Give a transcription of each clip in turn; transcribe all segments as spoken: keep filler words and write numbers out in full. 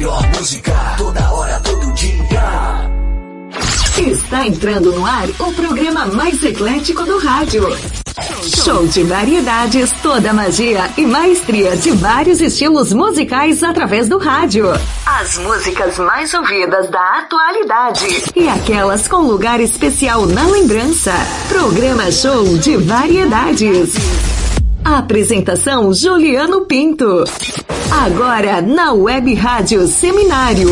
melhor música, toda hora, todo dia. Está entrando no ar o programa mais eclético do rádio. Show de variedades, toda a magia e maestria de vários estilos musicais através do rádio. As músicas mais ouvidas da atualidade e aquelas com lugar especial na lembrança. Programa Show de Variedades. Apresentação Juliano Pinto. Agora na Web Rádio Seminário.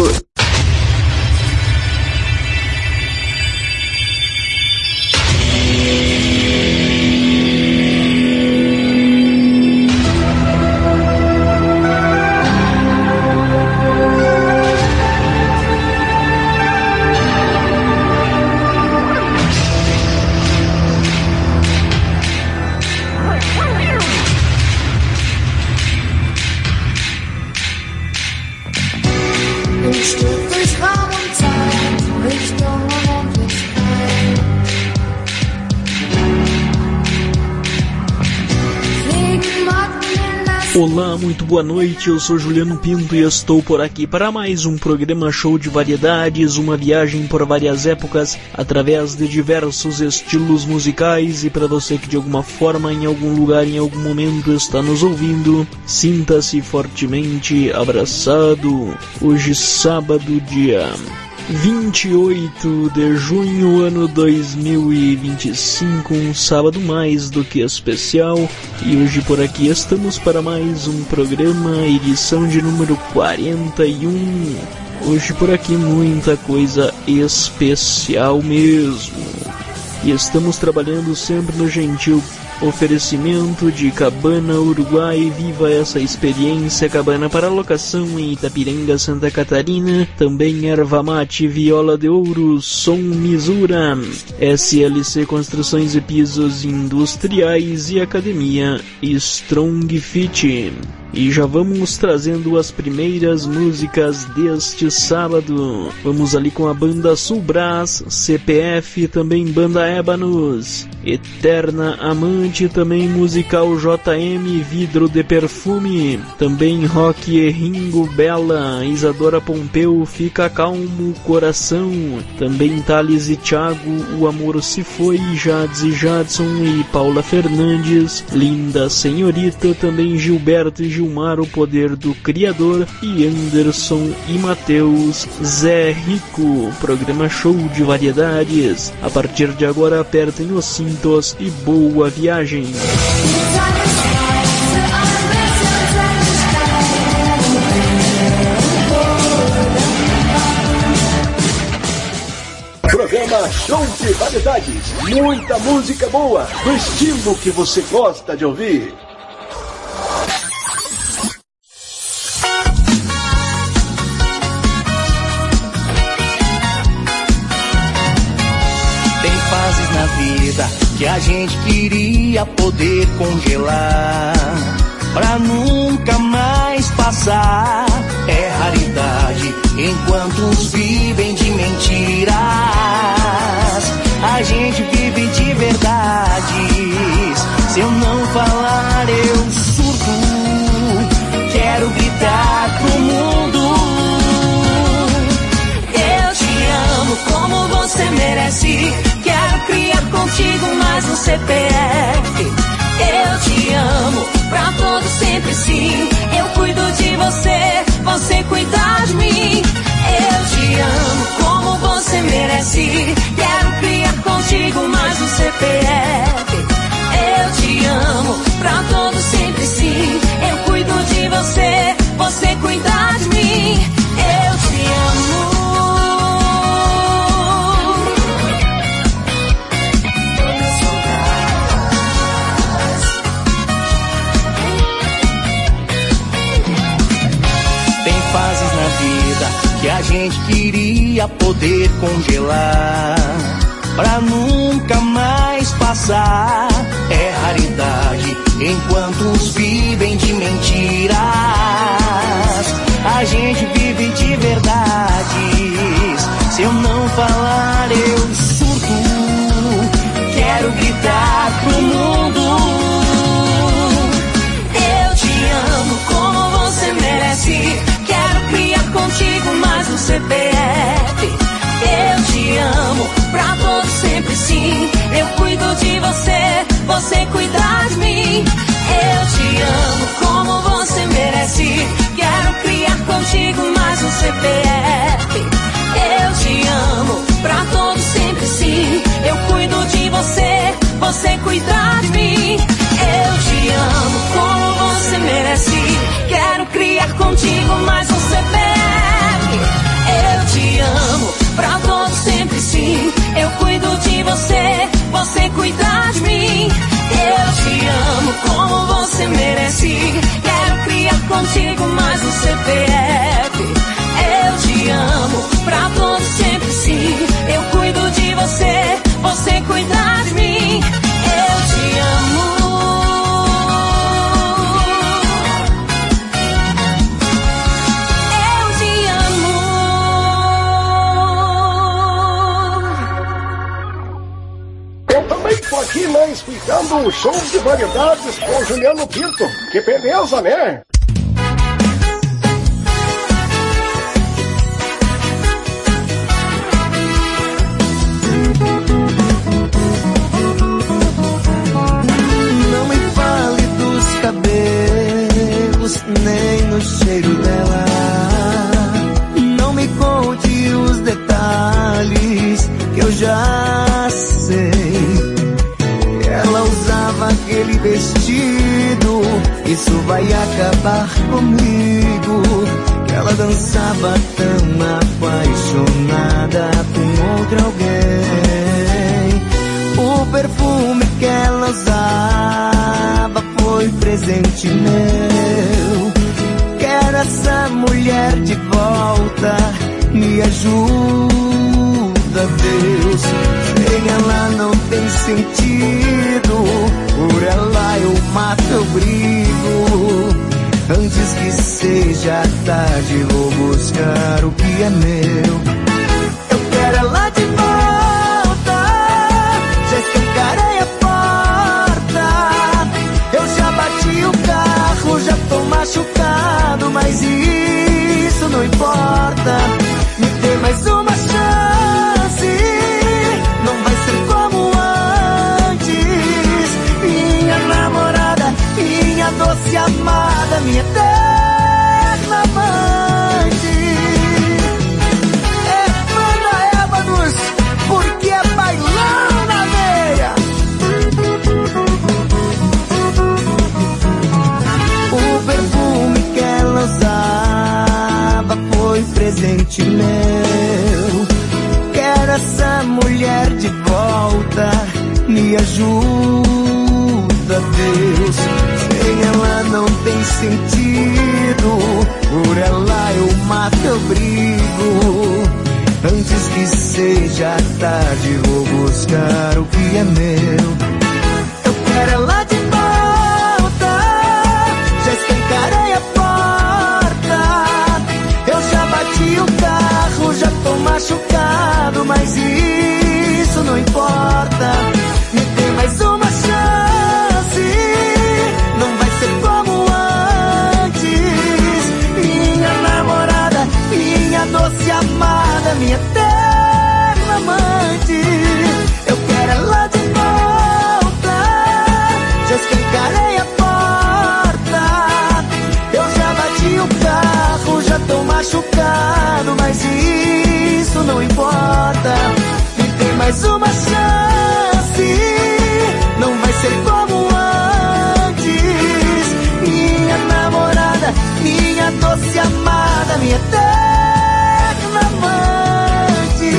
Olá, muito boa noite, eu sou Juliano Pinto e estou por aqui para mais um programa Show de Variedades, uma viagem por várias épocas, através de diversos estilos musicais, e para você que de alguma forma, em algum lugar, em algum momento está nos ouvindo, sinta-se fortemente abraçado. Hoje, sábado, dia vinte e oito de junho, ano dois mil e vinte e cinco, um sábado mais do que especial, e hoje por aqui estamos para mais um programa, edição de número quarenta e um. Hoje por aqui muita coisa especial mesmo, e estamos trabalhando sempre no gentil oferecimento de Cabana Uruguai. Viva essa experiência, cabana para locação em Itapiranga, Santa Catarina. Também erva mate, viola de ouro, som Misura, S L C Construções e Pisos Industriais e Academia Strong Fit. E já vamos trazendo as primeiras músicas deste sábado. Vamos ali com a banda Sulbrás, C P F, também banda Ébanos, Eterna Amante, também musical J M, Vidro de Perfume, também Rock e Ringo Bela, Isadora Pompeu, Fica Calmo Coração, também Thales e Thiago, O Amor Se Foi, Jades e Jadson e Paula Fernandes, Linda Senhorita, também Gilberto e Gilmar, O Poder do Criador, e Anderson e Matheus, Zé Rico. Programa Show de Variedades. A partir de agora apertem os cintos e boa viagem. Programa Show de Variedades. Muita música boa, do estilo que você gosta de ouvir. Que a gente queria poder congelar pra nunca mais passar. É raridade enquanto uns vivem de mentiras. A gente vive de verdades. Se eu não falar eu surto. Quero gritar pro mundo: eu te amo como você merece. Quero criar contigo mais um C P F. Eu te amo, pra todo sempre sim. Eu cuido de você, você cuida de mim. Eu te amo como você merece. Quero criar contigo mais um C P F. Eu te amo, pra todo sempre sim. Eu cuido de você, você cuida de mim. Eu te amo. Que a gente queria poder congelar pra nunca mais passar. É raridade enquanto uns vivem de mentiras. A gente vive de verdades. Se eu não falar eu surto. Quero gritar pro mundo: eu te amo como você merece. Quero criar contigo C P F. Eu te amo, pra todos sempre sim. Eu cuido de você, você cuida de mim. Eu te amo como você merece. Quero criar contigo mais um C P F. Eu te amo, pra todos sempre sim. Eu cuido de você, você cuida de mim. Eu te amo como você merece. Quero criar contigo mais um C P F. Eu te amo, pra todos sempre sim. Eu cuido de você, você cuida de mim. Eu te amo como você merece. Quero criar contigo mais um C P F. Eu te amo, pra todos sempre sim. Eu cuido de você, você cuida de mim. Eu te amo. Eu te amo. Eu também tô aqui, né, explicando o show de variedades com Juliano Pinto. Que beleza, né? Cabelos, nem no cheiro dela. Não me conte os detalhes que eu já sei. Ela usava aquele vestido, isso vai acabar comigo. Ela dançava tão apaixonada com outro alguém. O perfume que ela usava foi presente meu. Quero essa mulher de volta, me ajuda, Deus. Sem ela não tem sentido, por ela eu mato, eu brigo. Antes que seja tarde vou buscar o que é meu. Eu quero ela de volta, já escancarei a porta. Eu já bati o carro, já tô machucado, mas isso não importa. Me dê mais uma chance, não vai ser como antes. Minha namorada, minha doce amada, minha eterna amante. Evandra Évanos, porque é bailão na veia. O perfume que ela usava foi presente meu. Quero essa mulher de volta, me ajuda, Deus. Sem ela não tem sentido, por ela eu mato, eu brigo. Antes que seja tarde vou buscar o que é meu. Eu quero ela de volta, já escancarei a porta. Eu já bati o carro, já tô machucado, mas isso não importa. Me dê mais uma chance, não vai ser como antes. Minha namorada, minha doce amada, minha eterna amante. Eu quero ela de volta, já escancarei a porta. Eu já bati o carro, já tô machucado, mas isso não importa. Me dê mais uma chance, não vai ser como antes. Minha namorada, minha doce amada, minha eterna amante.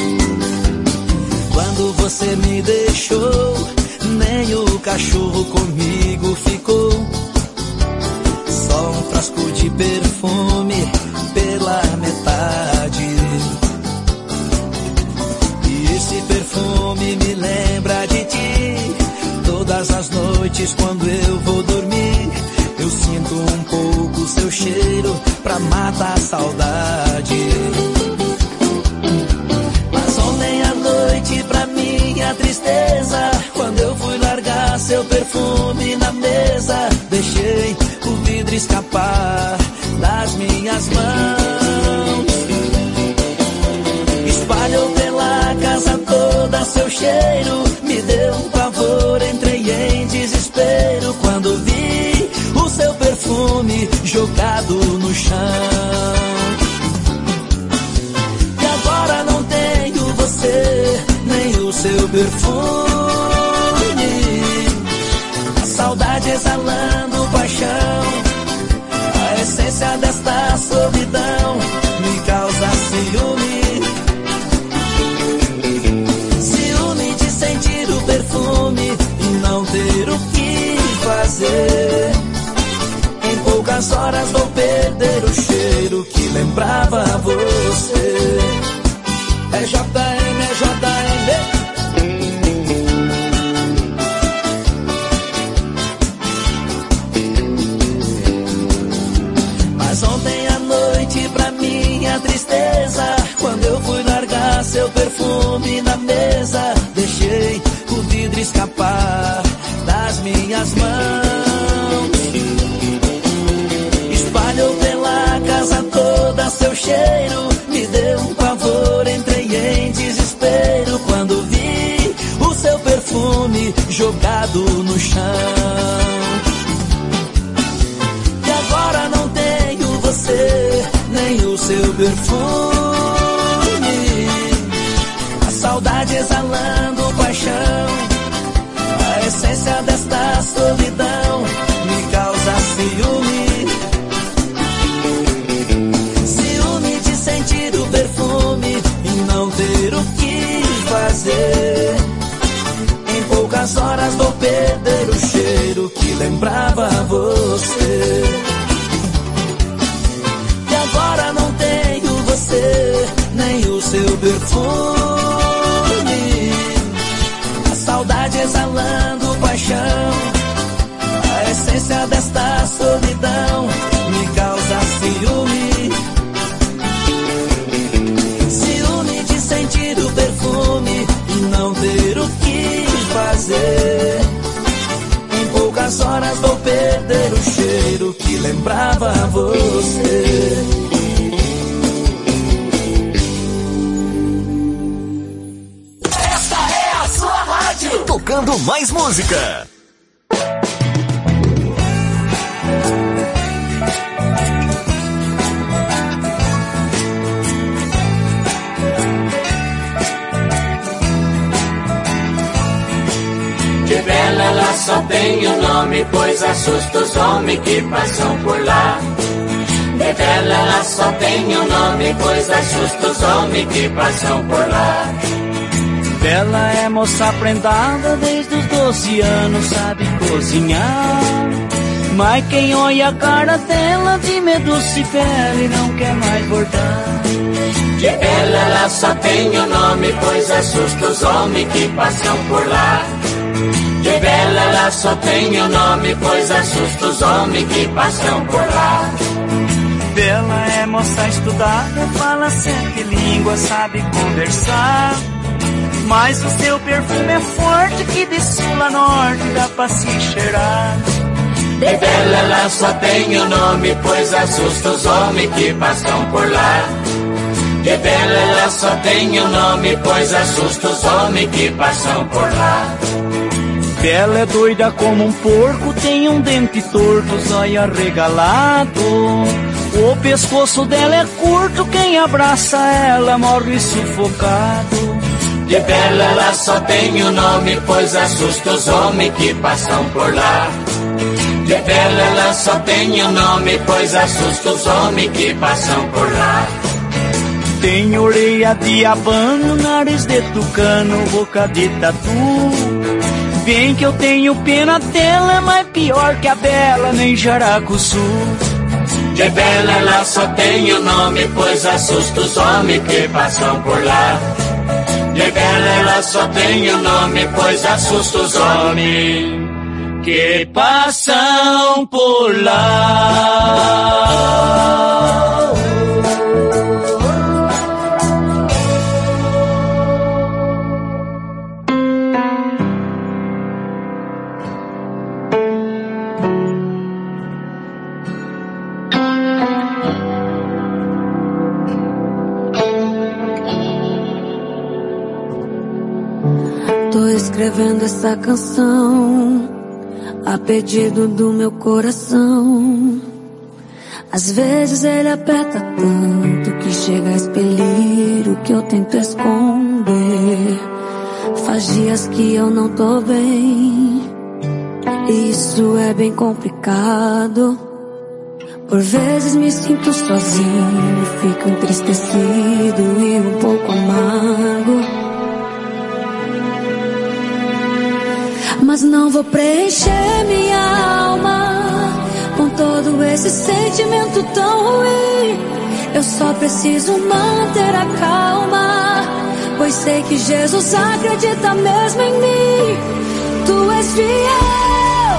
Quando você me deixou, nem o cachorro comia sinto um pouco seu cheiro pra matar a saudade. Mas ontem à noite, pra minha tristeza, quando eu fui largar seu perfume na mesa, deixei o vidro escapar das minhas mãos. Espalhou pela casa toda seu cheiro, me deu um pavor, entrei em desespero quando vi o seu perfume jogado no chão. E agora não tenho você, nem o seu perfume. A saudade exalando paixão, a essência desta solidão me causa ciúme. Ciúme de sentir o perfume e não ter o que fazer. Em poucas horas vou perder o cheiro que lembrava você. É J M, é J M. Mas ontem à noite, pra minha tristeza, quando eu fui largar seu perfume na mesa, deixei o vidro escapar das minhas mãos. Espalhou pela casa toda seu cheiro, me deu um pavor, entrei em desespero quando vi o seu perfume jogado no chão. E agora não tenho você, nem o seu perfume. A saudade exalando paixão, a essência desta solidão me causa ciúme. Ciúme de sentir o perfume e não ter o que fazer. Em poucas horas vou perder o cheiro que lembrava você. E agora não tenho você, nem o seu perfume. A saudade exalando paixão, a essência desta solidão me causa ciúme. Ciúme de sentir o perfume e não ter o que fazer. Em poucas horas vou perder o cheiro que lembrava você. Tocando mais música. De bela ela só tem o nome, pois assusta os homens que passam por lá. De bela ela só tem o nome, pois assusta os homens que passam por lá. Bela é moça prendada desde os doze anos, sabe cozinhar. Mas quem olha a cara dela de medo se pele e não quer mais voltar. De bela ela só tem o nome, pois assusta os homens que passam por lá. De bela ela só tem o nome, pois assusta os homens que passam por lá. Bela é moça estudada, fala sete línguas, sabe conversar. Mas o seu perfume é forte que de sul a norte dá pra se cheirar. De bela ela só tem o nome, pois assusta os homens que passam por lá. De bela ela só tem o nome, pois assusta os homens que passam por lá. Bela é doida como um porco, tem um dente torto, zóio arregalado. O pescoço dela é curto, quem abraça ela morre sufocado. De bela ela só tem o nome, pois assusta os homens que passam por lá. De bela ela só tem o nome, pois assusta os homens que passam por lá. Tem orelha de abano, nariz de tucano, boca de tatu. Bem que eu tenho pena dela, mas pior que a Bela nem Jaracuçu. De bela ela só tem o nome, pois assusta os homens que passam por lá. De bela ela só tem o nome, pois assusta os homens que passam por lá. Tô escrevendo essa canção a pedido do meu coração. Às vezes ele aperta tanto que chega a expelir o que eu tento esconder. Faz dias que eu não tô bem, e isso é bem complicado. Por vezes me sinto sozinho, fico entristecido e um pouco amargo. Mas não vou preencher minha alma com todo esse sentimento tão ruim. Eu só preciso manter a calma, pois sei que Jesus acredita mesmo em mim. Tu és fiel,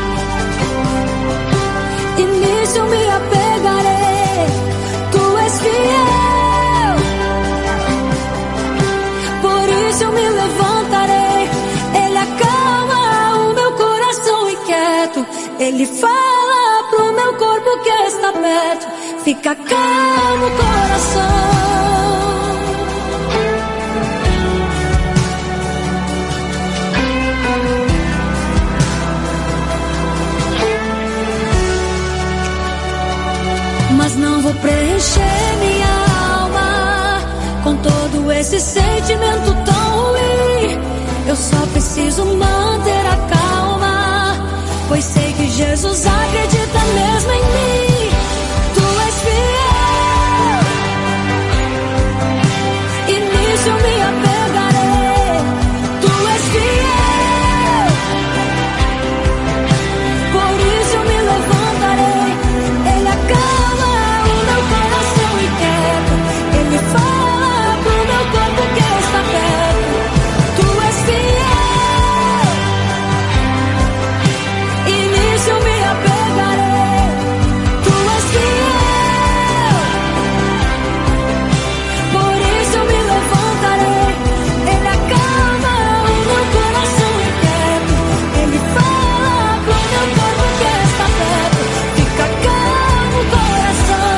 e nisso eu me apegarei. Tu és fiel, por isso eu me levantarei. Ele acalma o meu coração inquieto. Ele fala pro meu corpo que está perto. Fica calmo, coração. Mas não vou preencher minha alma com todo esse sentimento tão ruim. Eu só preciso manter a calma, pois sei que Jesus acredita mesmo em mim. Tu és fiel, e nisso eu me apegarei. Tu és fiel, por isso eu me levantarei. Ele acalma o meu coração inquieto. Ele fala pro meu corpo que está perto. Tu és fiel, e nisso eu me apegarei. Tu és fiel, por isso eu me levantarei. Ele acalma o meu coração inquieto. Ele fala pro meu corpo que está perto. Fica calmo, coração.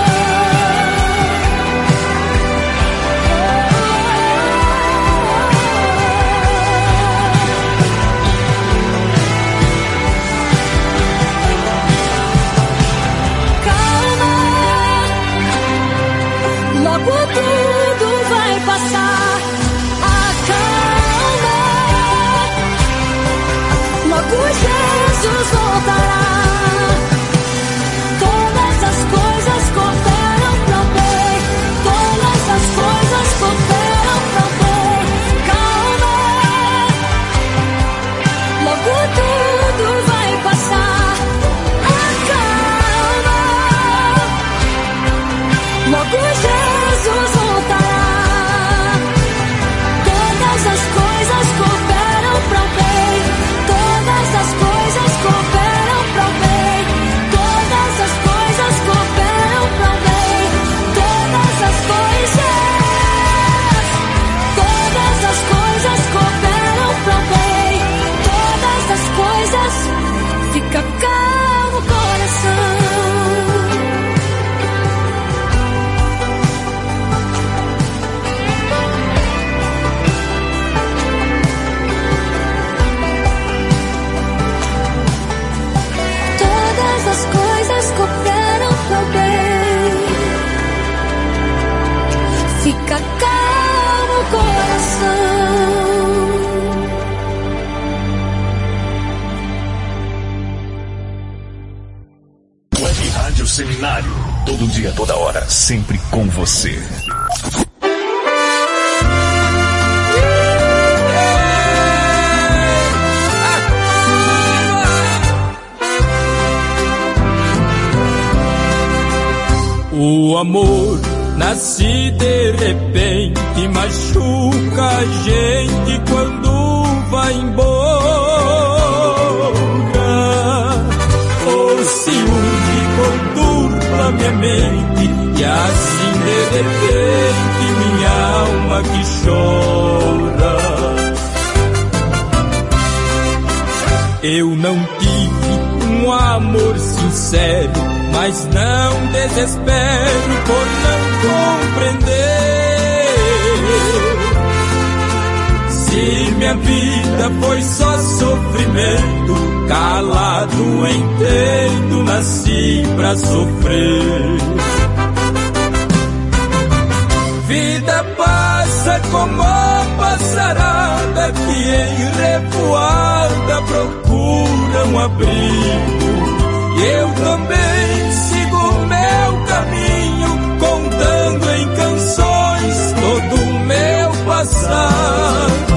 Calma, logo tudo vai passar. Acalma, logo Jesus voltará. Todas as coisas cooperam pro bem. Todas as coisas cooperam pro bem. Calma, logo tudo vai passar. Acalma, logo Jesus voltará. Todas as coisas cooperam pro bem. Todas as coisas cooperam pro bem. Todas as coisas cooperam pro bem. Todas as coisas, todas as coisas cooperam pro bem. Todas as coisas, fica calmo, coração. Todas as coisas cooperam pro bem. Fica calmo, coração. Web Rádio Seminário. Todo dia, toda hora, sempre com você. O amor nasce de repente, machuca a gente quando vai embora. ciúme conturba minha mente, e assim de repente minha alma que chora. Eu não tive um amor sincero, mas não desespero por não compreender. Se minha vida foi só sofrimento, calado entendo, nasci pra sofrer. Vida passa como a passarada que em revoada procura um abrigo. E eu também sigo meu caminho, contando em canções todo o meu passado.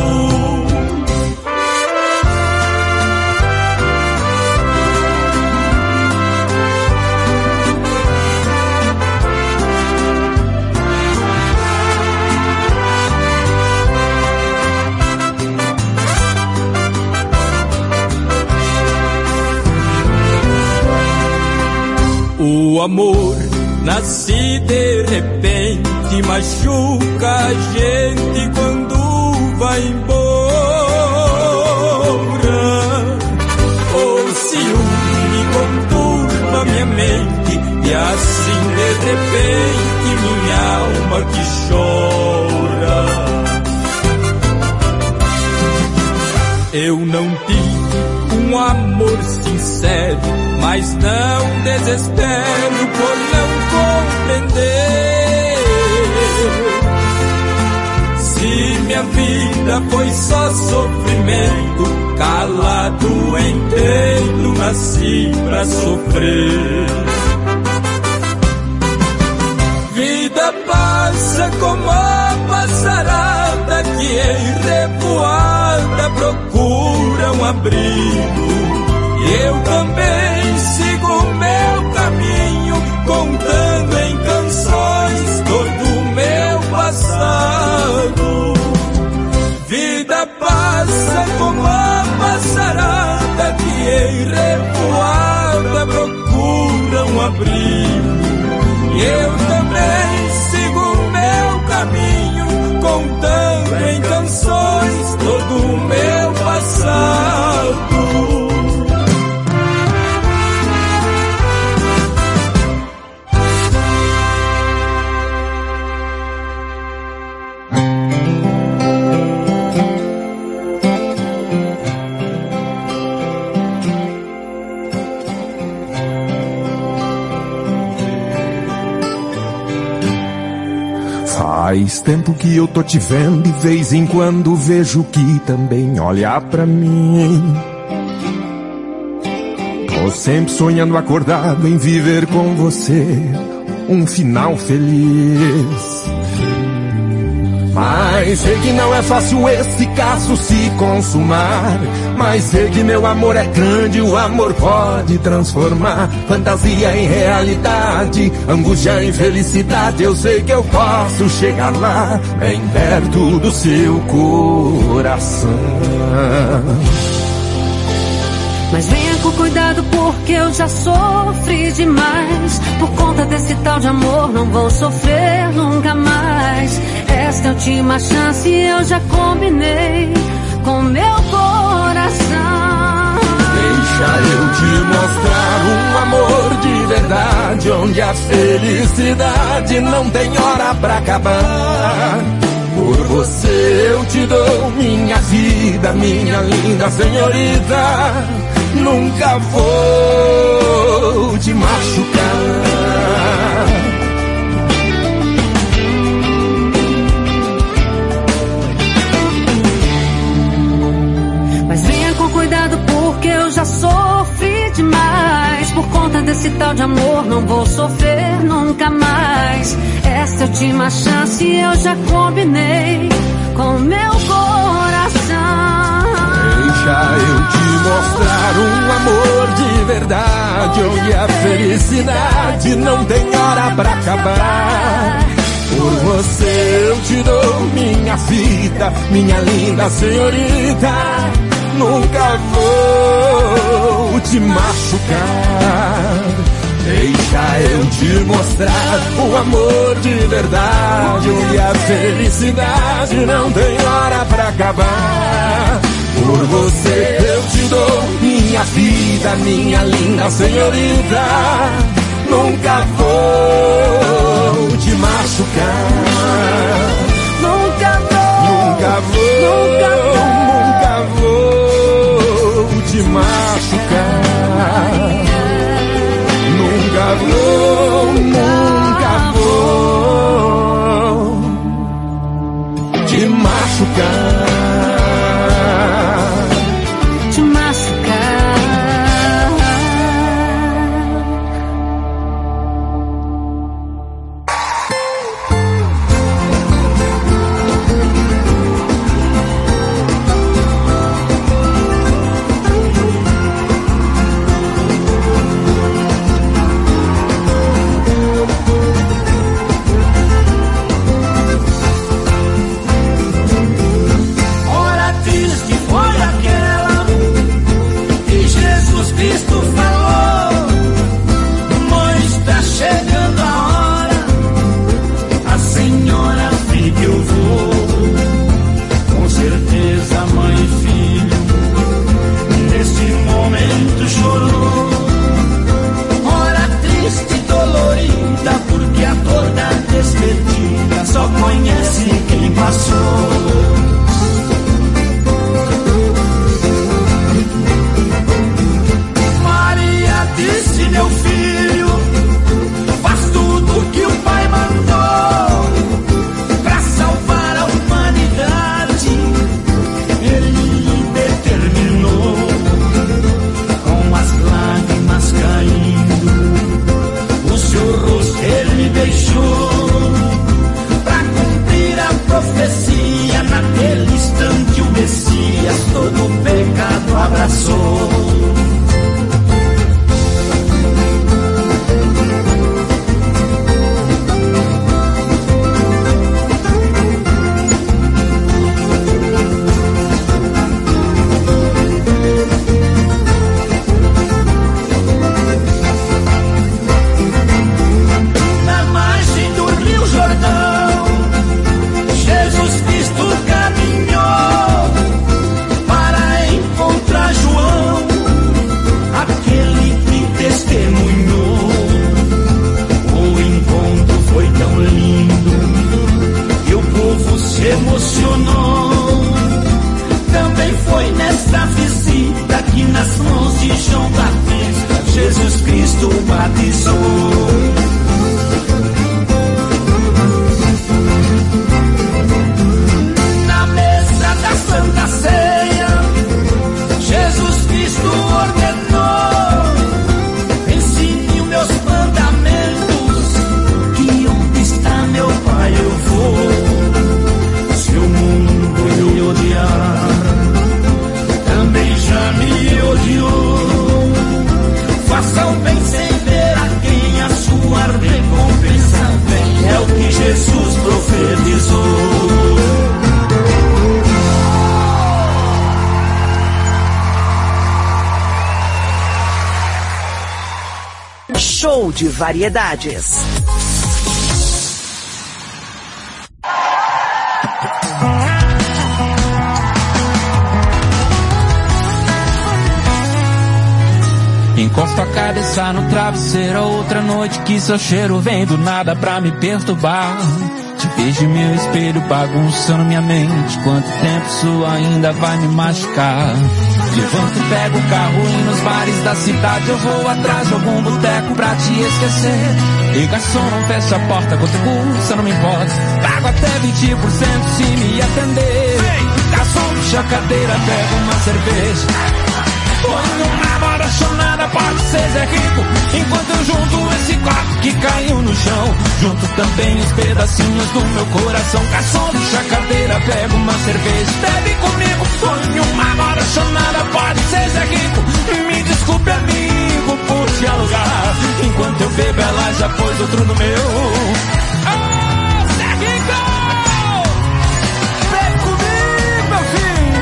O amor nasce de repente, machuca a gente quando vai embora. O ciúme conturba minha mente, e assim de repente minha alma que chora. Eu não tive um amor sincero, mas não desespero por não compreender. Se minha vida foi só sofrimento, calado entendo, nasci pra sofrer. Vida passa como a passarada que em revoada procura um abrigo. E eu também sigo meu caminho, contando em canções todo o meu passado. Vida passa como a passarada que em revoada procura um abrigo. E eu também sigo meu caminho, contando em canções todo o meu passado. Faz tempo que eu tô te vendo, e de vez em quando vejo que também olha pra mim. Tô sempre sonhando acordado em viver com você um final feliz. Mas sei que não é fácil esse caso se consumar. Mas sei que meu amor é grande, o amor pode transformar fantasia em realidade, angústia em felicidade. Eu sei que eu posso chegar lá, bem perto do seu coração. Mas venha com cuidado porque eu já sofri demais. Por conta desse tal de amor não vou sofrer nunca mais. Esta é a última chance, eu já combinei com meu coração. Deixa eu te mostrar um amor de verdade, onde a felicidade não tem hora pra acabar. Por você eu te dou minha vida, minha linda senhorita. Nunca vou te machucar. Mas venha com cuidado porque eu já sofri demais. Por conta desse tal de amor não vou sofrer nunca mais. Esta é a última chance, eu já combinei com meu coração. Deixa eu te mostrar um amor de verdade, onde a felicidade não tem hora pra acabar. Por você eu te dou minha vida, minha linda senhorita. Nunca vou te machucar. te mostrar o amor de verdade, onde a felicidade não tem hora pra acabar. Por você eu te dou minha vida, minha linda senhorita. Nunca vou te machucar. Nunca vou, nunca vou, nunca vou, nunca vou te machucar. Nunca vou, nunca vou te machucar. Só conhece quem passou. Maria disse: meu filho, faz tudo que o pai mandou pra salvar a humanidade. Ele determinou, com as lágrimas caindo, o seu rosto ele deixou. Profecia, naquele instante o Messias todo o pecado abraçou. Na margem do Rio Jordão, emocionou. Também foi nesta visita que nas mãos de João Batista Jesus Cristo batizou. Na mesa da Santa Ceia, Jesus Cristo ordenou: ensine os meus mandamentos, que onde está meu Pai eu vou. Também já me odiou. Faça o bem sem ver a quem a sua recompensa vem. É o que Jesus profetizou. Show de variedades. Encosto a cabeça no travesseiro, outra noite que seu cheiro vem do nada pra me perturbar. Te vejo em meu espelho bagunçando minha mente, quanto tempo isso ainda vai me machucar? Levanto e pego o carro e nos bares da cidade eu vou atrás de algum boteco pra te esquecer. E garçom, não fecha a porta, quanto custa, não me importa. Pago até vinte por cento se me atender. Garçom, puxa a cadeira, pega uma cerveja. Põe uma maratonada, pode ser Zé Rico. Enquanto eu junto esse copo que caiu no chão, junto também os pedacinhos do meu coração. Garçom, puxa a cadeira, pega uma cerveja. Bebe comigo, põe uma maratonada, pode ser Zé Rico. Me desculpe, amigo, por te alugar. Enquanto eu bebo, ela já pôs outro no meu. Oh, Zé Rico! Vem comigo, meu filho!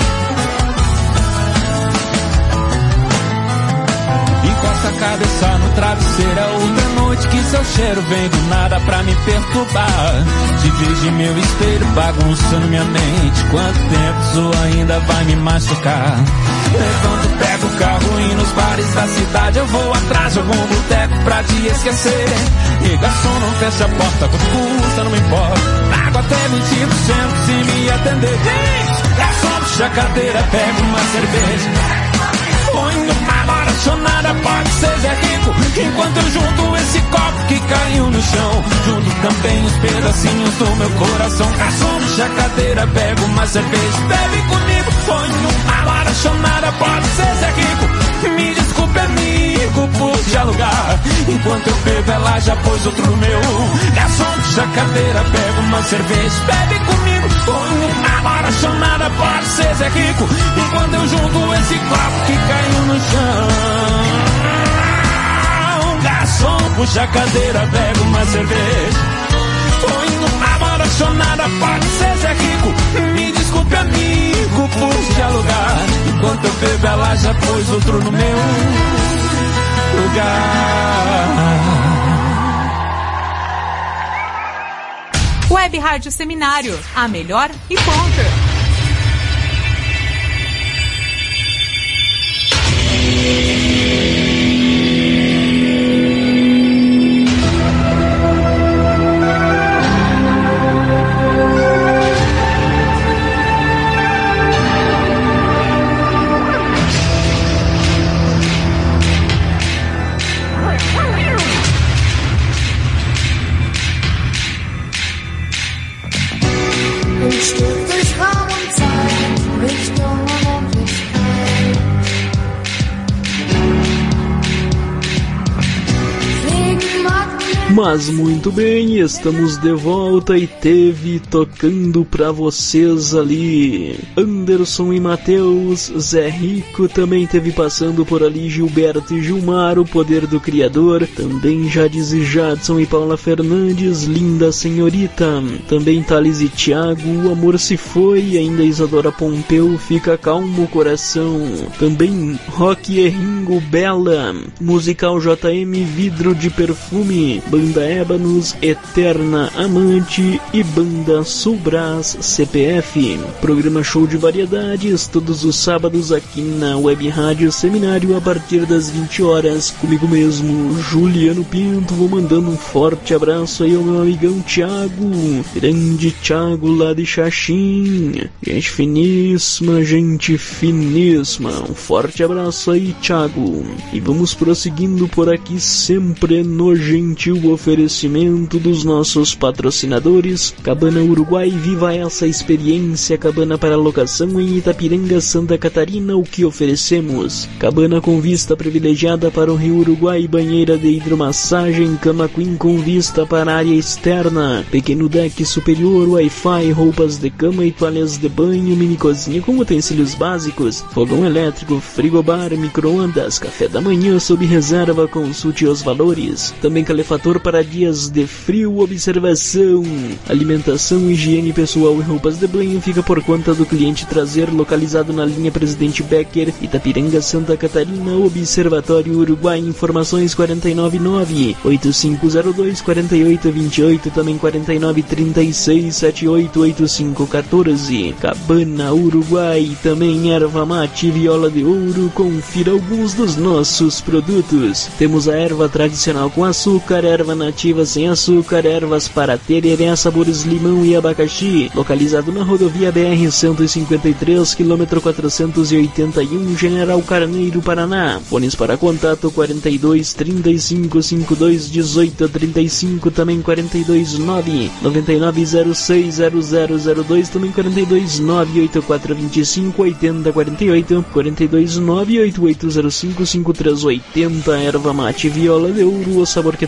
Encosta a cabeça no travesseiro. É outra noite que seu cheiro vem do nada pra me perturbar. Te vejo em meu espelho bagunçando minha mente. Quanto tempo isso ainda vai me machucar? Levanto, pego o carro e nos bares da cidade eu vou atrás de algum boteco pra te esquecer. E garçom, não fecha a porta, quanto custa, não me importa. Pago até vinte por cento se me atender. Garçom, puxa a cadeira, pega uma cerveja. Põe numa maratonada, pode ser Zé Rico. Enquanto eu junto esse copo que caiu no chão, junto também os pedacinhos do meu coração. Garçom, puxa a cadeira, pega uma cerveja. Bebe comigo, põe numa maratonada, pode ser Zé Rico. Me desculpe, amigo, por te alugar. Enquanto eu bebo, ela já pôs outro no meu. Garçom, puxa a cadeira, pega uma cerveja. Bebe comigo, põe uma maratonada, pode ser Zé Rico. Enquanto eu junto esse copo que caiu no chão. Garçom, puxa a cadeira, pega uma cerveja. Põe uma maratonada, pode ser Zé Rico. Me desculpe, amigo, por te alugar. Enquanto eu bebo, ela já pôs outro no meu lugar. Web Rádio Seminário, a melhor e ponto. Mas muito bem, estamos de volta e teve tocando pra vocês ali Anderson e Matheus, Zé Rico, também teve passando por ali Gilberto e Gilmar, o Poder do Criador, também Jadis e Jadson e Paula Fernandes, Linda Senhorita, também Thales e Thiago, O Amor Se Foi, ainda Isadora Pompeu, Fica Calmo Coração, também Rock e Ringo, Bela, Musical J M, Vidro de Perfume, Banda Ébanos, Eterna Amante e Banda Sulbras C P F. Programa Show de Variedades, todos os sábados aqui na Web Rádio Seminário a partir das vinte horas. Comigo mesmo, Juliano Pinto, vou mandando um forte abraço aí ao meu amigão Thiago, grande Thiago lá de Xaxim. Gente finíssima, gente finíssima. Um forte abraço aí, Thiago. E vamos prosseguindo por aqui sempre no gentil oferecimento dos nossos patrocinadores. Cabana Uruguai, viva essa experiência. Cabana para locação em Itapiranga, Santa Catarina, o que oferecemos? Cabana com vista privilegiada para o Rio Uruguai, banheira de hidromassagem, cama queen com vista para a área externa, pequeno deck superior, Wi-Fi, roupas de cama e toalhas de banho, mini cozinha com utensílios básicos, fogão elétrico, frigobar, micro-ondas, café da manhã sob reserva, consulte os valores. Também calefator para dias de frio, observação, alimentação, higiene pessoal e roupas de banho fica por conta do cliente trazer, localizado na linha Presidente Becker, Itapiranga, Santa Catarina, Observatório Uruguai. Informações quatro nove nove, oito cinco zero dois, quatro oito dois oito, também quatro nove três seis, sete oito oito cinco um quatro. Cabana Uruguai, também erva mate, viola de ouro. Confira alguns dos nossos produtos. Temos a erva tradicional com açúcar, erva nativa sem açúcar, ervas para tereré, sabores limão e abacaxi, localizado na rodovia B R cento e cinquenta e três, quilômetro quatrocentos e oitenta e um, General Carneiro, Paraná. Fones para contato quarenta e dois, trinta e cinco, cinquenta e dois, dezoito, trinta e cinco, também quarenta e dois, nove, noventa e nove, zero seis, zero zero zero dois, também quarenta e dois, nove, oitenta e quatro, vinte e cinco, oitenta, quarenta e oito, quarenta e dois, nove, oitenta e oito, zero cinco, cinquenta e três, oitenta. Erva mate, viola de ouro, o sabor que toca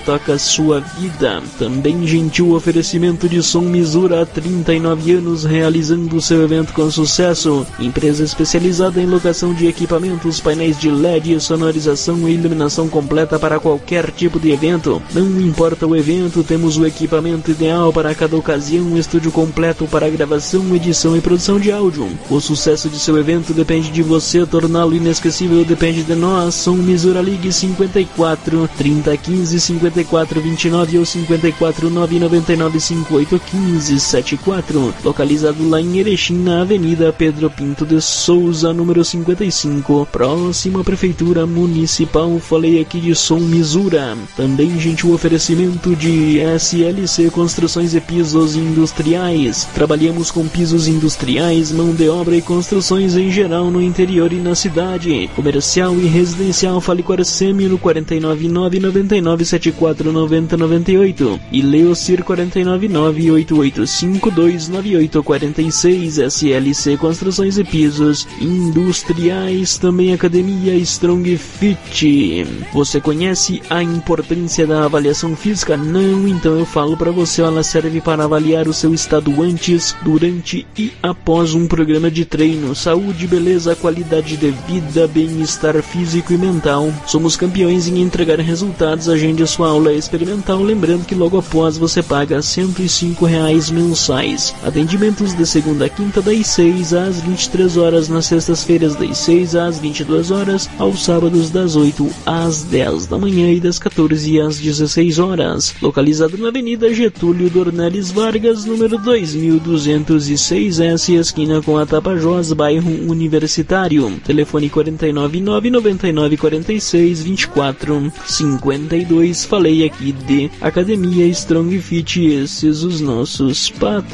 sua vida. Também gentil oferecimento de Som Misura, há trinta e nove anos realizando seu evento com sucesso. Empresa especializada em locação de equipamentos, painéis de L E D, sonorização e iluminação completa para qualquer tipo de evento. Não importa o evento, temos o equipamento ideal para cada ocasião, um estúdio completo para gravação, edição e produção de áudio. O sucesso de seu evento depende de você, torná-lo inesquecível depende de nós. Som Misura, ligue cinquenta e quatro, trinta, quinze, cinquenta e quatro, vinte e nove ou cinquenta e quatro, nove nove nove, cinco oito um cinco, sete quatro. Localizado lá em Erechim, na Avenida Pedro Pinto de Souza, número cinquenta e cinco, próximo à Prefeitura Municipal. Falei aqui de Som Misura. Também gentil oferecimento de S L C Construções e Pisos Industriais. Trabalhamos com pisos industriais, mão de obra e construções em geral no interior e na cidade. Comercial e residencial. Fale com a Arsemi no quatro nove nove, nove nove sete quatro, nove zero nove oito e Leocir quatro nove nove, oito oito cinco dois, nove oito quatro seis. S L C Construções e Pisos Industriais. Também Academia Strong Fit. Você conhece a importância da avaliação física? Não? Então eu falo para você, ela serve para avaliar o seu estado antes, durante e após um programa de treino. Saúde, beleza, qualidade de vida, bem-estar físico e mental. Somos campeões em entregar resultados. Agende a sua aula experimental, lembrando que logo após você paga cento e cinco reais mensais. Atendimentos de segunda a quinta das seis às vinte e três horas, nas sextas-feiras das seis às vinte e duas horas, aos sábados das oito às dez da manhã e das quatorze às dezesseis horas. Localizado na Avenida Getúlio Dornelles Vargas, número dois mil duzentos e seis S, esquina com a Tapajós, bairro Universitário. Telefone quatro nove nove, nove nove quatro seis, vinte e quatro cinquenta e dois. Falei aqui de Academia Strong Fit, esses os nossos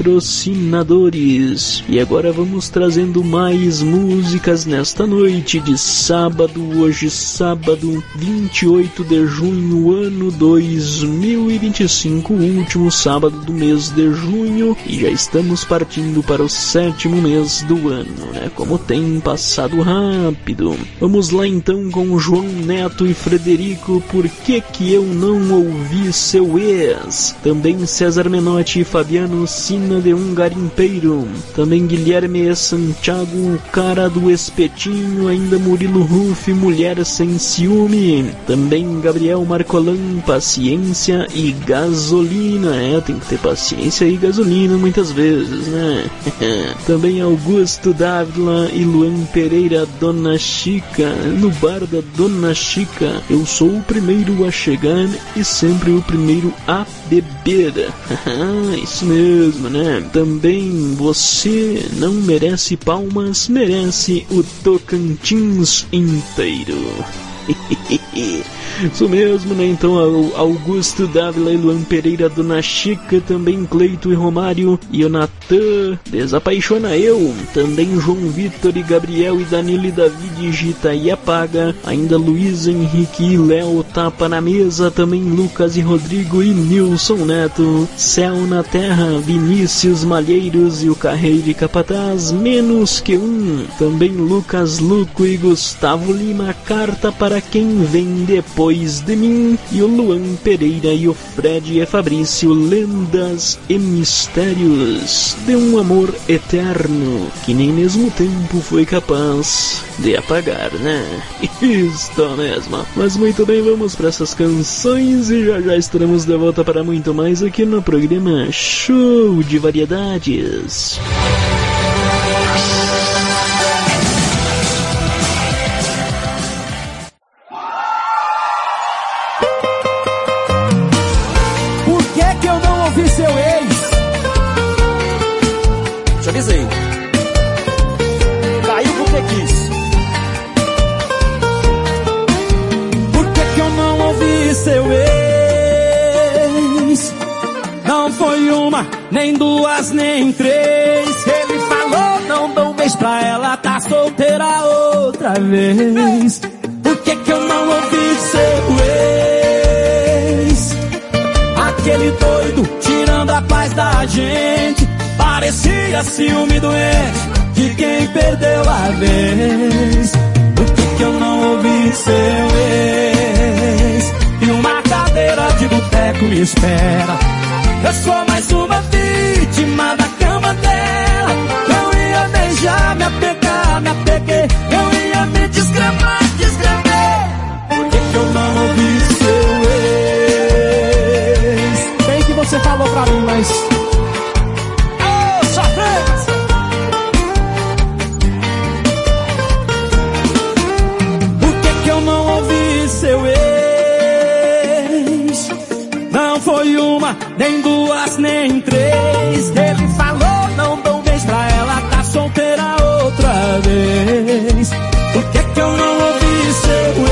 patrocinadores. E agora vamos trazendo mais músicas nesta noite de sábado, hoje sábado vinte e oito de junho, ano dois mil e vinte e cinco, último sábado do mês de junho, e já estamos partindo para o sétimo mês do ano, né? Como tem passado rápido. Vamos lá então com João Neto e Frederico, Por que que eu não ouvi seu ex? Também César Menotti e Fabiano, Sina de um garimpeiro. Também Guilherme Santiago, o cara do espetinho. Ainda Murilo Ruff, Mulher Sem Ciúme. Também Gabriel Marcolan, Paciência e Gasolina. É, tem que ter paciência e gasolina muitas vezes, né? Também Augusto Dávila e Luan Pereira, Dona Chica. No bar da Dona Chica, eu sou o primeiro a chegar e sempre o primeiro a beber. Isso mesmo, né? Também Você Não Merece Palmas, merece o Tocantins inteiro. Isso mesmo, né? Então Augusto Dávila e Luan Pereira, Dona Chica. Também Cleito e Romário, Ionatã, Desapaixona Eu. Também João Vitor e Gabriel e Danilo e David, Gita e Apaga. Ainda Luiz Henrique e Léo, Tapa na Mesa. Também Lucas e Rodrigo e Nilson Neto, Céu na Terra. Vinícius Malheiros e o Carreiro e Capataz, Menos que Um. Também Lucas Luco e Gustavo Lima, Carta para Quem Vem Depois de Mim. E o Luan Pereira e o Fred e Fabrício, Lendas e Mistérios de um Amor Eterno que nem mesmo o tempo foi capaz de apagar, né? Isto mesmo. Mas muito bem, vamos para essas canções e já já estaremos de volta para muito mais aqui no programa Show de Variedades. Seu ex, te avisei, caiu porque quis. Por que que eu não ouvi seu ex? Não foi uma, nem duas, nem três. Ele falou, não dou um beijo pra ela, tá solteira outra vez. Por que que eu não ouvi seu ex? Aquele doido tirando a paz da gente, parecia ciúme doente de quem perdeu a vez. Por que que eu não ouvi seu ex? E uma cadeira de boteco espera. Eu sou mais uma vítima da cama dela. Eu ia beijar, me apegar, me apeguei. Eu ia me desgramar, desgramei. Por que que eu não ouvi seu ex? Bem que você falou pra mim, mas... Oh, sofrência! Por que que eu não ouvi seu ex? Não foi uma, nem duas, nem três. Ele falou, não dou um beijo pra ela, tá solteira outra vez. Por que que eu não ouvi seu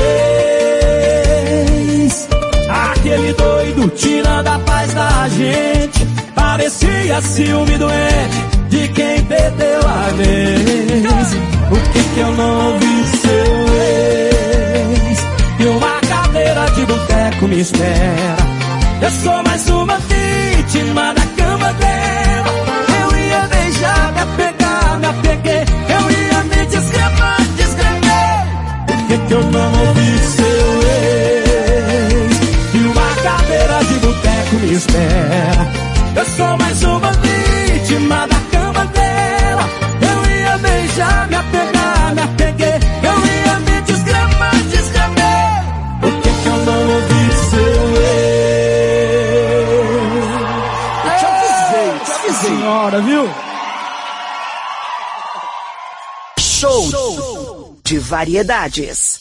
ex? Aquele doido tirando a paz da gente. Parecia ciúme doente de quem perdeu a vez. Por que que eu não ouvi seu ex? E uma cadeira de boteco me espera. Eu sou mais uma vítima da cama dela. Eu ia beijar, me apegar, me apeguei. Eu ia me desgramar, desgramei. Por que que eu não ouvi seu ex? E uma cadeira de boteco me espera. Eu sou mais uma vítima da cama dela. Eu ia beijar, me apegar, me apeguei. Eu ia me desgramar, desgramei. Por que que eu não ouvi seu ex? Senhora, viu? Show, Show de variedades.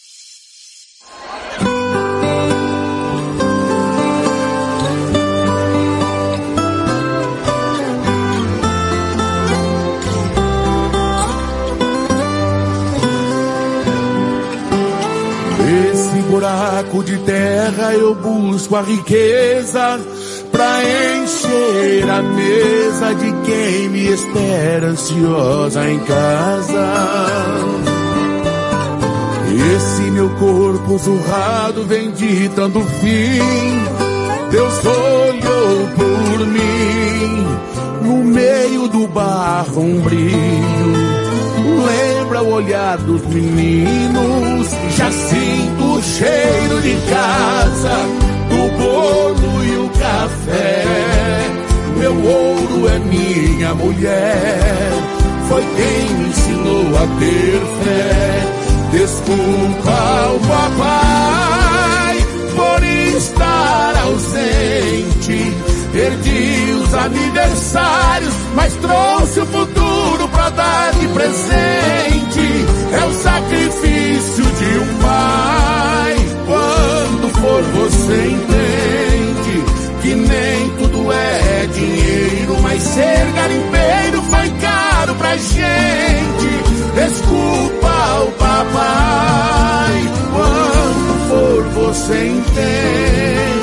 Nesse buraco de terra eu busco a riqueza pra encher a mesa de quem me espera ansiosa em casa. Esse meu corpo zurrado vem ditando o fim. Deus olhou por mim, no meio do barro um brilho. Lembra o olhar dos meninos, já sinto o cheiro de casa, do bolo e o café. Meu ouro é minha mulher, foi quem me ensinou a ter fé. Desculpa o papai por estar ausente. Perdi os aniversários, mas trouxe o futuro pra dar de presente. É o sacrifício de um pai. Quando for você entende que nem tudo é dinheiro, mas ser garimpeiro foi caro pra gente. Desculpa o papai. Quando for você entende.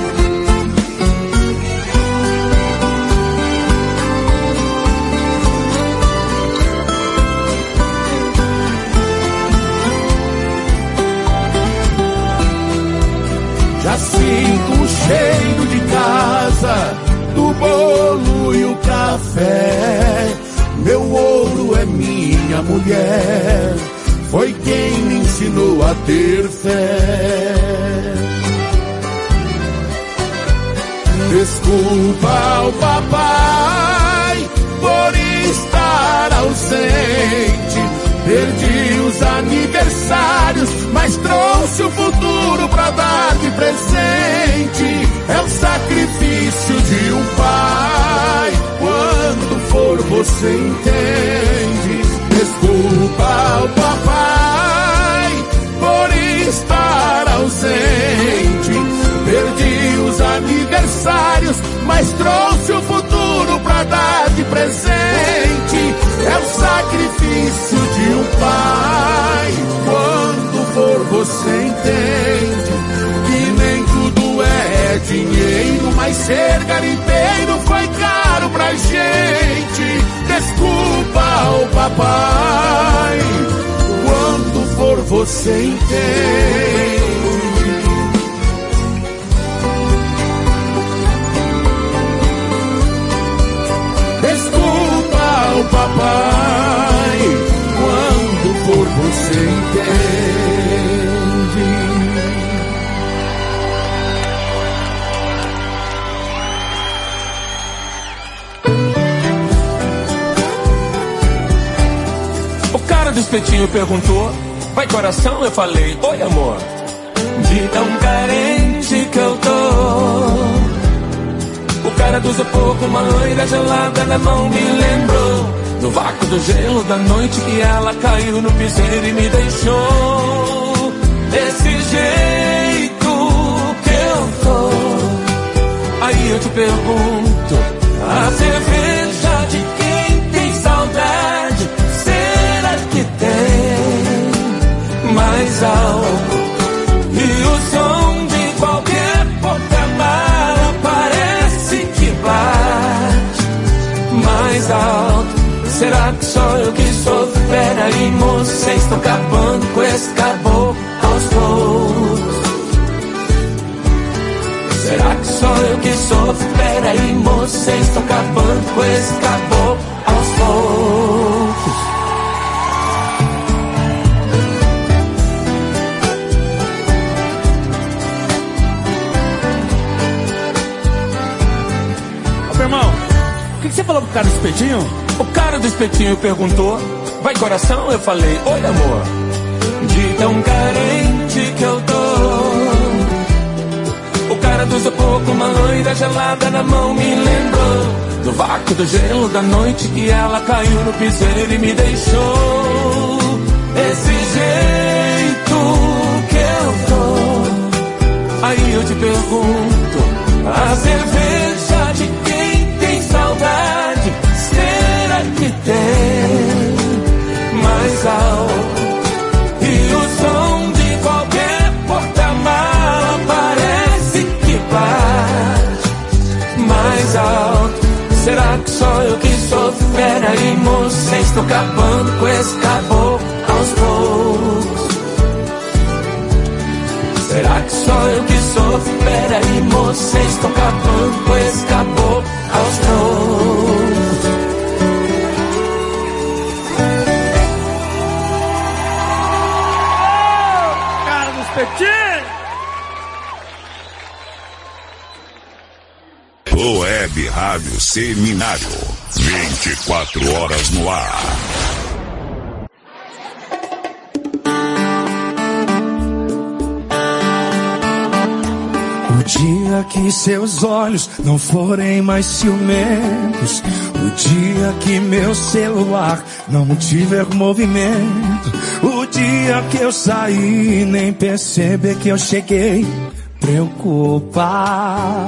Já sinto o cheiro de casa, do bolo e o café. Meu ouro é minha mulher, foi quem me ensinou a ter fé. Desculpa o papai por estar ausente. Perdi os aniversários, mas trouxe o futuro pra dar de presente. É o sacrifício de um pai. Quando for você entende. Desculpa o papai por estar ausente. Perdi os aniversários, mas trouxe o futuro pra dar de presente. É o sacrifício de um pai. Quando for você entende que nem tudo é dinheiro, mas ser garimpeiro foi caro pra gente. Desculpa o papai. Quando for você entende. Desculpa o papai, quando for você entende. espetinho perguntou, vai coração? Eu falei, oi amor. De tão carente que eu tô, o cara do isopor com uma loira gelada na mão me lembrou do vácuo do gelo da noite que ela caiu no piseiro e me deixou desse jeito que eu tô. Aí eu te pergunto, a cerveja de quem tem saudade, será que tem mais álcool? E o som de qualquer porta-mala parece que bate mais alto. Será que só eu que sofro? Peraí, moço, vocês estão acabando com esse caboclo aos poucos. Será que só eu que sofro? Peraí, moço, vocês estão acabando com esse caboclo aos poucos. Ô, meu irmão, o que, que você falou pro cara do espetinho? O cara do espetinho perguntou, vai coração? Eu falei, oi amor. De tão carente que eu tô, o cara do isopor com uma loira gelada na mão me lembrou do vácuo do gelo da noite que ela caiu no piseiro e me deixou desse jeito que eu tô. Aí eu te pergunto, a cerveja de quem tem saudade, será que tem mais álcool? E o som de qualquer porta-mala parece que bate mais alto. Será que só eu que sofro? Peraí, moço, vocês estão acabando com esse caboclo aos poucos. Será que só eu que sofro? Peraí, moço, vocês estão acabando com esse caboclo aos poucos. O Web Rádio Seminário, vinte e quatro horas no ar. O dia que seus olhos não forem mais ciumentos, o dia que meu celular não tiver movimento, o dia que eu sair nem perceber que eu cheguei, preocupar.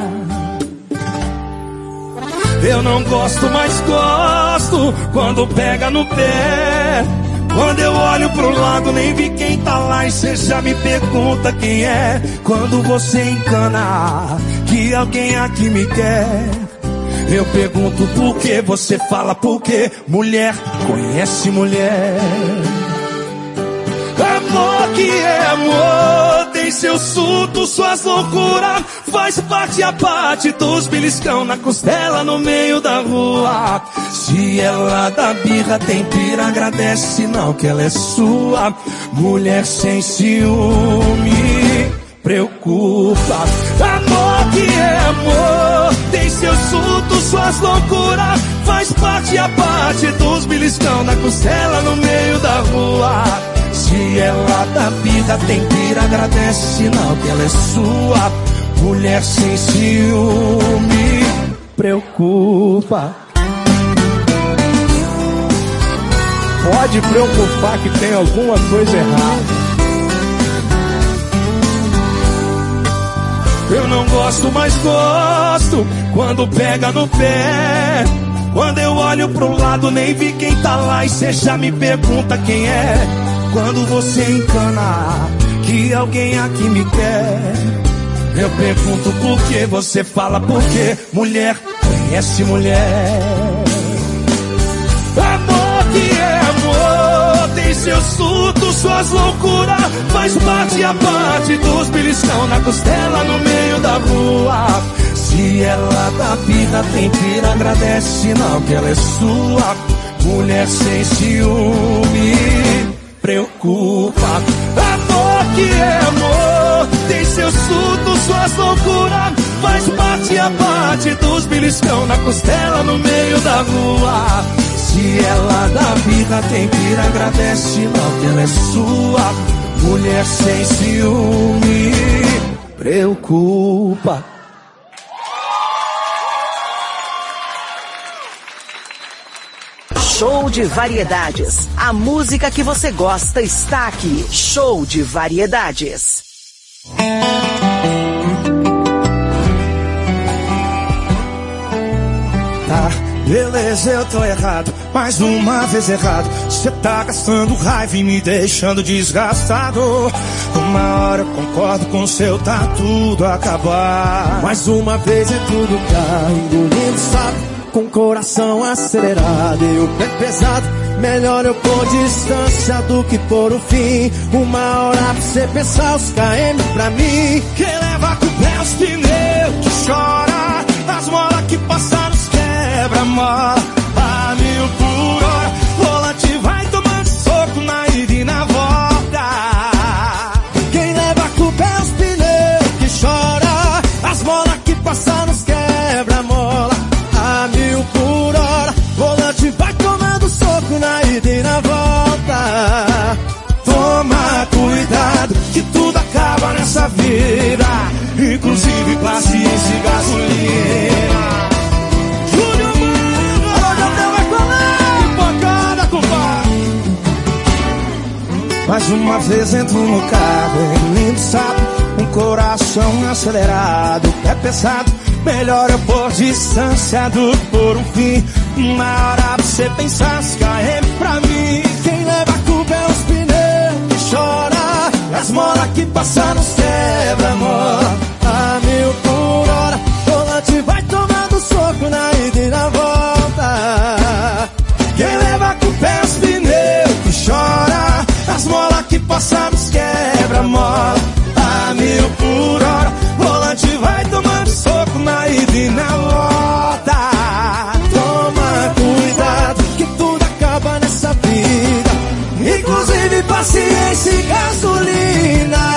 Eu não gosto, mas gosto quando pega no pé. Quando eu olho pro lado nem vi quem tá lá e cê já me pergunta quem é. Quando você encana que alguém aqui me quer, eu pergunto por que, você fala por quê. Mulher conhece mulher. Amor que é amor, tem seus surtos, suas loucuras, faz parte a parte dos beliscão na costela no meio da rua. Se ela dá birra tem pira, agradece sinal que ela é sua. Mulher sem ciúme, preocupa. Amor que é amor, tem seus surtos, suas loucuras, faz parte a parte dos beliscão na costela no meio da rua. Se ela dá vida, tem pira, agradece, sinal que ela é sua. Mulher sem ciúme, preocupa. Pode preocupar que tem alguma coisa errada. Eu não gosto, mas gosto quando pega no pé. Quando eu olho pro lado nem vi quem tá lá e cê já me pergunta quem é. Quando você encana que alguém aqui me quer, eu pergunto por que, você fala por quê. Mulher conhece mulher. Amor que é amor, tem seus surtos, suas loucuras, faz parte a parte dos beliscão na costela no meio da rua. Se ela dá vida, tem pira, agradece, sinal que ela é sua. Mulher sem ciúme, preocupa. Amor que é amor, tem seus surtos, suas loucuras, faz parte a parte dos beliscão na costela no meio da rua. Se ela dá birra, quem pira agradece logo, ela é sua mulher sem ciúme. Preocupa. Show de variedades. A música que você gosta está aqui. Show de variedades. Tá, beleza, eu tô errado, mais uma vez errado. Cê tá gastando raiva e me deixando desgastado. Uma hora eu concordo com o seu, tá tudo a acabar. Mais uma vez é tudo cá, engolindo saco, com o coração acelerado e o pé pesado. Melhor eu pôr distância do que pôr o fim. Uma hora pra você pensar os K M pra mim. Quem leva com o pé os pneus que chora, as molas que passam nos quebra-mola a mil por hora. Volante vai tomando soco na ida e na volta. Quem leva com o pé os pneus que chora, as molas que passam nos quebra-mola a mil por hora. Volante vai tomando soco na ida e na volta. Toma cuidado que tudo acaba nessa vida, inclusive paciência e gasolina. Júnior Mano, olha o teu ecolé, pocada, compadre. Mais uma vez entro no carro, lindo sapo, um coração acelerado, pé pesado. Melhor eu pôr distância do que pôr um fim. Uma hora pra você pensar os K M pra mim. Quem leva a culpa é os pneus que chora, as molas que passam nos quebra-mola a mil por hora. Volante vai tomando soco na ida e na volta. Quem leva a culpa é os pneus que chora, as molas que passam nos quebra-mola a mil por hora. Volante vai tomando soco na ida e na volta. Toma cuidado que tudo acaba nessa vida, inclusive paciência e gasolina.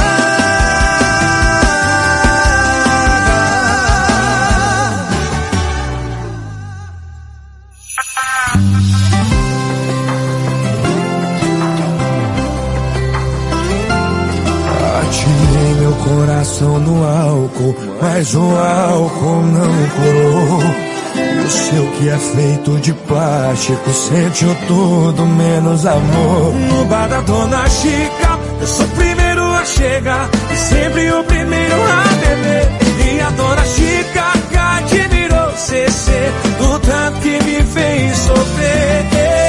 Atirei meu coração no álcool, mas o álcool não curou. E o seu que é feito de plástico sentiu tudo menos amor. No bar da Dona Chica, eu sou o primeiro a chegar e sempre o primeiro a beber. E a Dona Chica que admirou C C, o tanto que me fez sofrer.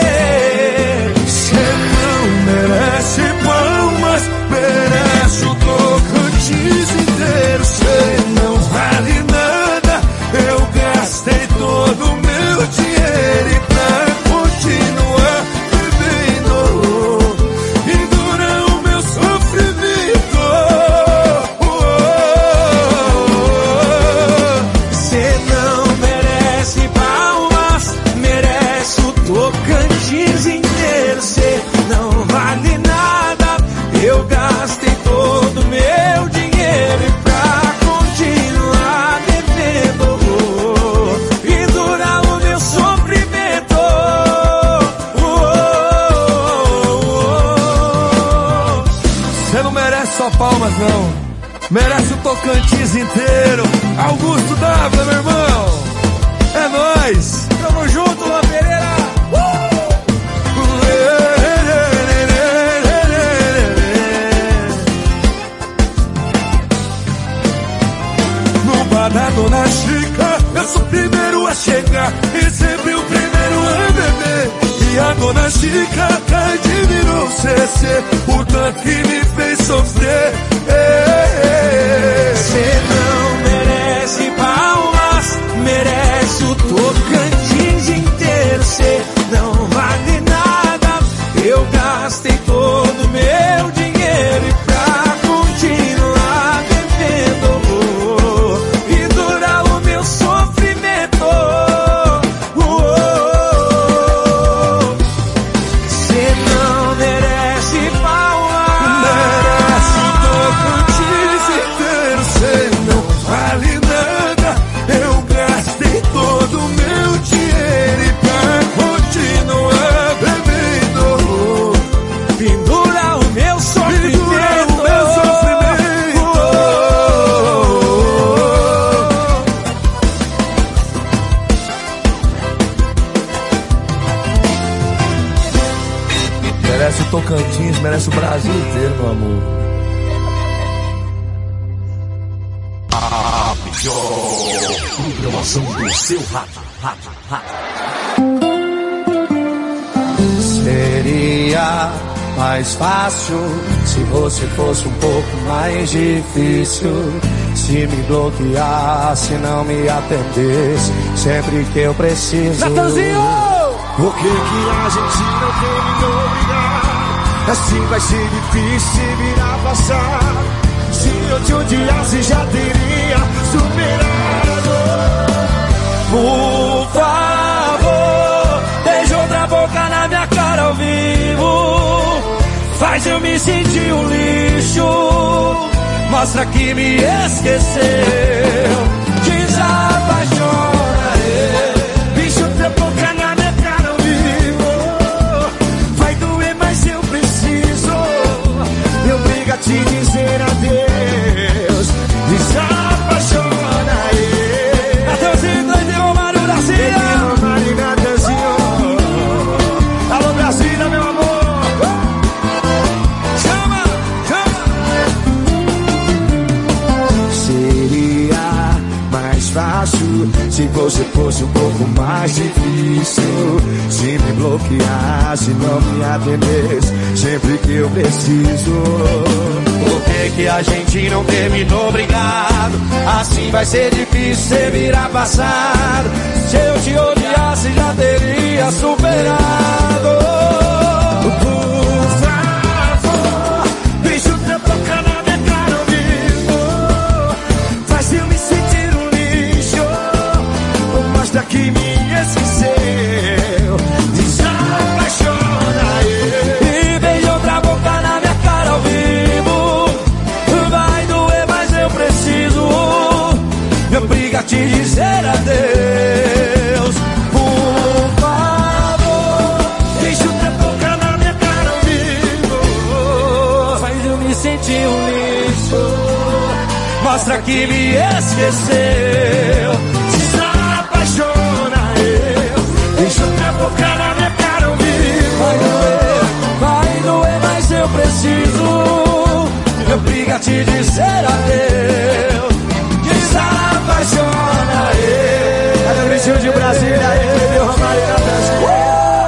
Cê não merece palmas, merece o Tocantins inteiro. Cê não vale nada, eu gastei todo o meu dinheiro e pra continuar vivendo pendura o meu sofrimento. Cê não merece palmas, merece o Tocantins inteiro. Cê não vale nada, eu gastei todo o meu dinheiro e pra continuar vivendo pendura o meu sofrimento. Você não merece só palmas não, merece o Tocantins inteiro. Augusto Dávila, meu irmão, é nóis. Tamo junto, Lá Pereira. No bar da Dona Chica, eu sou o primeiro a chegar e sempre o primeiro a beber. E a Dona Chica admirou C C, o tanto que me fez sofrer. Cê não merece palmas, merece o Tocantins inteiro. Cê não vale nada, eu gastei todo o meu dinheiro e pra continuar vivendo pendura o meu sofrimento. Cê não merece palmas, merece o Tocantins Martins merece o Brasil inteiro, meu amor. A melhor programação do seu rádio, rádio, rádio. Seria mais fácil se você fosse um pouco mais difícil. Se me bloqueasse, não me atendesse sempre que eu preciso. Natanzinho! Por que que a gente não terminou brigar? Assim vai ser difícil se virar passar. Se eu te odiasse já teria superado. Por favor, beija outra boca na minha cara ao vivo. Faz eu me sentir um lixo. Mostra que me esqueceu. Desapaixona, bicho, outra boca na minha cara ao vivo. Vai doer, mas eu preciso. Me obriga a te dizer adeus. Desapaixona, Natanzinho, dois de Romário, Brasília. Romário, Natanzinho. Alô, Brasília, meu amor. Chama, chama. Seria mais fácil se você fosse um pouco mais difícil. Se me bloqueasse, não me atendesse sempre que eu preciso. Por que que a gente não terminou brigado? Assim vai ser difícil você virar passado. Se eu te odiasse já teria superado. Por favor, deixa outra boca na minha cara ao vivo. Faz eu me sentir um lixo. Mostra que me esqueceu. Desapaixona, e beija outra boca na minha cara ao vivo. Vai doer, mas eu preciso. Me obriga a te dizer adeus. Por favor, deixa outra boca na minha cara ao vivo. Faz eu me sentir um lixo. Mostra que me esqueceu. Desapaixona, eu. Deixa outra boca na minha cara ao vivo. Vai doer, vai doer, mas eu preciso. Me obriga a te dizer adeus. Desapaixona, eu. Olha o bicho de Brasília aí, meu Romário na dança.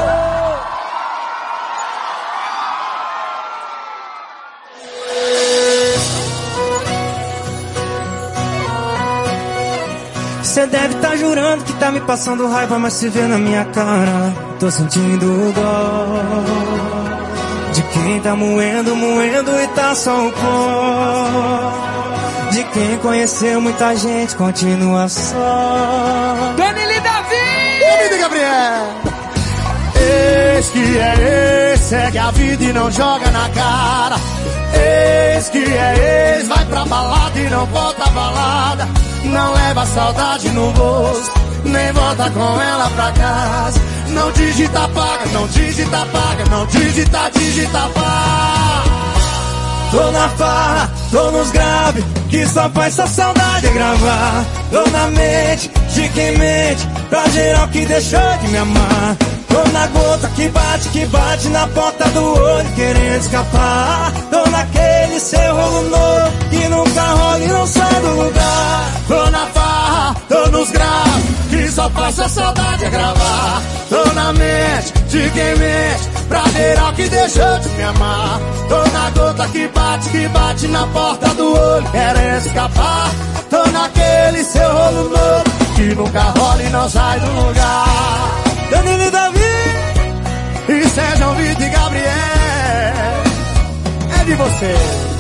Cê deve tá jurando que tá me passando raiva, mas se vê na minha cara, tô sentindo dó de quem tá moendo, moendo e tá só o pó. De quem conheceu muita gente, continua só. Danilo Davi! Danilo Gabriel! Eis que é ex, segue a vida e não joga na cara. Eis que é ex, vai pra balada e não volta a balada. Não leva saudade no bolso, nem volta com ela pra casa. Não digita paga, não digita paga, não digita, digita paga. Tô na farra, tô nos grave, que só faz essa saudade gravar. Tô na mente de quem mente, pra geral que deixou de me amar. Tô na gota que bate, que bate na porta do olho, querendo escapar. Tô naquele seu rolo novo, que nunca rola e não sai do lugar. Tô na farra, tô nos graves, que só faz a saudade é gravar. Tô na mente de quem mente, pra geral que deixou de me amar. Tô na gota que bate, que bate na porta do olho, querendo escapar. Tô naquele seu rolo novo, que nunca rola e não sai do lugar. Danilo e Davi e Sérgio Vitor e Gabriel, é de você.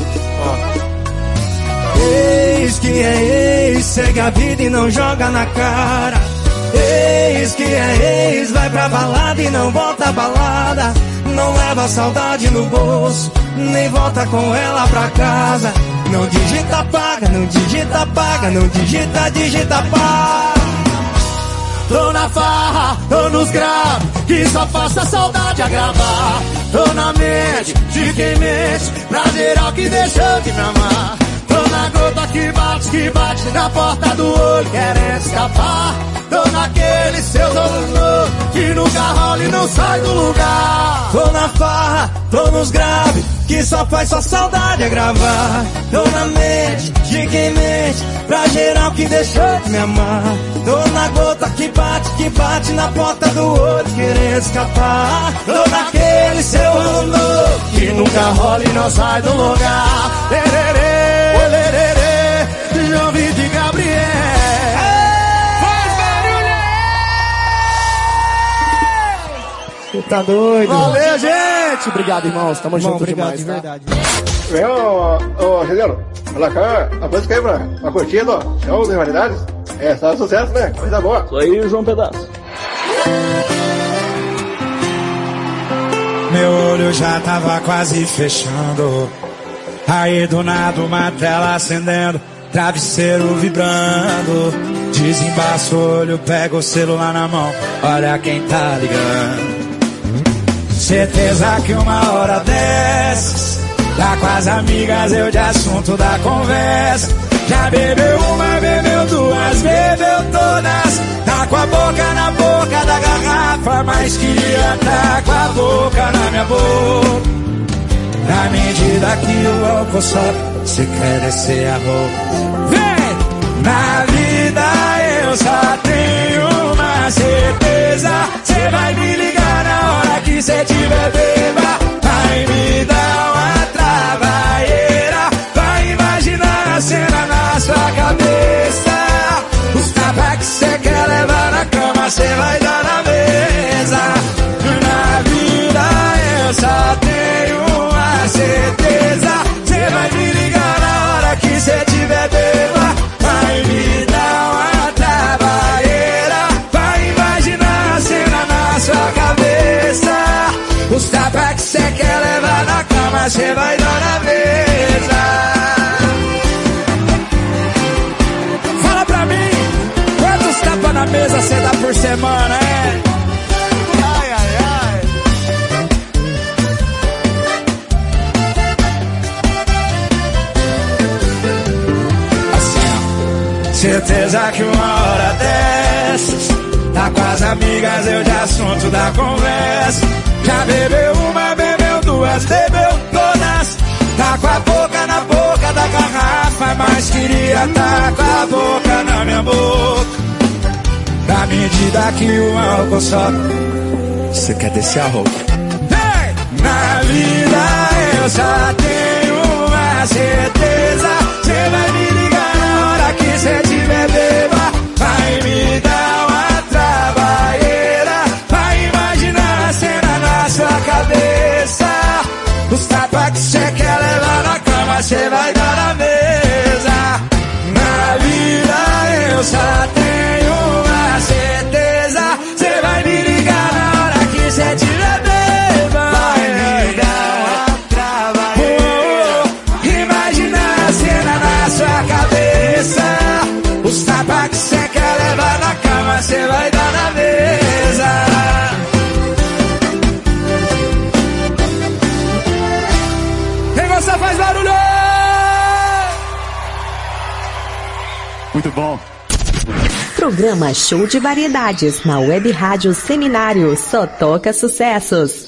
Oh. Eis que é ex, segue a vida e não joga na cara. Eis que é ex, vai pra balada e não volta a balada. Não leva saudade no bolso, nem volta com ela pra casa. Não digita paga, não digita paga, não digita, digita paga. Tô na farra, tô nos graves, que só faça saudade a gravar. Tô na mente de quem mente, pra geral que deixou de me amar. Tô na gota que bate, que bate na porta do olho, querendo escapar. Tô naquele seu dono que nunca rola e não sai do lugar. Tô na farra, tô nos graves, que só faz sua saudade agravar. Tô na mente de quem mente pra geral que deixou de me amar. Tô na gota que bate, que bate na porta do olho querendo escapar. Tô naquele seu dono que nunca rola e não sai do lugar. Lererê, lererê, João Vitor e Gabriel. Tá doido? Valeu, gente! Obrigado, irmãos. Tamo Irmão, junto obrigado, demais, de tá? verdade. Vem, ô, ô, Juliano, olha cá, a coisa que aí pra, pra curtir, ó, show de variedades. É, só sucesso, né? Coisa boa. Isso aí, João Pedaço. Meu olho já tava quase fechando. Aí do nada uma tela acendendo, travesseiro vibrando. Desembaço o olho, pega o celular na mão, olha quem tá ligando. Certeza que uma hora dessas tá com as amigas, eu de assunto da conversa. Já bebeu uma, bebeu duas, bebeu todas. Tá com a boca na boca da garrafa, mas queria tá com a boca na minha boca. Na medida que o álcool sobe, cê quer descer a roupa. Vem! Na vida eu só tenho uma certeza, cê vai me ligar na hora que cê tiver beba. Vai me dar uma travaieira, vai imaginar a cena na sua cabeça. Os tapas que cê quer levar na cama, cê vai dar na mesa. Na vida eu só tenho uma certeza, cê vai me ligar na hora que cê tiver beba. Vai me dar uma trabalheira, vai imaginar a cena na sua cabeça. Os tapas que cê quer levar na cama, cê vai dar na mesa. Fala pra mim, quantos tapas na mesa cê dá por semana, é? Ai, ai, ai. Certeza que uma hora dessas tá com as amigas, eu de assunto da conversa. Já bebeu uma, bebeu duas, bebeu todas. Tá com a boca na boca da garrafa, mas queria tá com a boca na minha boca. Na medida que o álcool sobe, cê quer descer a roupa. Hey! Na vida eu só tenho uma certeza, cê vai me ligar na hora que cê tiver beba. Vai me dar uma trabalheira, vai imaginar a cena na sua cabeça. Os tapas que cê quer levar na cama, cê vai dar na mesa. Na vida eu só tenho uma certeza, cê vai me ligar na hora que cê tiver beba. Vai me dar uma trabalheira, oh, imaginar a cena na sua cabeça. Os tapas que cê quer levar na cama, cê vai dar na mesa. Quem você faz barulho? Muito bom. Programa Show de Variedades na Web Rádio Seminário. Só toca sucessos.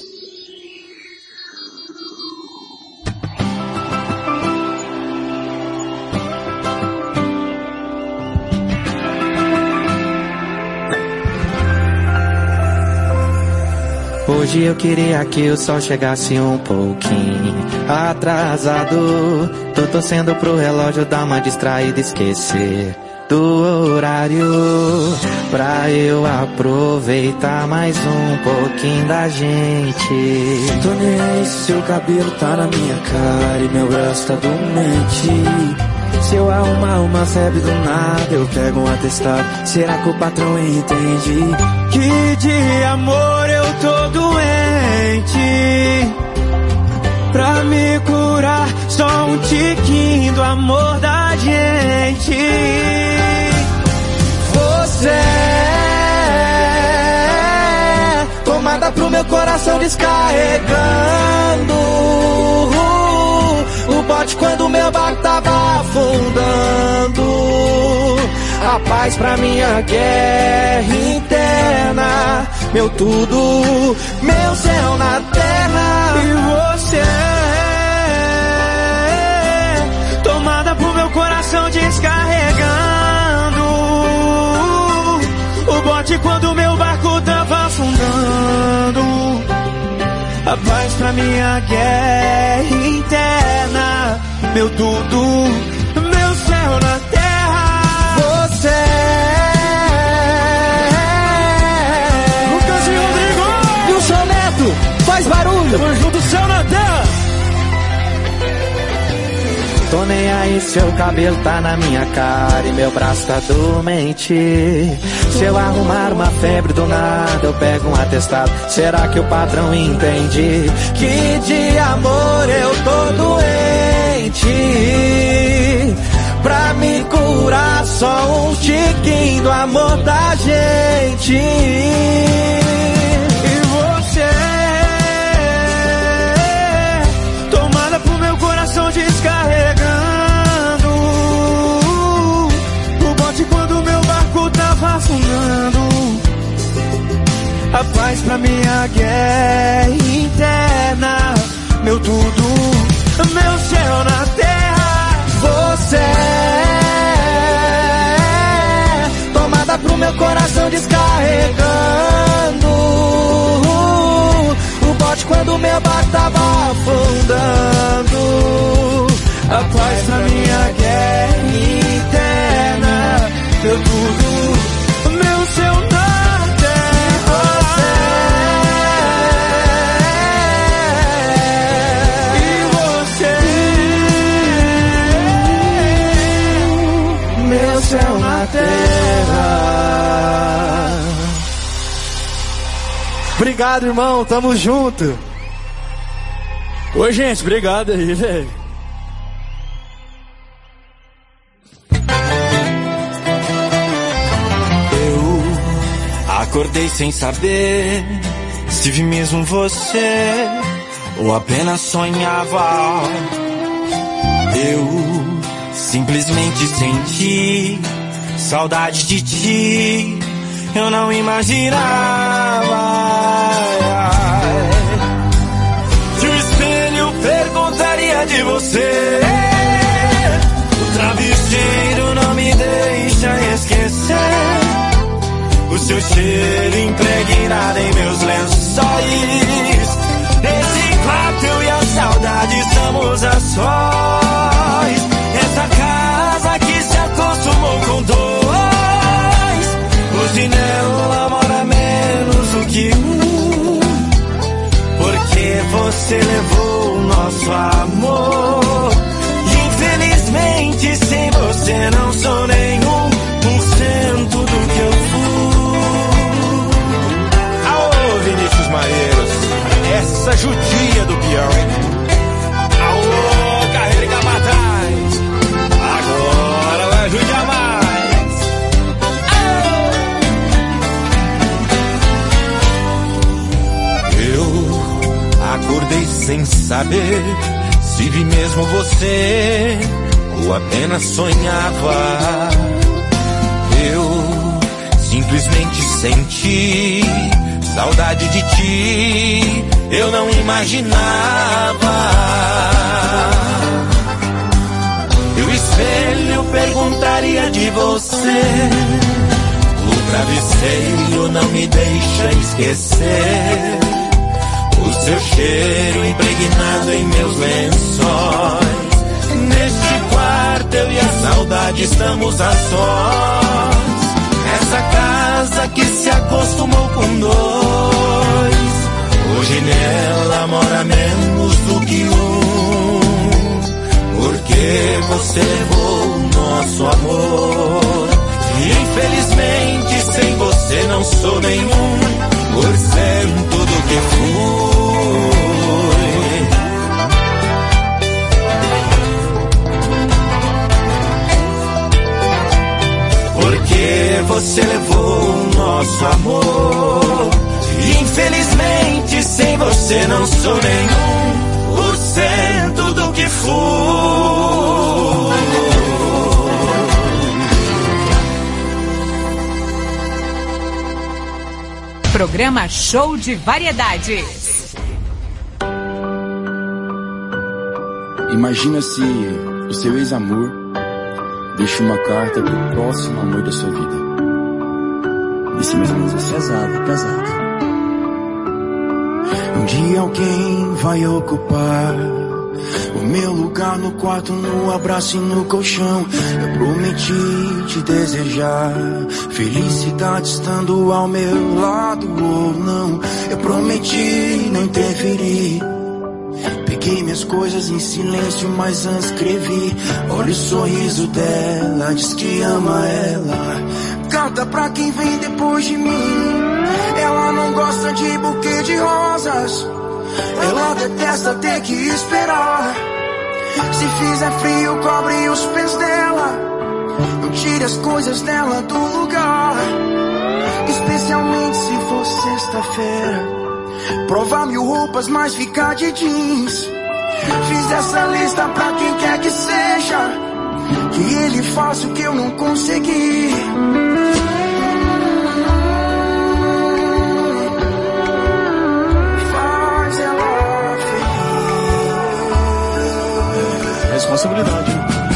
Hoje eu queria que o sol chegasse um pouquinho atrasado. Tô torcendo pro relógio dar uma distraída e esquecer do horário, pra eu aproveitar mais um pouquinho da gente. Tô nem aí se seu cabelo tá na minha cara e meu braço tá doente. Se eu arrumar uma febre do nada, eu pego um atestado. Será que o patrão entende que de amor eu tô doente? Pra me curar, só um tiquinho do amor da gente. Você é tomada pro meu coração descarregando o bote quando meu barco tava afundando. a paz pra minha guerra interna, meu tudo, meu céu na terra. E você é tomada por meu coração descarregando o bote quando meu barco tava afundando. A paz pra minha guerra interna, meu tudo, meu céu na terra. Você é Lucas e Rodrigo e o seu neto, faz barulho. Tamo junto, céu na terra. Tô nem aí, seu cabelo tá na minha cara e meu braço tá dormente. Se eu arrumar uma febre do nada, eu pego um atestado. Será que o patrão entende que de amor eu tô doente? Pra me curar só um tiquinho do amor da gente. E você tomada por meu coração descarregando o bote quando meu barco tava afundando. A paz pra minha guerra interna, meu tudo, meu céu na terra. Você é tomada pro meu coração descarregando o bote quando meu barco tava afundando. A paz pra minha guerra interna, meu tudo, meu céu na terra. E você, meu céu na terra. Obrigado, irmão, tamo junto. Oi, gente, obrigado aí, velho. Acordei sem saber se vi mesmo você ou apenas sonhava. Eu simplesmente senti saudade de ti, eu não imaginava que o espelho perguntaria de você. O travesseiro não me deixa esquecer o seu cheiro impregnado em meus lençóis. Nesse quarto eu e a saudade estamos a sós. Essa casa que se acostumou com dois, hoje nela mora menos do que um. Porque você levou o nosso amor. E infelizmente sem você não sou nenhum por cento do que eu fui. Vinícius Maeiros, essa judia do peão, hein? Aô, carreira Capataz, agora vai judiar mais. Eu acordei sem saber se vi mesmo você ou apenas sonhava. Eu simplesmente senti saudade de ti, eu não imaginava. E o espelho perguntaria de você. O travesseiro não me deixa esquecer o seu cheiro impregnado em meus lençóis. Neste quarto eu e a saudade estamos a sós. Essa casa que se acostumou com dois, hoje nela mora menos do que um. Porque você levou o nosso amor. E infelizmente sem você não sou nenhum por cento do que fui. Porque você levou o nosso amor. E infelizmente sem você não sou nenhum por cento do que fui. Programa Show de Variedades. Imagina se o seu ex-amor deixa uma carta pro próximo amor da sua vida. Isso é mais ou menos assim. Pesado, pesado. Um dia alguém vai ocupar o meu lugar no quarto, no abraço e no colchão. Eu prometi te desejar felicidade estando ao meu lado ou não. Eu prometi não interferir. Peguei minhas coisas em silêncio, mas antes escrevi. Olha o sorriso dela, diz que ama ela. Carta pra quem vem depois de mim. Ela não gosta de buquê de rosas. Ela detesta ter que esperar. Se fizer frio, cobre os pés dela. Não tire as coisas dela do lugar. Especialmente se for sexta-feira. Provar mil roupas, mas ficar de jeans. Fiz essa lista pra quem quer que seja. Que ele faça o que eu não consegui. Faz ela feliz. Responsabilidade.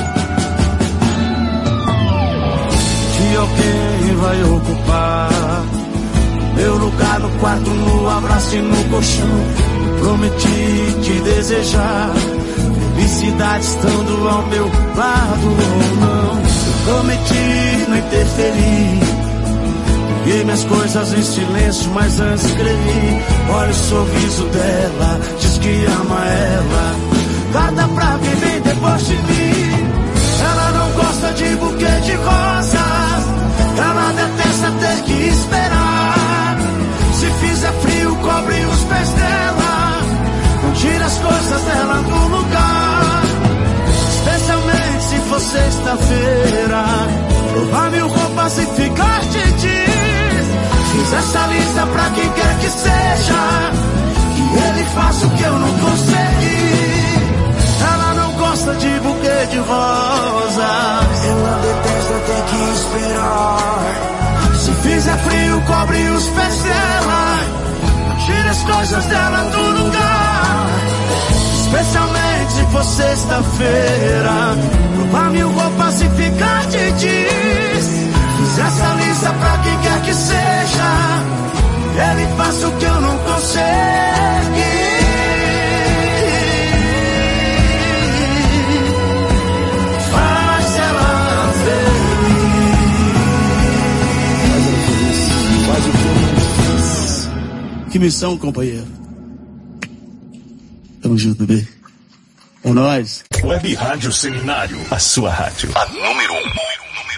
Que alguém vai ocupar meu lugar no quarto, no abraço e no colchão. Prometi te desejar felicidade estando ao meu lado ou não. Prometi não interferir. Peguei minhas coisas em silêncio, mas antes escrevi. Olha o sorriso dela, diz que ama ela. Carta pra quem vem depois de mim. Ela não gosta de buquê de rosas. Ela detesta ter que esperar. Se fizer frio, cobre os pés dela. Não tira as coisas dela do lugar. Especialmente se for sexta-feira. Provar mil roupas e ficar de jeans. Fiz essa lista pra quem quer que seja. Que ele faça o que eu não consegui. Ela não gosta de buquê de rosas. Ela detesta ter que esperar. Se fizer frio, cobre os pés dela. Tira as coisas dela do lugar. Especialmente se for sexta-feira. Provar mil roupas e ficar de jeans. Fiz essa lista pra quem quer que seja. Ele faça o que eu não consegui. Faz ela feliz. Faz o que eu não fiz. Que missão, companheiro. Tamo junto, bebê. É nóis. Web Rádio Seminário, a sua rádio. A número um.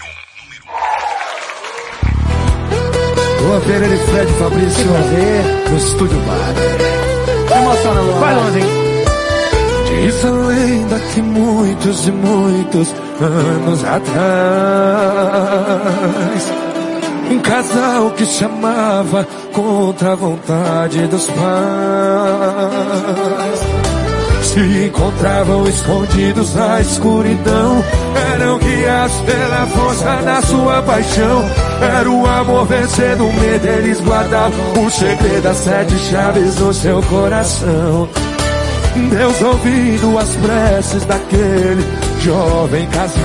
Boa feira de Fred Fabrício no Estúdio Bar. Emociona, Luan. Vai longe, hein? Diz a lenda que muitos e muitos anos atrás, um casal que se amava contra a vontade dos pais se encontravam escondidos na escuridão. Eram guiados pela força da sua paixão. Era o amor vencendo o medo. Eles guardavam o segredo das sete chaves no seu coração. Deus, ouvindo as preces daquele jovem casal,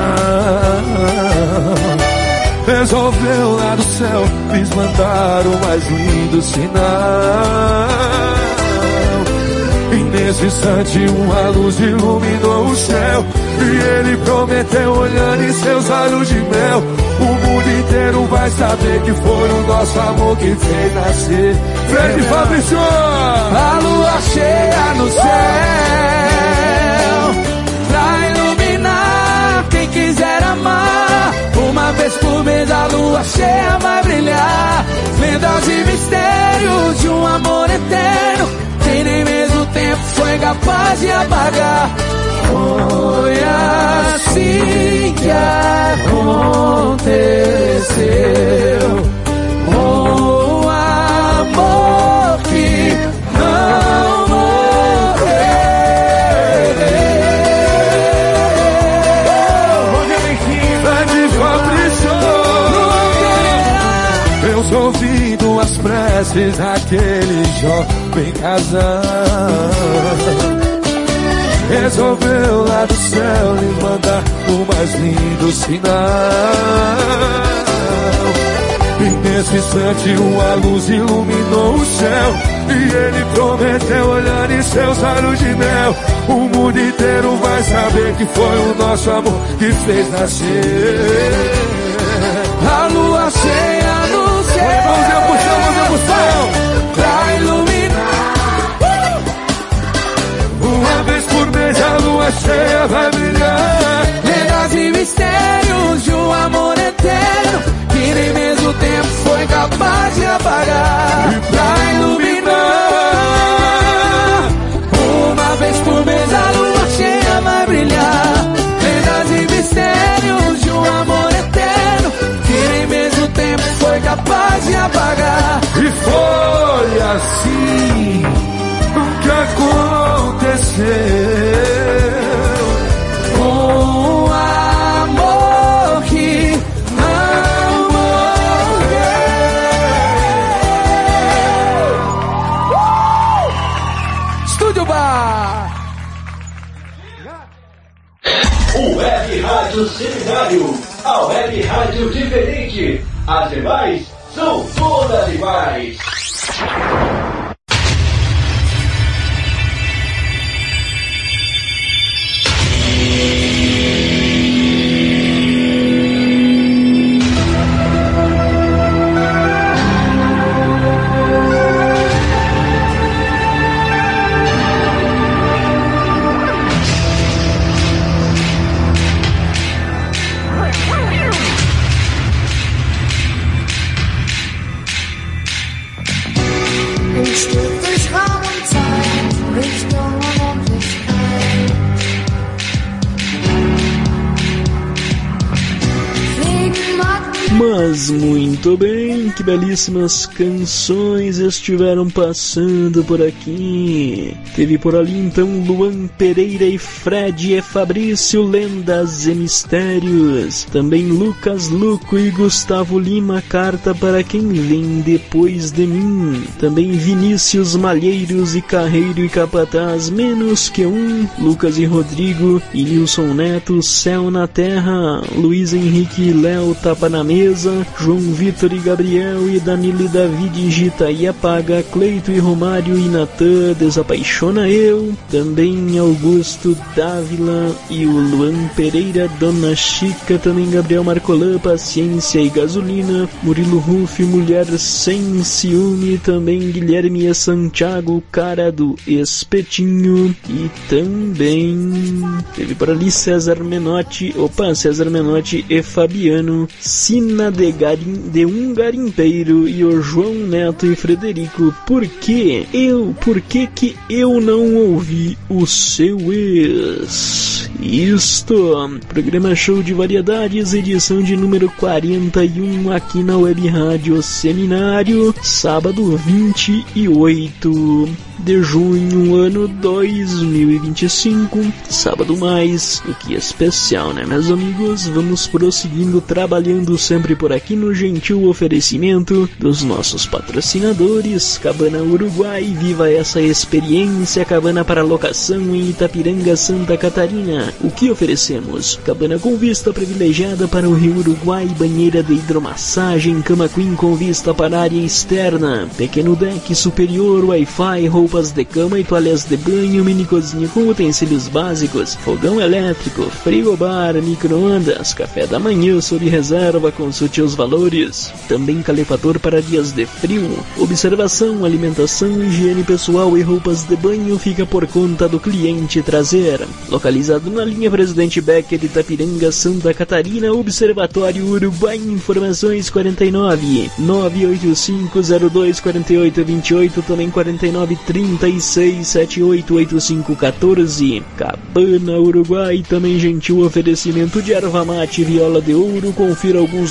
resolveu lá do céu lhes mandar o mais lindo sinal. E nesse instante uma luz iluminou o céu, e ele prometeu, olhando em seus olhos de mel: o mundo inteiro vai saber que foi o nosso amor que fez nascer Fred Fabrício. A lua cheia no céu, pra iluminar quem quiser amar. Uma vez por mês a lua cheia vai brilhar. Lendas e mistérios de um amor eterno, que nem mesmo o tempo foi capaz de apagar. Foi assim que aconteceu. Um amor que não morreu. Fred Fabrício. Meus ouvidos as preces daquele jovem casal. Resolveu lá do céu lhe mandar o mais lindo sinal. E nesse instante uma luz iluminou o céu, e ele prometeu olhar em seus olhos de mel. O mundo inteiro vai saber que foi o nosso amor que fez nascer a lua cheia no céu. Mãozinha pro céu, mãozinha pro céu, pra iluminar. Uma vez por mês a lua cheia vai brilhar. Lendas e mistérios de um amor eterno que nem mesmo o tempo foi capaz de apagar. E pra iluminar, uma vez por mês a lua cheia vai brilhar. Lendas e mistérios de um amor eterno que nem mesmo o tempo foi capaz de apagar. E foi assim que aconteceu com o amor que não morreu. Estúdio Bar. O Web Rádio Seminário, a Web Rádio diferente. As demais são todas iguais. Mas muito bem, que belíssimas canções estiveram passando por aqui. Teve por ali então Luan Pereira e Fred e Fabrício, Lendas e Mistérios. Também Lucas Luco e Gustavo Lima, Carta para Quem Vem Depois de Mim. Também Vinícius Malheiros e Carreiro e Capataz, Menos Que Um. Lucas e Rodrigo e Nilson Neto, Céu na Terra. Luiz Henrique e Léo, Tapa na Mesa. João Vitor e Gabriel e Danilo e Davi digita e apaga. Cleito e Romário e Natan, Desapaixona Eu. Também Augusto Dávila e o Luan Pereira, Dona Chica. Também Gabriel Marcolan, Paciência e Gasolina. Murilo Ruff, Mulher Sem Ciúme. Também Guilherme e Santiago, Cara do Espetinho. E também teve por ali César Menotti, opa, César Menotti e Fabiano, Sina de, garim, de um garimpeiro e o João Neto e Frederico. Por que eu, por que que eu não ouvi o seu ex? Isto, programa Show de Variedades, edição de número quarenta e um aqui na Web Rádio Seminário, sábado vinte e oito de junho, ano dois mil e vinte e cinco, sábado mais do que especial, né, meus amigos? Vamos prosseguindo, trabalhando sempre por aqui no gentil oferecimento dos nossos patrocinadores. Cabana Uruguai, viva essa experiência. Cabana para locação em Itapiranga, Santa Catarina. O que oferecemos? Cabana com vista privilegiada para o Rio Uruguai, banheira de hidromassagem, cama queen com vista para a área externa, pequeno deck superior, Wi-Fi, roupas de cama e toalhas de banho, mini cozinha com utensílios básicos, fogão elétrico, frigobar, micro-ondas, café da manhã sob reserva, consulte os valores. Também calefator para dias de frio. Observação, alimentação, higiene pessoal e roupas de banho fica por conta do cliente trazer. Localizado na linha Presidente Becker de Itapiranga, Santa Catarina, Observatório Uruguai. Informações quarenta e nove, nove oito cinco zero dois quatro oito dois oito, também quarenta e nove, trinta e seis, setenta e oito, oitenta e cinco, quatorze. Cabana Uruguai, também gentil oferecimento de erva mate, viola de ouro. Confira alguns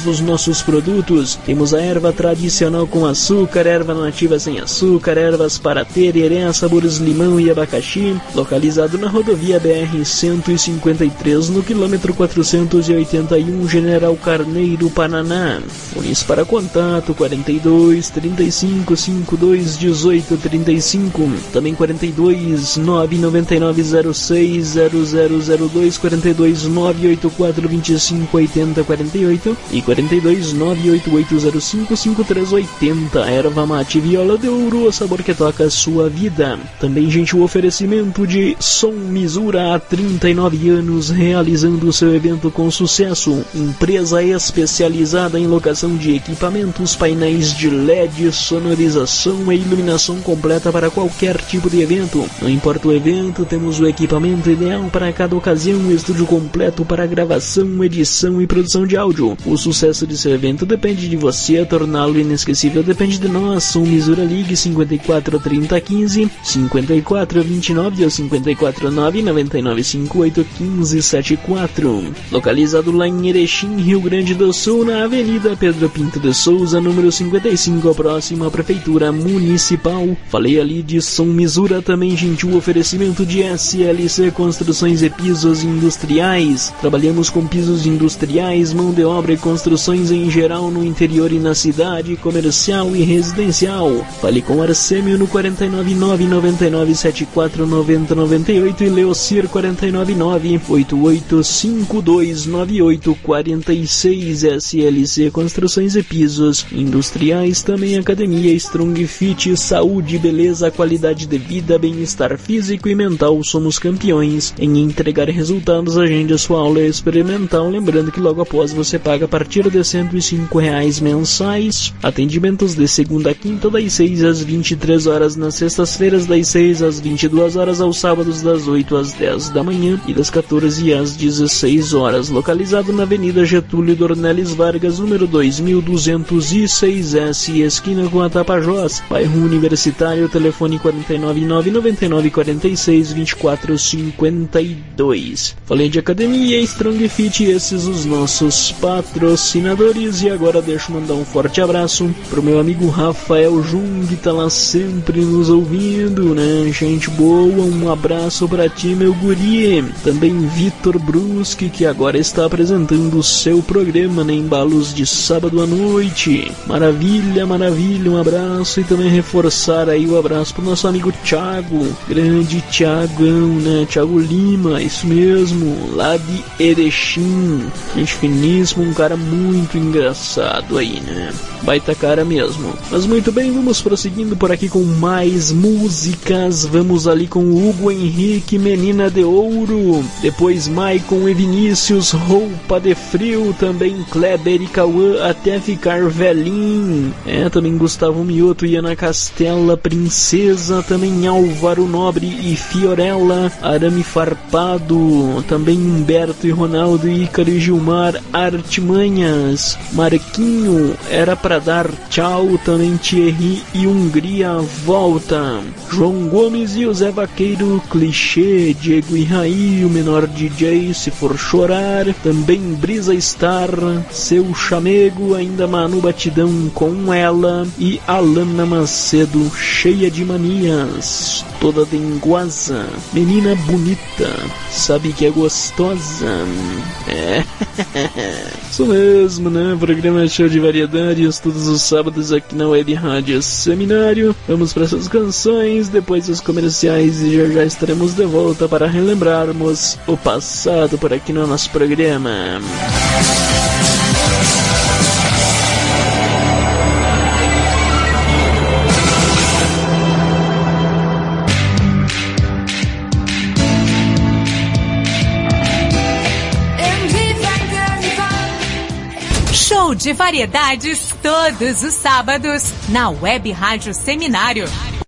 os nossos produtos. Temos a erva tradicional com açúcar, erva nativa sem açúcar, ervas para tereré, sabores limão e abacaxi, localizado na rodovia B R cento e cinquenta e três, no quilômetro quatrocentos e oitenta e um, General Carneiro, Paraná. Fones para contato quarenta e dois, trinta e cinco, cinquenta e dois, dezoito, trinta e cinco, também quarenta e dois, nove nove nove zero seis zero zero zero dois, quarenta e dois, nove oito quatro, vinte e cinco, oitenta, quarenta e oito e quarenta e dois, nove oito oito zero cinco, cinco três oito zero. Erva mate viola de ouro, o sabor que toca a sua vida. Também, gente, o oferecimento de Som Misura, há trinta e nove anos realizando o seu evento com sucesso. Empresa especializada em locação de equipamentos, painéis de L E D, sonorização e iluminação completa para qualquer tipo de evento. Não importa o evento, temos o equipamento ideal para cada ocasião, um estúdio completo para gravação, edição e produção de áudio. O sucesso de seu evento depende de você, torná-lo inesquecível depende de nós. Som Misura, ligue cinquenta e quatro, trinta, quinze, cinquenta e quatro, vinte e nove ou cinquenta e quatro, nove nove nove cinco oito, quinze, setenta e quatro. Localizado lá em Erechim, Rio Grande do Sul, na Avenida Pedro Pinto de Souza, número cinquenta e cinco, próximo à Prefeitura Municipal. Falei ali de Som Misura. Também, gente, o oferecimento de S L C Construções e Pisos Industriais. Trabalhamos com pisos industriais, mão de obra e construções em geral no interior e na cidade, comercial e residencial. Fale com Arcêmio no quarenta e nove, nove nove nove, sete quatro nove zero nove oito e Leocir quarenta e nove, nove oito oito cinco dois nove oito quatro seis. S L C Construções e Pisos Industriais. Também Academia Strong Fit, saúde, beleza, qualidade de vida, bem-estar físico e mental. Somos campeões em entregar resultados. Agende a sua aula experimental, lembrando que logo após você paga a partir de cento e cinco reais mensais. Atendimentos de segunda a quinta, das seis às vinte e três horas, nas sextas-feiras das seis às vinte e duas horas, aos sábados das oito às dez da manhã e das quatorze às dezesseis horas. Localizado na Avenida Getúlio Dornelles Vargas, número dois mil duzentos e seis S, esquina com a Tapajós, bairro Universitário. Telefone quarenta e nove, nove nove nove, quarenta e seis, vinte e quatro cinquenta e dois. Falei de Academia Strong Fit, esses os nossos patrocinadores. E agora deixo mandar um forte abraço pro meu amigo Rafael Jung, que tá lá sempre nos ouvindo, né? Gente boa, um abraço pra ti, meu guri. Também Vitor Bruschi, que agora está apresentando o seu programa, né? Embalos de sábado à noite. Maravilha, maravilha, um abraço. E também reforçar aí o abraço pro nosso amigo Thiago, grande Thiagão, né? Thiago Lima, isso mesmo, lá de Erechim. Gente finíssimo, um cara muito engraçado aí, né? Baita cara mesmo. Mas muito bem, vamos prosseguindo por aqui com mais músicas. Vamos ali com Hugo Henrique, Menina de Ouro. Depois Maicon e Vinícius, Roupa de Frio. Também Kleber e Cauã, Até Ficar Velhinho. É, também Gustavo Mioto e Ana Castela, Princesa. Também Álvaro Nobre e Fiorella, Arame Farpado. Também Humberto e Ronaldo, Ícaro e Gilmar, Artimanhas. Marquinho, Era Pra Dar Tchau. Também Thierry e Hungria Volta. João Gomes e o Zé Vaqueiro, Clichê. Diego e Raí, o Menor D J, Se For Chorar. Também Brisa Star, Seu Chamego. Ainda Manu Batidão, Com Ela. E Alana Macedo, Cheia de Manias. Toda dengosa, menina bonita, sabe que é gostosa. É, isso mesmo, né? Programa Show de Variedades todos os sábados aqui na Web Rádio Seminário. Vamos para essas canções, depois os comerciais, e já já estaremos de volta para relembrarmos o passado por aqui no nosso programa. Show de variedades todos os sábados na Web Rádio Seminário.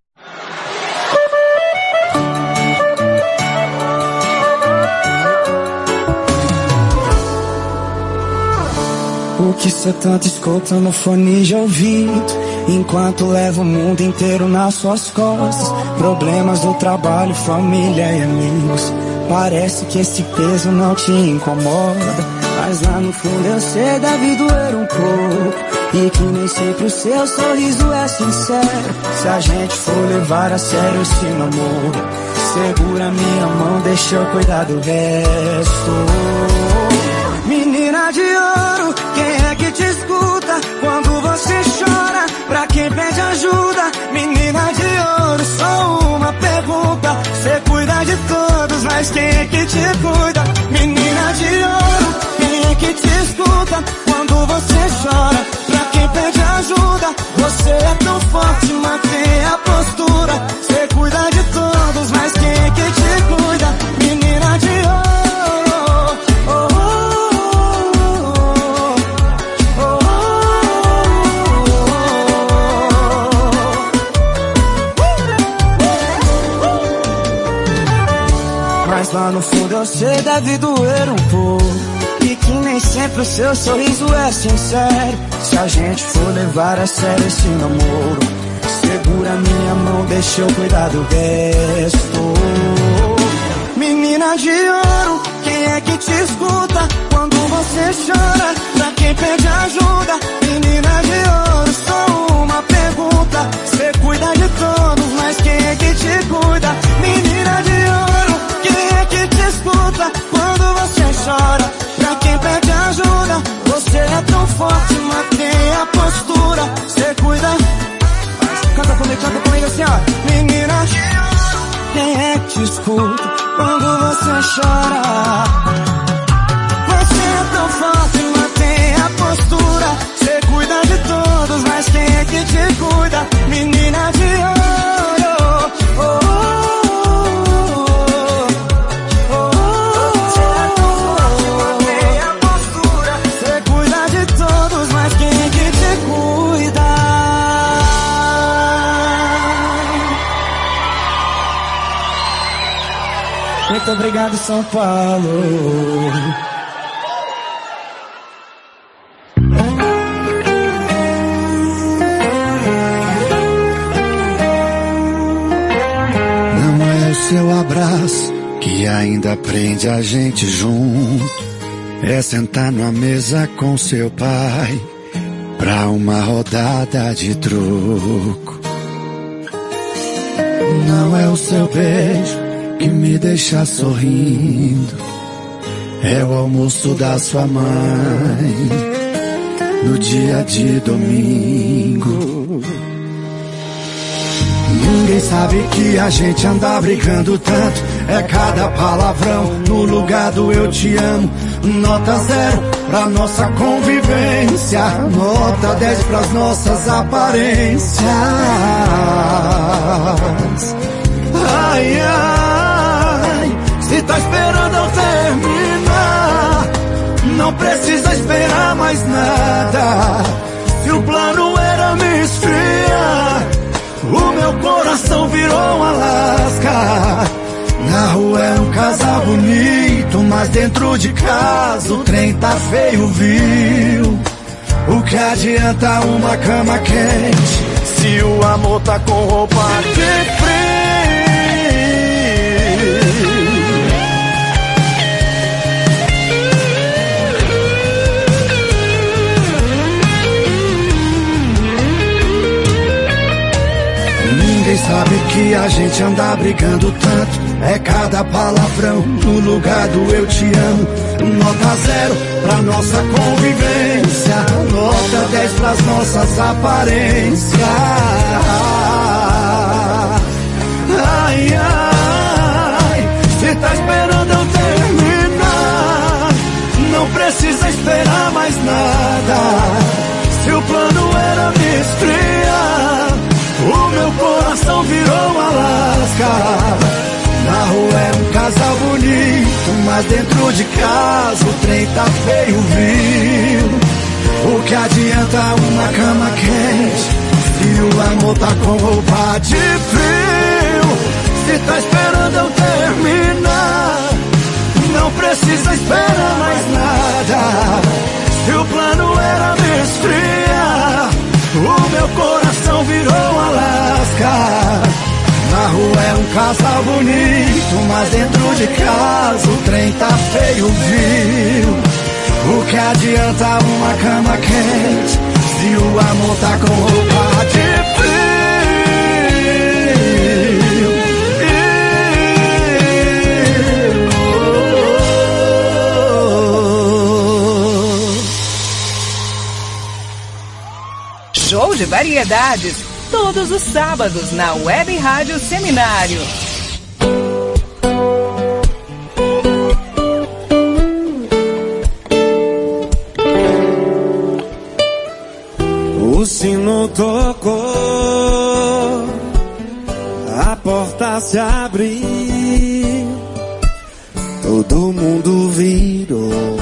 O que você tanto escuta no fone de ouvido, enquanto leva o mundo inteiro nas suas costas? Problemas do trabalho, família e amigos, parece que esse peso não te incomoda. Mas lá no fundo eu sei deve doer um pouco, e que nem sempre o seu sorriso é sincero. Se a gente for levar a sério esse namoro, segura minha mão, deixa eu cuidar do resto. Menina de ouro, quem é que te escuta quando você chora? Pra quem pede ajuda? Menina de ouro, só uma pergunta. Você cuida de todos, mas quem é que te cuida? Menina de ouro, quem é que te escuta quando você chora? Pra quem pede ajuda? Você é tão forte, mantém a postura. Você cuida de todos, mas quem é que te cuida? Menina de ouro. Mas lá no fundo eu sei deve doer um pouco, e que nem sempre o seu sorriso é sincero. Se a gente for levar a sério esse namoro, segura minha mão, deixa eu cuidar do resto. Menina de ouro, quem é que te escuta quando você chora? Pra quem pede ajuda? Menina de ouro, só uma pergunta. Você cuida de todos, mas quem é que te cuida? Menina de ouro, quem é que te escuta quando você chora? Pra quem pede ajuda? Você é tão forte, mantém a postura. Você cuida. Canta comigo, canta comigo assim, ó. Menina de ouro, quem é que te escuta quando você chora? Você é tão forte, mantém a postura. Você cuida de todos, mas quem é que te cuida? Menina de ouro, oh, oh, oh, oh, oh. Você é tão forte, mantém a postura. Você cuida de todos, mas quem é que te cuida? Muito obrigado, São Paulo. Não é o seu abraço que ainda prende a gente junto, é sentar numa mesa com seu pai pra uma rodada de truco. Não é o seu beijo que me deixa sorrindo, é o almoço da sua mãe no dia de domingo. Ninguém sabe que a gente anda brigando tanto, é cada palavrão no lugar do eu te amo. Nota zero pra nossa convivência, nota dez pras nossas aparências. Ai, ai, se tá esperando eu terminar, não precisa esperar mais nada. Se o plano era me esfriar, o meu coração virou uma lasca. Na rua é um casal bonito, mas dentro de casa o trem tá feio, viu? O que adianta uma cama quente se o amor tá com roupa de frio? Ninguém sabe que a gente anda brigando tanto, é cada palavrão no lugar do eu te amo. Nota zero pra nossa convivência, nota dez pras nossas aparências. Ai, ai, se tá esperando eu terminar, não precisa esperar mais nada. Se o plano era me esfriar, o meu coração virou uma lasca. Na rua é um casal bonito, mas dentro de casa o trem tá feio, viu? O que adianta uma cama quente se o amor tá com roupa de frio? Se tá esperando eu terminar, não precisa esperar mais nada. Se o plano era me esfriar, o meu coração virou uma lasca. Na rua é um casal bonito, mas dentro de casa o trem tá feio, viu? O que adianta uma cama quente se o amor tá com roupa de frio? Show de variedades, todos os sábados na Web Rádio Seminário. O sino tocou, a porta se abriu, todo mundo virou,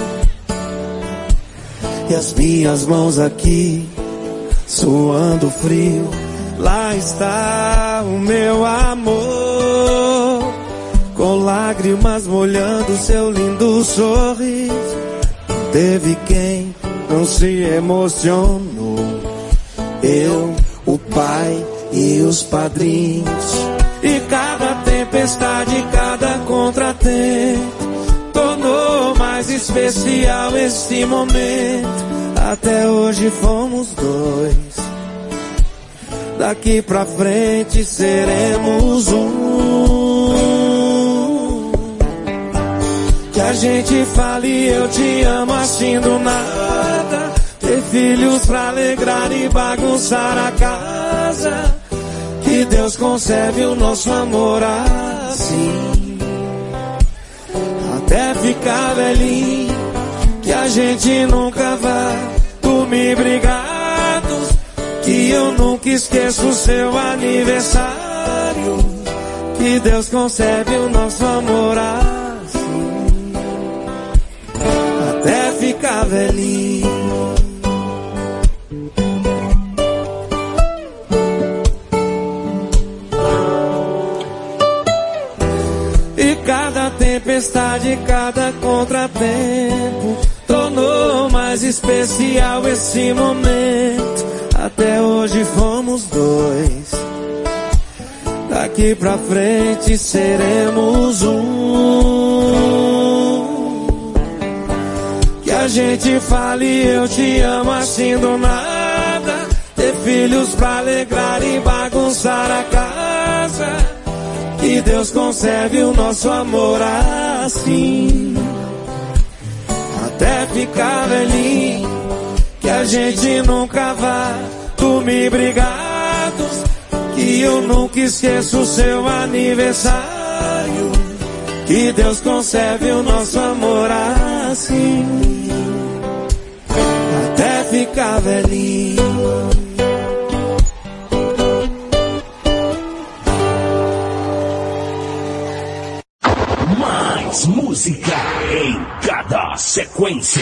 e as minhas mãos aqui, suando frio, lá está o meu amor, com lágrimas molhando seu lindo sorriso. Teve quem não se emocionou, eu, o pai e os padrinhos. E cada tempestade, cada contratempo tornou mais especial esse momento. Até hoje fomos dois, daqui pra frente seremos um. Que a gente fale eu te amo assim do nada, ter filhos pra alegrar e bagunçar a casa. Que Deus concebe o nosso amor assim, até ficar velhinho, que a gente nunca vai dormir brigados, que eu nunca esqueço o seu aniversário. Que Deus concebe o nosso amor assim, até ficar velhinho. E cada tempestade, cada contratempo tornou mais especial esse momento. Até hoje fomos dois, daqui pra frente seremos um. Que a gente fale eu te amo assim do nada, ter filhos pra alegrar e bagunçar a casa. Que Deus concebe o nosso amor assim, até ficar velhinho, que a gente nunca vai dormir brigados, que eu nunca esqueço o seu aniversário. Que Deus concebe o nosso amor assim, até ficar velhinho. Mais música em cada sequência.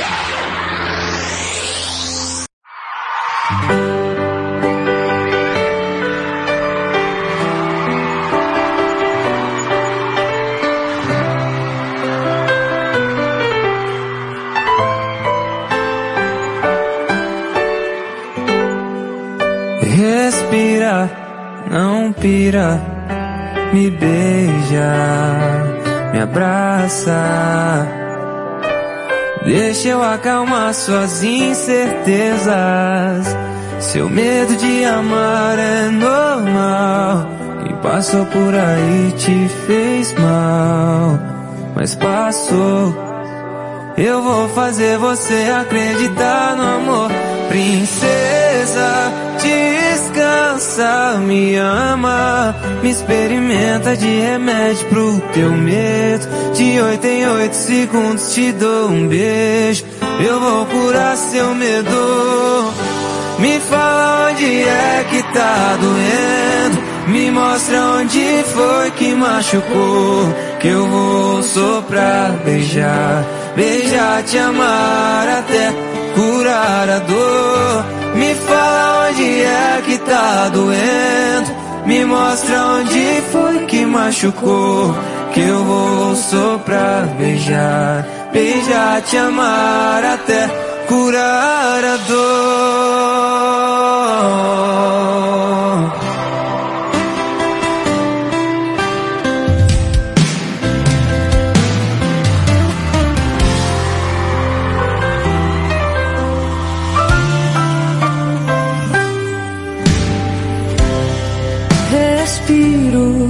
Respira, não pira, me beija, me abraça, deixa eu acalmar suas incertezas. Seu medo de amar é normal, quem passou por aí te fez mal, mas passou. Eu vou fazer você acreditar no amor. Princesa, descansa, me ama, me experimenta de remédio pro teu medo. De oito em oito segundos te dou um beijo, eu vou curar seu medo. Me fala onde é que tá doendo, me mostra onde foi que machucou, que eu vou soprar, beijar, beijar, te amar até curar a dor. Me fala onde é que tá doendo, me mostra onde foi que machucou, que eu vou soprar, beijar, beijar, te amar até curar a dor.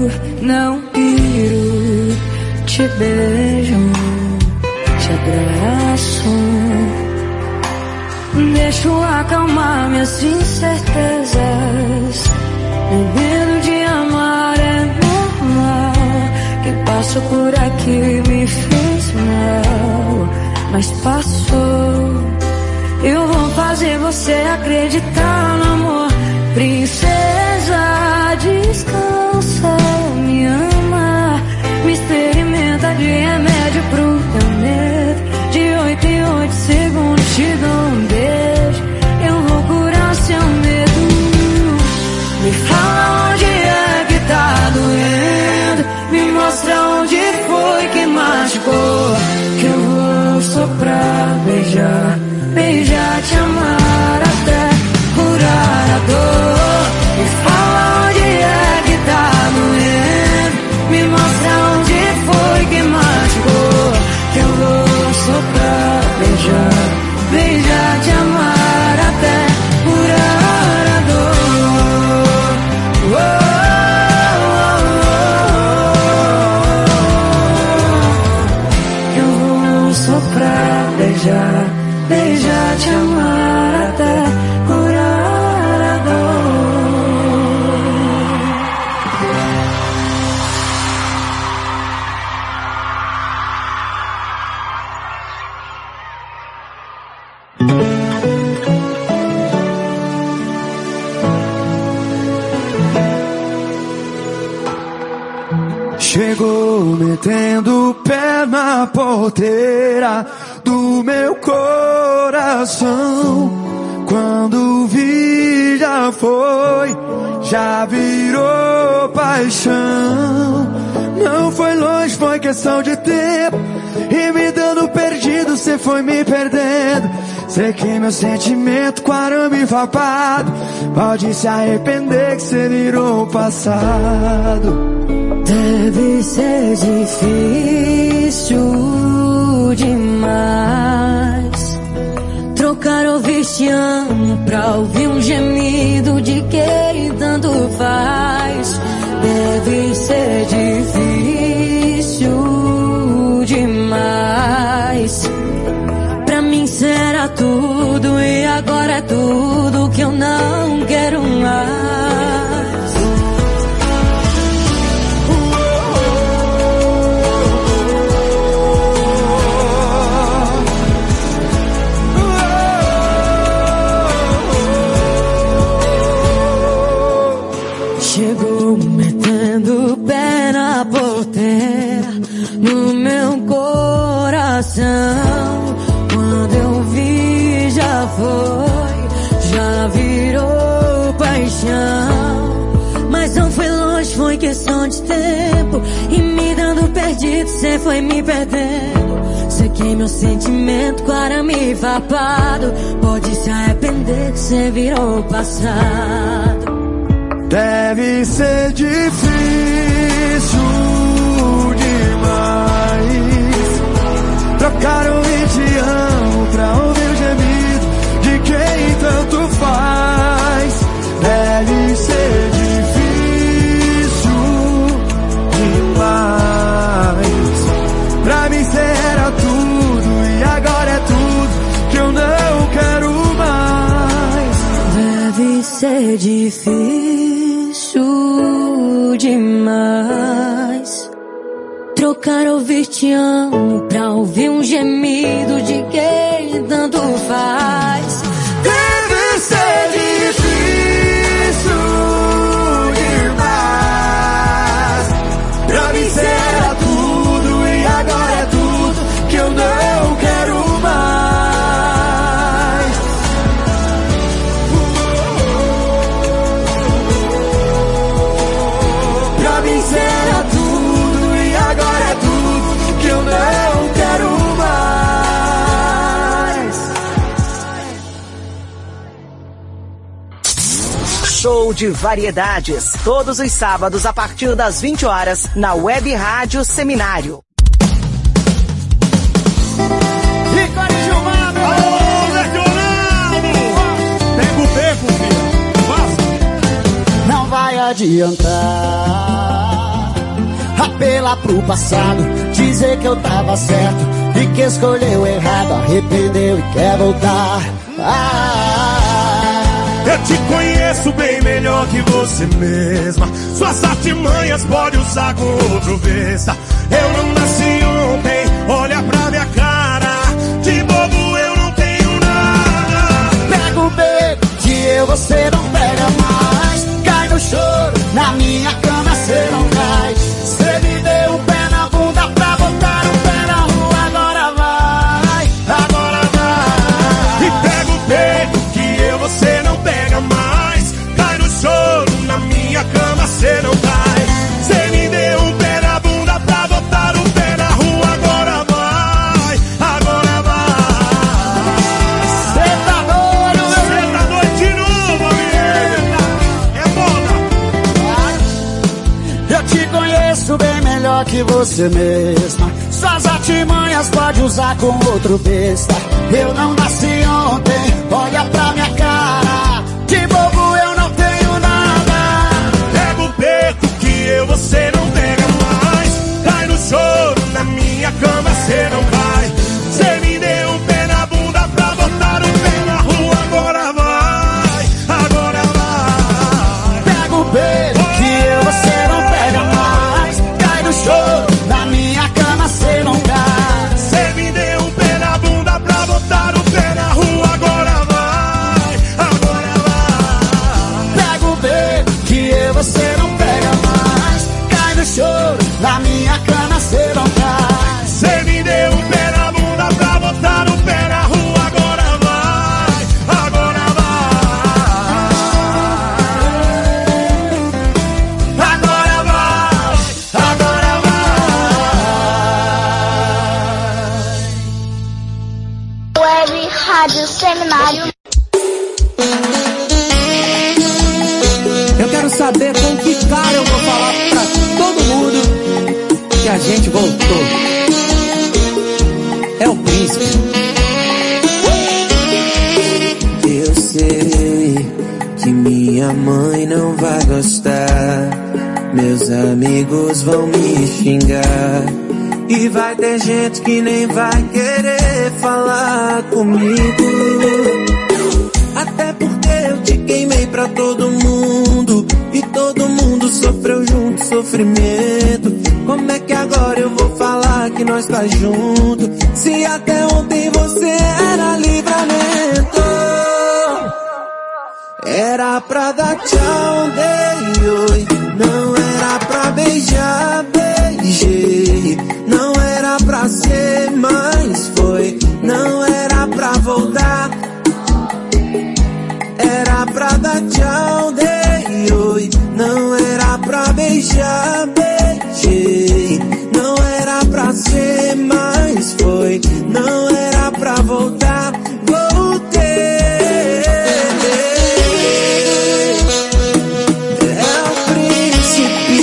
não piro, te beijo, te abraço, deixo acalmar minhas incertezas. Meu medo de amar é normal, quem passou por aqui me fez mal, mas passou. Eu vou fazer você acreditar no amor. Princesa, descansa, me ama, me experimenta de remédio pro teu medo. De oito em oito segundos te dou um beijo, eu vou curar seu medo. Me fala onde é que tá doendo, me mostra onde foi que machucou, que eu vou soprar, beijar, beijar, te amar até curar a dor. Me fala onde é que tá doendo, me mostra onde foi que machucou, que eu vou soprar, beijar, beijar, te amar até curar a dor. Oh, oh, oh, oh. Eu vou soprar, beijar, beijar, te amar até curar a dor. Chegou metendo o pé na porteira do meu coração. Quando vi já foi, já virou paixão. Não foi longe, foi questão de tempo, e me dando perdido, cê foi me perdendo. Sei que meu sentimento com arame farpado, pode se arrepender que cê virou passado. Deve ser difícil demais trocar ouvir te amo pra ouvir um gemido de quem tanto faz. Deve ser difícil demais. Pra mim será tudo e agora é tudo que eu não quero mais. Chegou metendo o pé na porteira no meu coração. Quando eu vi já foi, já virou paixão. Mas não foi longe, foi questão de tempo, e me dando perdido, cê foi me perdendo. Sequei meu sentimento com arame farpado, pode se arrepender que cê virou passado. Deve ser difícil demais trocar o e te amo pra ouvir o gemido de quem tanto faz. Deve ser difícil demais. Pra mim cê era tudo e agora é tudo que eu não quero mais. Deve ser difícil demais trocar ouvir te amo pra ouvir um gemido de quem tanto faz. Deve ser difícil demais. Pra mim cê era tudo e agora é tudo que eu não quero mais. Pra mim cê era tudo e agora é tudo que eu não quero mais. Show de variedades, todos os sábados a partir das vinte horas, na Web Rádio Seminário. Ricardo e Gilmar, meu irmão! Alô, Leonardo! Pega o beco, filho! Passa! Não vai adiantar lá pro passado, dizer que eu tava certo e que escolheu errado, arrependeu e quer voltar. Ah, eu te conheço bem melhor que você mesma. Suas artimanhas pode usar com outro besta. Eu não nasci ontem, olha pra minha cara. De bobo eu não tenho nada. Pega o beco que eu, você não pega mais. Cai no choro, na minha cama cê não cai. Cê me deu um pé na bunda pra botar um pé na rua. Agora vai, agora vai. E pega o beco que eu, você não pega mais. Cai no choro, na minha cama cê não cai. Cê me deu um pé na bunda pra botar um pé na rua. Agora vai, agora vai. Cê tá doido, cê tá doido de novo, amiga. É moda. Eu te conheço bem melhor que você mesma. Suas artimanhas pode usar com outro besta. Eu não nasci ontem, olha pra minha cara. De bobo eu não tenho nada. Pega o beco que eu, você não pega mais. Cai no choro, na minha cama cê não cai. Cê me deu um pé na bunda pra botar um pé na rua. Agora vai, agora vai. Pega o beco que eu, você não pega mais. Cai no choro, na minha cama cê não cai. Cê me deu um pé na bunda pra botar um pé na rua. Agora vai, agora vai. Pega o beco que eu, você não pega mais. Cai no choro, na minha cama cê não cai. Cê me deu um pé na bunda pra botar um pé na rua. Agora vai, agora vai. Agora vai, agora vai. Web Rádio Seminário. Eu quero saber com que cara eu vou falar pra todo mundo que a gente voltou. É o príncipe. Eu sei que minha mãe não vai gostar. Meus amigos vão me xingar. E vai ter gente que nem vai querer falar comigo. Até porque eu te queimei pra todo mundo. E todo mundo sofreu junto, sofrimento. Como é que agora eu vou falar que nós tá junto? Se até ontem você era livramento. Era pra dar tchau, dei oi. Não era pra beijar, beijei. Não era pra ser, mas foi. Não era pra voltar. Era pra dar tchau, dei oi. Não era pra beijar, beijei. Não era pra ser, mas foi. Não era pra voltar, voltei. É o príncipe,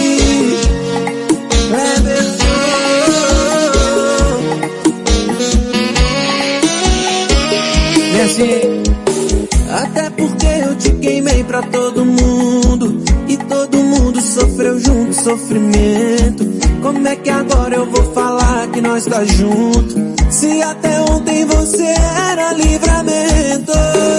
Everton. E assim, até porque eu te queimei pra todo mundo. E todo mundo sofreu junto, sofrimento. Como é que agora eu vou falar que nós tá junto? Se até ontem você era livramento.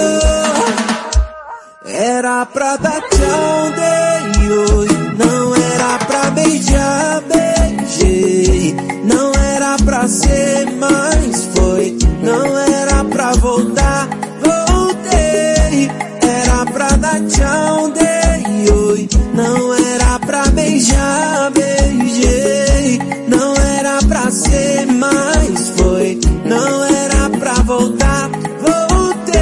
Era pra dar tchau, dei oi. Não era pra beijar, beijei. Não era pra ser, mas foi. Não era pra voltar, voltei. Era pra dar tchau, dei oi. Não era pra beijar, beijei. Não era pra ser, mas foi. Não era pra voltar, voltei.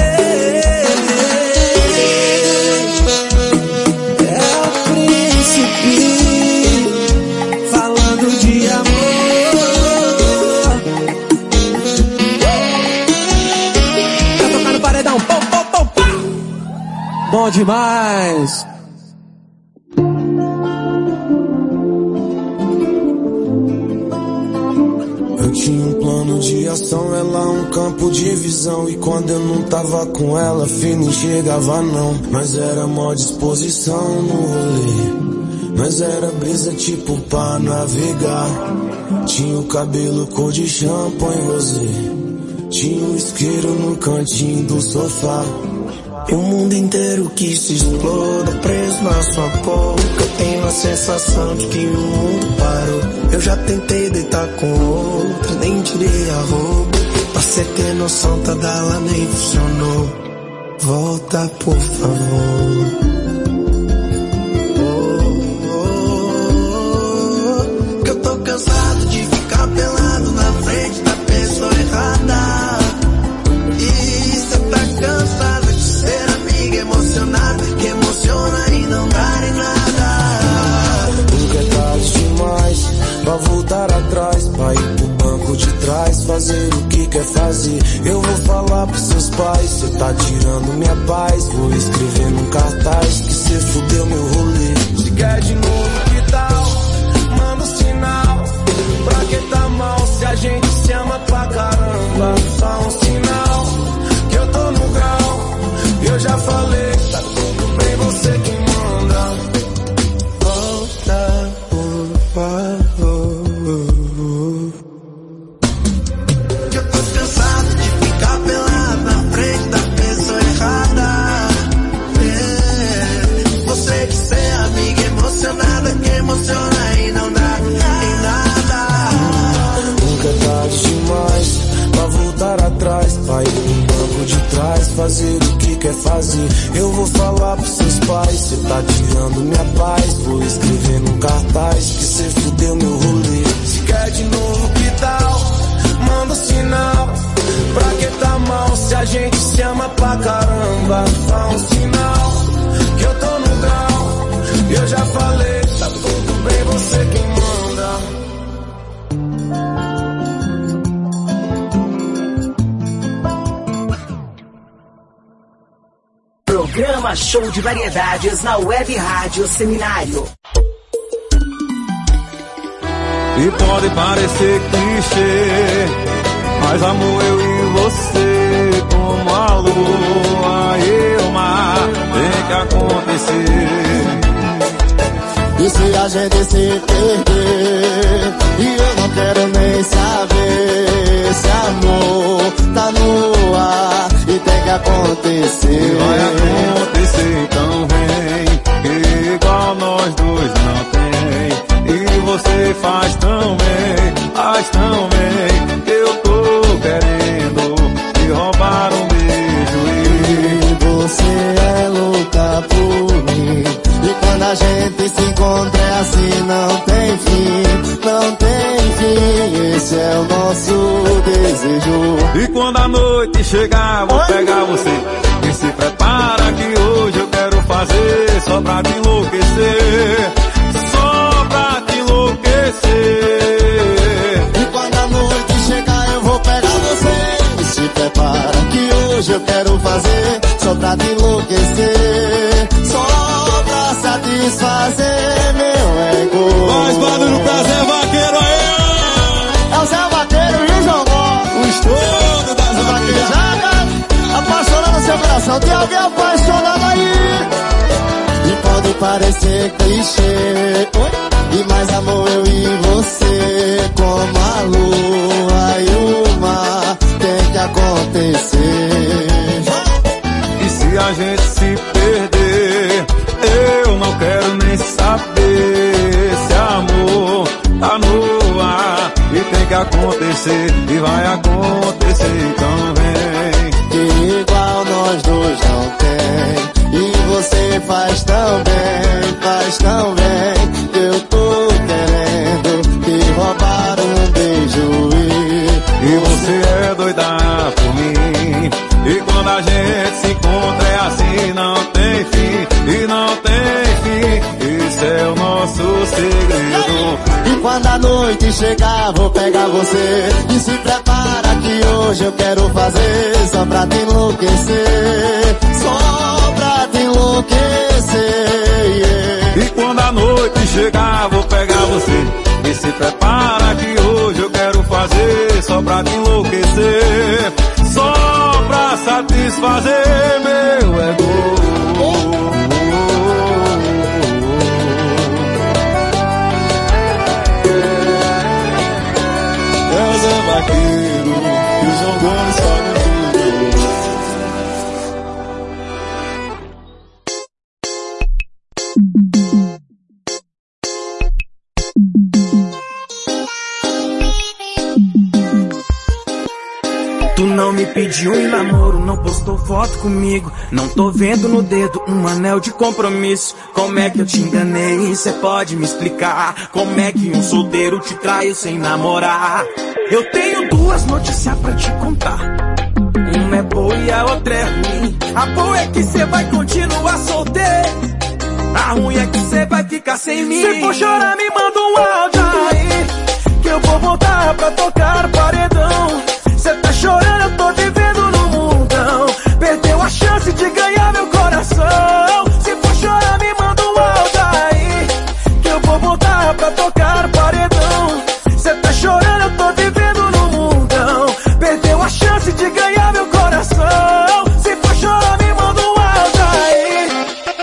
É o príncipe falando de amor. Tá tocando paredão, pom, pom, pom, pom. Bom demais. Eu tinha um plano de ação, ela um campo de visão. E quando eu não tava com ela, filho, nem chegava não. Mas era mó disposição no rolê. Mas era brisa tipo pra navegar. Tinha o cabelo cor de champanhe rosé. Tinha um isqueiro no cantinho do sofá. E o mundo inteiro que se exploda, preso na sua boca. Tenho a sensação de que o mundo parou. Eu já tentei deitar com outra, nem tirei a roupa. Pra cê ter noção, tá dela nem funcionou. Volta, por favor. Cansado de ficar pelado na frente da pessoa errada. E cê tá cansada de ser amiga emocionada, que emociona e não dá em nada. Nunca é tarde demais pra voltar atrás, pra ir pro banco de trás, fazer o que quer fazer. Eu vou falar pros seus pais, cê tá tirando minha paz. Vou escrever num cartaz que cê fudeu meu rolê. Se quer de novo, que tal? Manda um sinal. Pra que tá mal se a gente se ama pra caramba? Só um sinal que eu tô no grau. Eu já falei, tá tudo bem, você que manda. Volta, por favor. Eu tô cansado de ficar pelado na frente da pessoa errada. É, você que ser amiga emocionada, que emociona e não dá em nada. Demais pra voltar atrás, pra ir pro banco de trás, fazer o que quer fazer. Eu vou falar pros seus pais, cê tá tirando minha paz. Vou escrever num cartaz que cê fudeu meu rolê. Se quer de novo, que tal? Manda um sinal. Pra que tá mal se a gente se ama pra caramba? Dá um sinal que eu tô no grau. Eu já falei, tá tudo bem, você quem manda. Programa Show de Variedades na Web Rádio Seminário. E pode parecer clichê, mas amor, eu e você, como a lua e o mar, tem que acontecer. E se a gente se perder, e eu não quero nem saber, se amor tá no ar e tem que acontecer. Vai acontecer, então vem, igual nós dois não tem. E você faz tão bem, faz tão bem, que eu tô querendo te roubar um beijo. E você é louca por mim, e quando a gente se encontra é assim, não tem fim, não tem fim. Esse é o nosso desejo. E quando a noite chegar, vou pegar você. E se prepara que hoje eu quero fazer só pra te enlouquecer, só pra te enlouquecer. E quando a noite chegar eu vou pegar você. E se prepara que hoje eu quero fazer só pra te enlouquecer, só pra satisfazer meu ego. Mais barulho pra Zé Vaqueiro aí! É o Zé Vaqueiro e o João Bó, o estouro das vaquejadas, apaixonando seu coração. Tem alguém apaixonado aí? E pode parecer clichê, e mais amor, eu e você, como a lua e o mar, tem que acontecer. E se a gente se perder, eu não quero nem saber, se amor tá no ar e tem que acontecer, e vai acontecer, então vem. Que igual nós dois não tem, e você faz tão bem, faz tão bem, que eu tô querendo te roubar um beijo. E, e você é doida por mim, e quando a gente se encontra é assim, não tem fim, e não tem fim. Esse é o nosso segredo. E quando a noite chegar vou pegar você, e se prepara que hoje eu quero fazer só pra te enlouquecer, só pra te enlouquecer, yeah. E quando a noite chegar vou pegar você, e se prepara que hoje eu quero fazer só pra te enlouquecer, só pra satisfazer meu ego. me pediu em namoro, não postou foto comigo. Não tô vendo no dedo um anel de compromisso. Como é que eu te enganei? Cê pode me explicar? Como é que um solteiro te traiu sem namorar? Eu tenho duas notícias pra te contar. Uma é boa e a outra é ruim. A boa é que cê vai continuar solteiro. A ruim é que cê vai ficar sem mim. Se for chorar, me manda um áudio aí, que eu vou voltar pra tocar paredão. Cê tá chorando, eu tô vivendo no mundão. Perdeu a chance de ganhar meu coração. Se for chorar, me manda um áudio aí, que eu vou voltar pra tocar paredão. Cê tá chorando, eu tô vivendo no mundão. Perdeu a chance de ganhar meu coração. Se for chorar, me manda um áudio aí.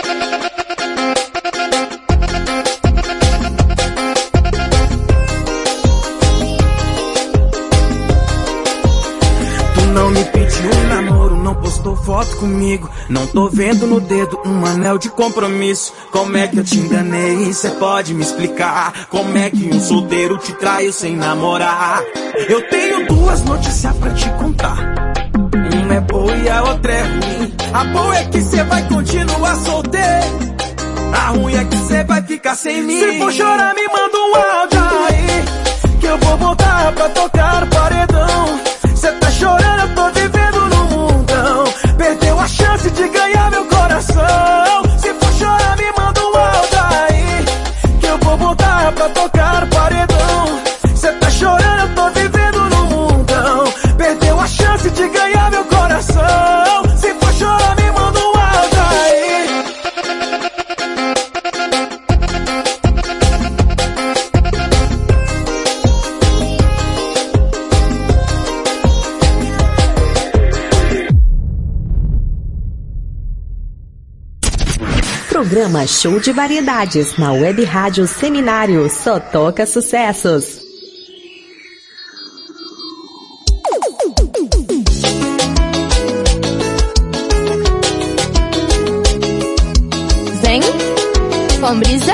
Não me pediu um namoro, não postou foto comigo. Não tô vendo no dedo um anel de compromisso. Como é que eu te enganei? Cê pode me explicar? Como é que um solteiro te traiu sem namorar? Eu tenho duas notícias pra te contar. Uma é boa e a outra é ruim. A boa é que cê vai continuar solteiro. A ruim é que cê vai ficar sem mim. Se for chorar, me manda um áudio aí, que eu vou voltar pra tocar paredão. Cê tá chorando, eu tô vivendo no mundão. Perdeu a chance de ganhar meu coração. Se for chorar, me manda um áudio aí, que eu vou voltar pra tocar paredão. Cê tá chorando, eu tô vivendo no mundão. Perdeu a chance de ganhar meu coração. Se for chorar, me manda um áudio aí. Programa Show de Variedades na Web Rádio Seminário. Só toca sucessos. Vem com brisa.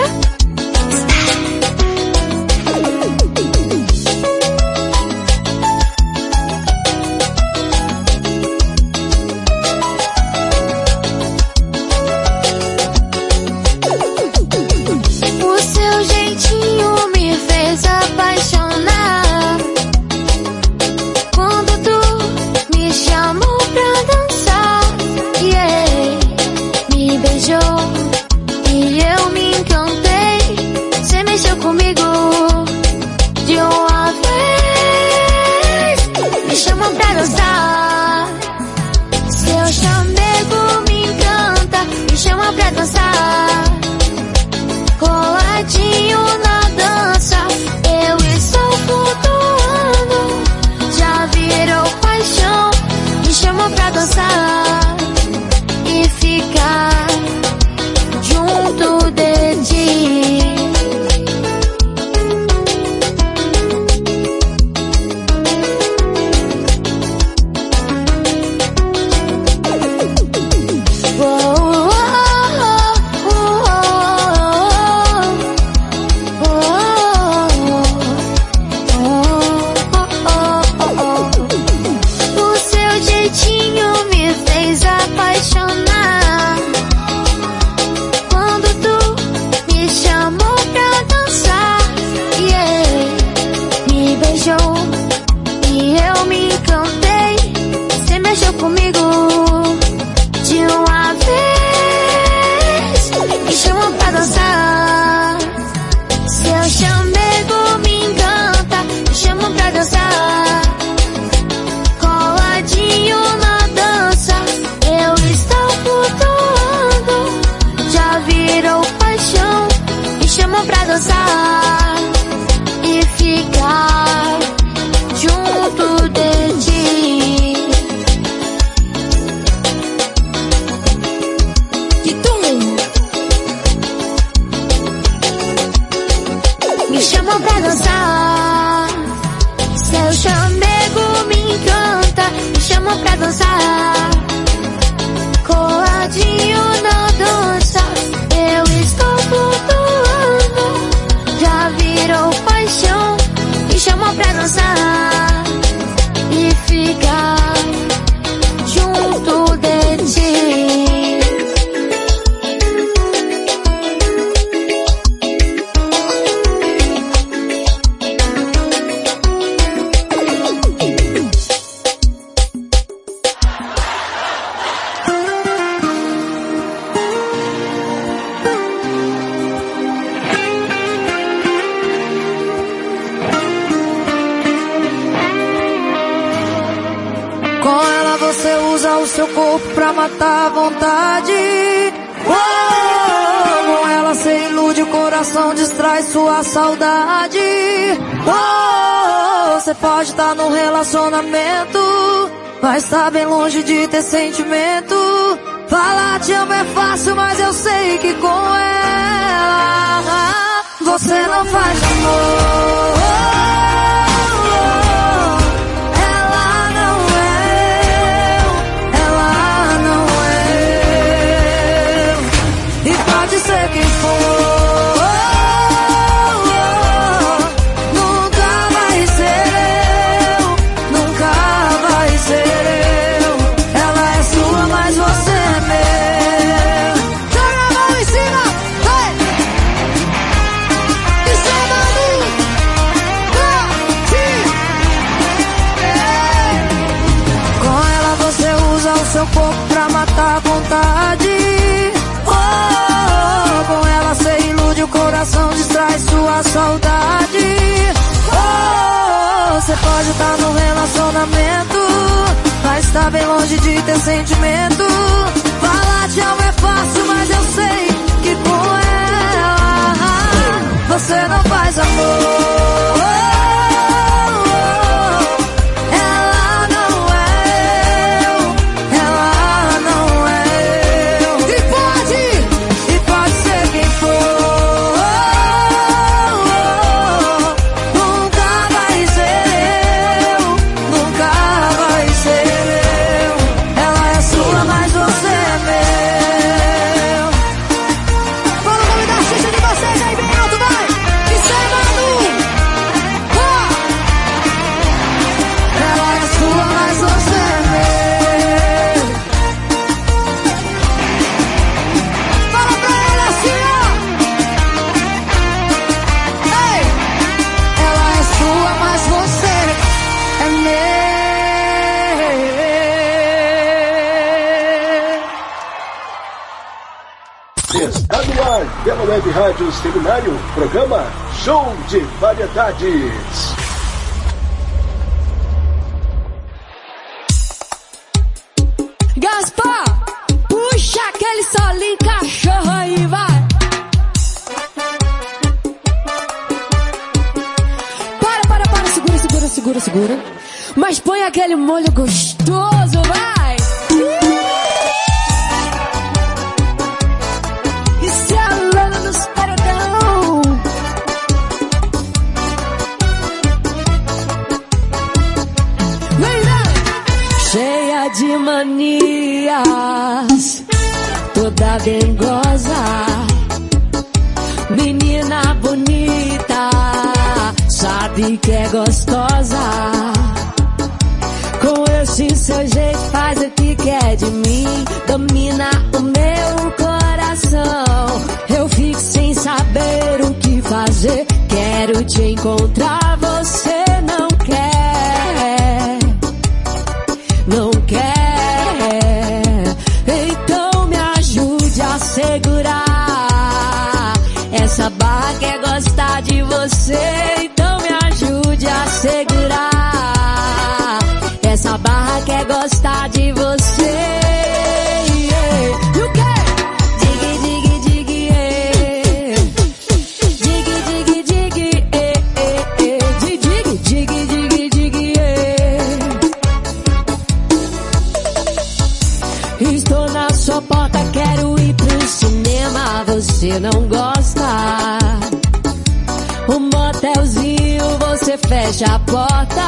Chama pra dançar e ficar corpo pra matar a vontade. Oh, com ela cê ilude o coração, distrai sua saudade. Oh, cê pode estar num relacionamento, mas tá bem longe de ter sentimento. Falar te amo é fácil, mas eu sei que com ela você não faz amor. Ela não é eu, ela não é eu, e pode ser quem for, nunca vai ser eu, nunca vai ser eu. Ela é sua, mas você é meu. Joga a mão em cima, vai! Isso é barulho! Com ela você usa o seu corpo pra matar a vontade. Oh, com ela você ilude o coração, distrai sua saudade. Oh, você pode estar no relacionamento, mas tá bem longe de ter sentimento. Falar te amo é fácil, mas eu sei que com ela você não faz amor. Ela não é eu, ela não é eu, e pode, e pode ser quem for, nunca vai ser eu, nunca vai ser eu. Ela é sua, mas você é meu. Fala o nome da artista de vocês aí bem alto, vai! Isso é Manu! Ah! Ela é sua, mas você é meu. Fala pra ela assim, ó! Ei! Ela é sua, mas você é meu. Está no ar, pela Web Rádio Seminário, programa Show de Variedades. Gaspar, puxa aquele solinho cachorro aí, vai. Para, para, para, segura, segura, segura, segura. Mas põe aquele molho gostoso, vai. E se a lana nos paredão. Vem, vem. Cheia de manias, toda dengosa, menina bonita, sabe que é gostosa. Com esse seu jeito faz o que quer de mim, domina o meu coração. Eu fico sem saber o que fazer, quero te encontrar, você não quer, não quer. Então me ajude a segurar essa barra, quer gostar de você. Então me ajude a segurar essa barra, quer gostar de você. E o quê? Digue, digue, digue, eh. Digue, digue, digue, eh, eh, eh. Digue, digue, digue, digue, eh. Estou na sua porta, quero ir pro cinema, você não gosta. Um motelzinho, você fecha a porta.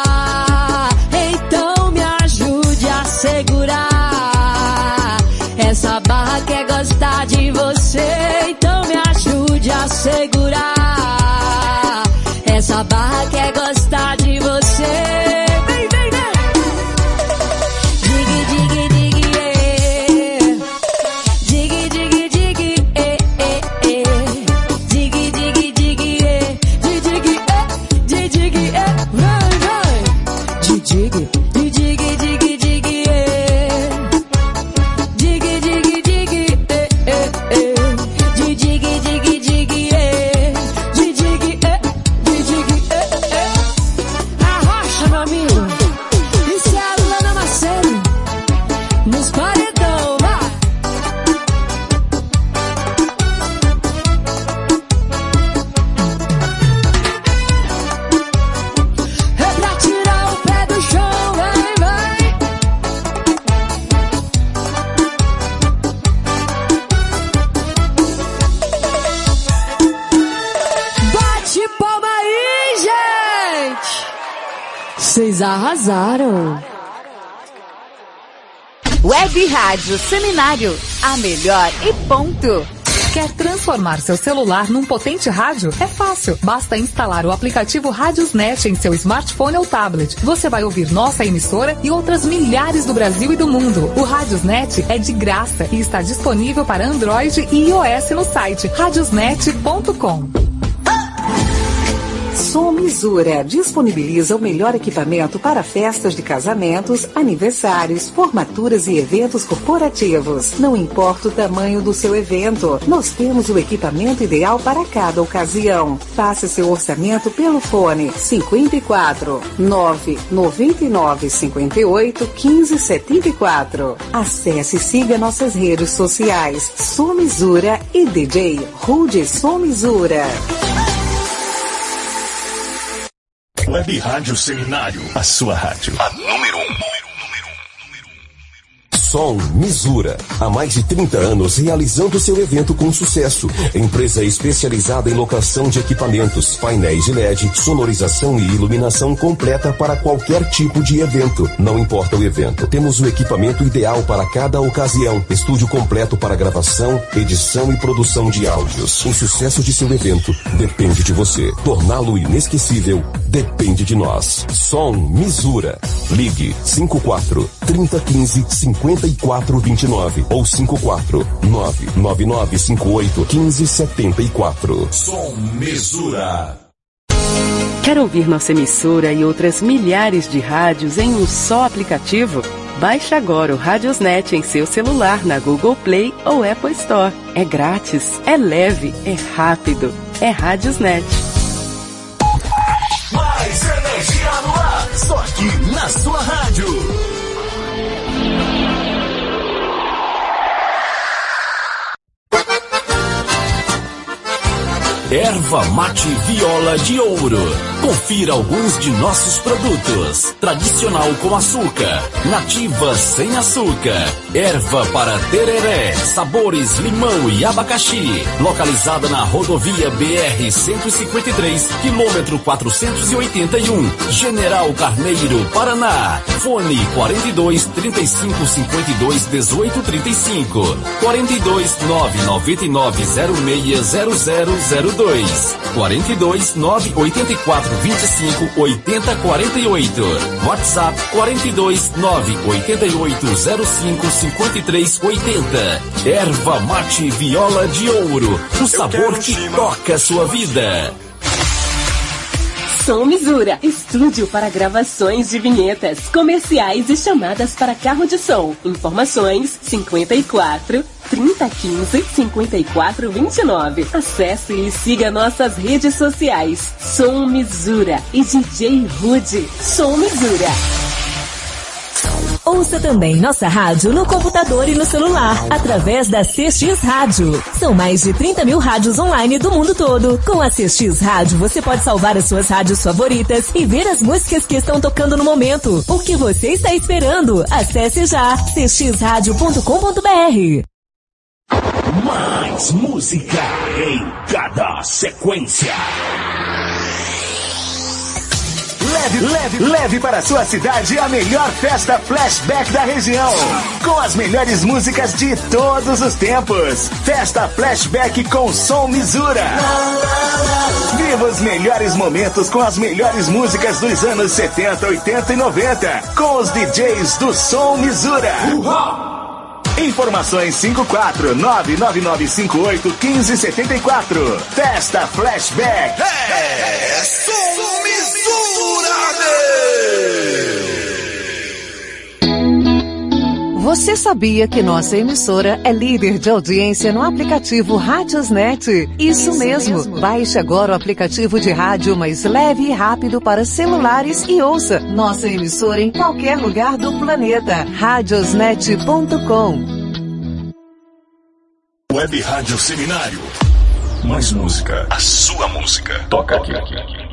Então me ajude a segurar essa barra, quer gostar de você. Então me ajude a segurar essa barra, quer gostar de você. Vem, vem, vem. Digue, digue, digue, eh. Digue, digue, digue, eh, eh, eh. Digue, digue, digue, eh. Digue, eh. Digue, eh. Vai, vai. Digue, digue, digue, digue, eh. Digue, digue, digue, eh, eh, eh. Digue, digue, digue, eh. Digue, eh. Digue, eh, eh. os paredão, vai. É pra tirar o pé do chão, vai, vai. Bate palma aí, gente! Vocês arrasaram. Web Rádio Seminário, a melhor e ponto. Quer transformar seu celular num potente rádio? É fácil. Basta instalar o aplicativo Radiosnet em seu smartphone ou tablet. Você vai ouvir nossa emissora e outras milhares do Brasil e do mundo. O Radiosnet é de graça e está disponível para Android e iOS no site radiosnet ponto com. Som Misura disponibiliza o melhor equipamento para festas de casamentos, aniversários, formaturas e eventos corporativos. Não importa o tamanho do seu evento, nós temos o equipamento ideal para cada ocasião. Faça seu orçamento pelo fone cinco quatro, nove nove nove cinco oito, um cinco sete quatro. Acesse e siga nossas redes sociais. Som Misura e D J Rude Som Misura. Web Rádio Seminário, a sua rádio. A número um. Som Misura. Há mais de trinta anos realizando seu evento com sucesso. Empresa especializada em locação de equipamentos, painéis de L E D, sonorização e iluminação completa para qualquer tipo de evento. Não importa o evento, temos o equipamento ideal para cada ocasião. Estúdio completo para gravação, edição e produção de áudios. O sucesso de seu evento depende de você. Torná-lo inesquecível depende de nós. Som Misura. Ligue cinco quatro, trinta quinze, cinquenta e quatro vinte e nove ou cinco quatro, nove nove nove cinco oito, um cinco sete quatro. Som Misura. Quer ouvir nossa emissora e outras milhares de rádios em um só aplicativo? Baixe agora o Radiosnet em seu celular na Google Play ou Apple Store. É grátis, é leve, é rápido. É Radiosnet. Mais energia no ar, só aqui na sua rádio. Erva Mate Viola de Ouro. Confira alguns de nossos produtos. Tradicional com açúcar, nativa sem açúcar, erva para tereré, sabores limão e abacaxi. Localizada na rodovia B R cento e cinquenta e três, quilômetro quatrocentos e oitenta e um, General Carneiro, Paraná. Fone quarenta e dois, trinta e cinco, cinquenta e dois, dezoito, trinta e cinco. quarenta e dois, nove nove nove, zero seis zero zero zero dois. quarenta e dois, nove oito quatro, vinte e cinco, oitenta, quarenta e oito. WhatsApp quarenta e dois, nove oito oito, zero cinco, cinquenta e três, oitenta. Erva Mate Viola de Ouro, o sabor que toca a sua vida. Som Misura, estúdio para gravações de vinhetas, comerciais e chamadas para carro de som. Informações cinquenta e quatro, trinta, quinze, cinquenta e quatro, vinte e nove. Acesse e siga nossas redes sociais. Som Misura e D J Rude. Som Misura. Ouça também nossa rádio no computador e no celular, através da C X Rádio. São mais de trinta mil rádios online do mundo todo. Com a C X Rádio, você pode salvar as suas rádios favoritas e ver as músicas que estão tocando no momento. O que você está esperando? Acesse já c x rádio ponto com ponto b r. Mais música em cada sequência. Leve, leve, leve para sua cidade a melhor festa flashback da região. Com as melhores músicas de todos os tempos. Festa flashback com Som Misura. Viva os melhores momentos com as melhores músicas dos anos setenta, oitenta e noventa. Com os D Js do Som Misura. Informações cinco quatro, nove nove nove cinco oito, um cinco sete quatro. Festa Flashback. É, Som Misura. Você sabia que nossa emissora é líder de audiência no aplicativo Radiosnet? Isso, Isso mesmo. mesmo. Baixe agora o aplicativo de rádio mais leve e rápido para celulares e ouça nossa emissora em qualquer lugar do planeta. radiosnet ponto com. Web Rádio Seminário. Mais música. A sua música. Toca aqui. aqui, aqui.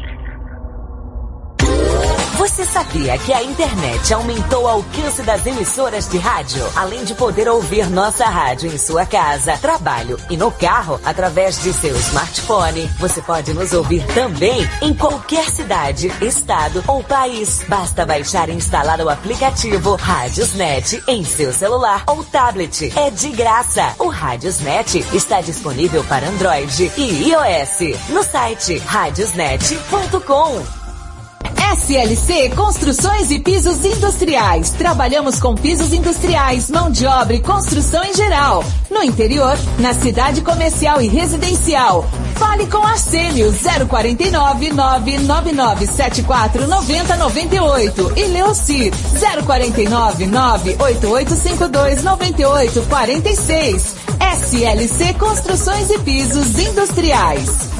Você sabia que a internet aumentou o alcance das emissoras de rádio? Além de poder ouvir nossa rádio em sua casa, trabalho e no carro, através de seu smartphone, você pode nos ouvir também em qualquer cidade, estado ou país. Basta baixar e instalar o aplicativo Radiosnet em seu celular ou tablet. É de graça. O Radiosnet está disponível para Android e iOS no site radiosnet ponto com. S L C Construções e Pisos Industriais. Trabalhamos com pisos industriais, mão de obra e construção em geral. No interior, na cidade comercial e residencial. Fale com Arsênio zero quatro nove, nove nove nove sete quatro nove zero nove oito e Leocir zero quatro nove, nove oito oito cinco dois nove oito quatro seis. S L C Construções e Pisos Industriais.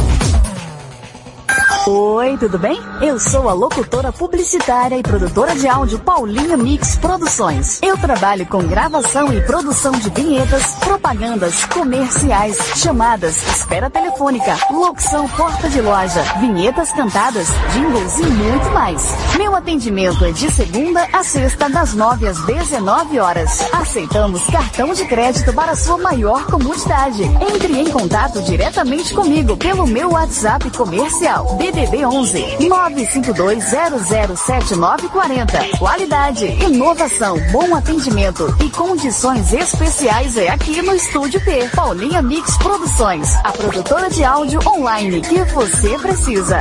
Oi, tudo bem? Eu sou a locutora publicitária e produtora de áudio Paulinha Mix Produções. Eu trabalho com gravação e produção de vinhetas, propagandas, comerciais, chamadas, espera telefônica, locução porta de loja, vinhetas cantadas, jingles e muito mais. Meu atendimento é de segunda a sexta, das nove às dezenove horas. Aceitamos cartão de crédito para sua maior comodidade. Entre em contato diretamente comigo pelo meu WhatsApp comercial D D D onze, nove cinco dois zero zero sete nove quatro zero. Qualidade, inovação, bom atendimento e condições especiais é aqui no Estúdio P. Paulinha Mix Produções, a produtora de áudio online que você precisa.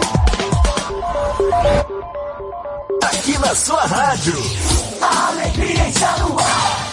Aqui na sua rádio. A alegria está no ar.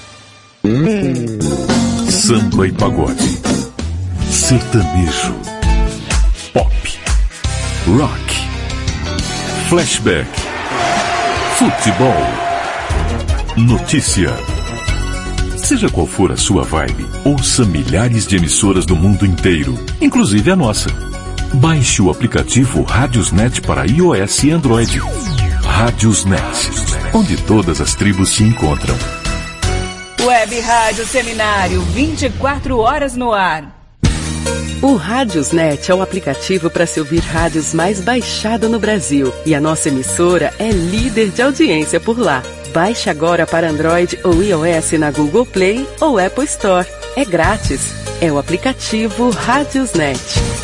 Hum. Samba e pagode. Sertanejo. Pop. Rock, flashback, futebol, notícia. Seja qual for a sua vibe, ouça milhares de emissoras do mundo inteiro, inclusive a nossa. Baixe o aplicativo Radiosnet para iOS e Android. Radiosnet, onde todas as tribos se encontram. Web Rádio Seminário, vinte e quatro horas no ar. O Radiosnet é o aplicativo para se ouvir rádios mais baixado no Brasil. E a nossa emissora é líder de audiência por lá. Baixe agora para Android ou iOS na Google Play ou Apple Store. É grátis. É o aplicativo Radiosnet.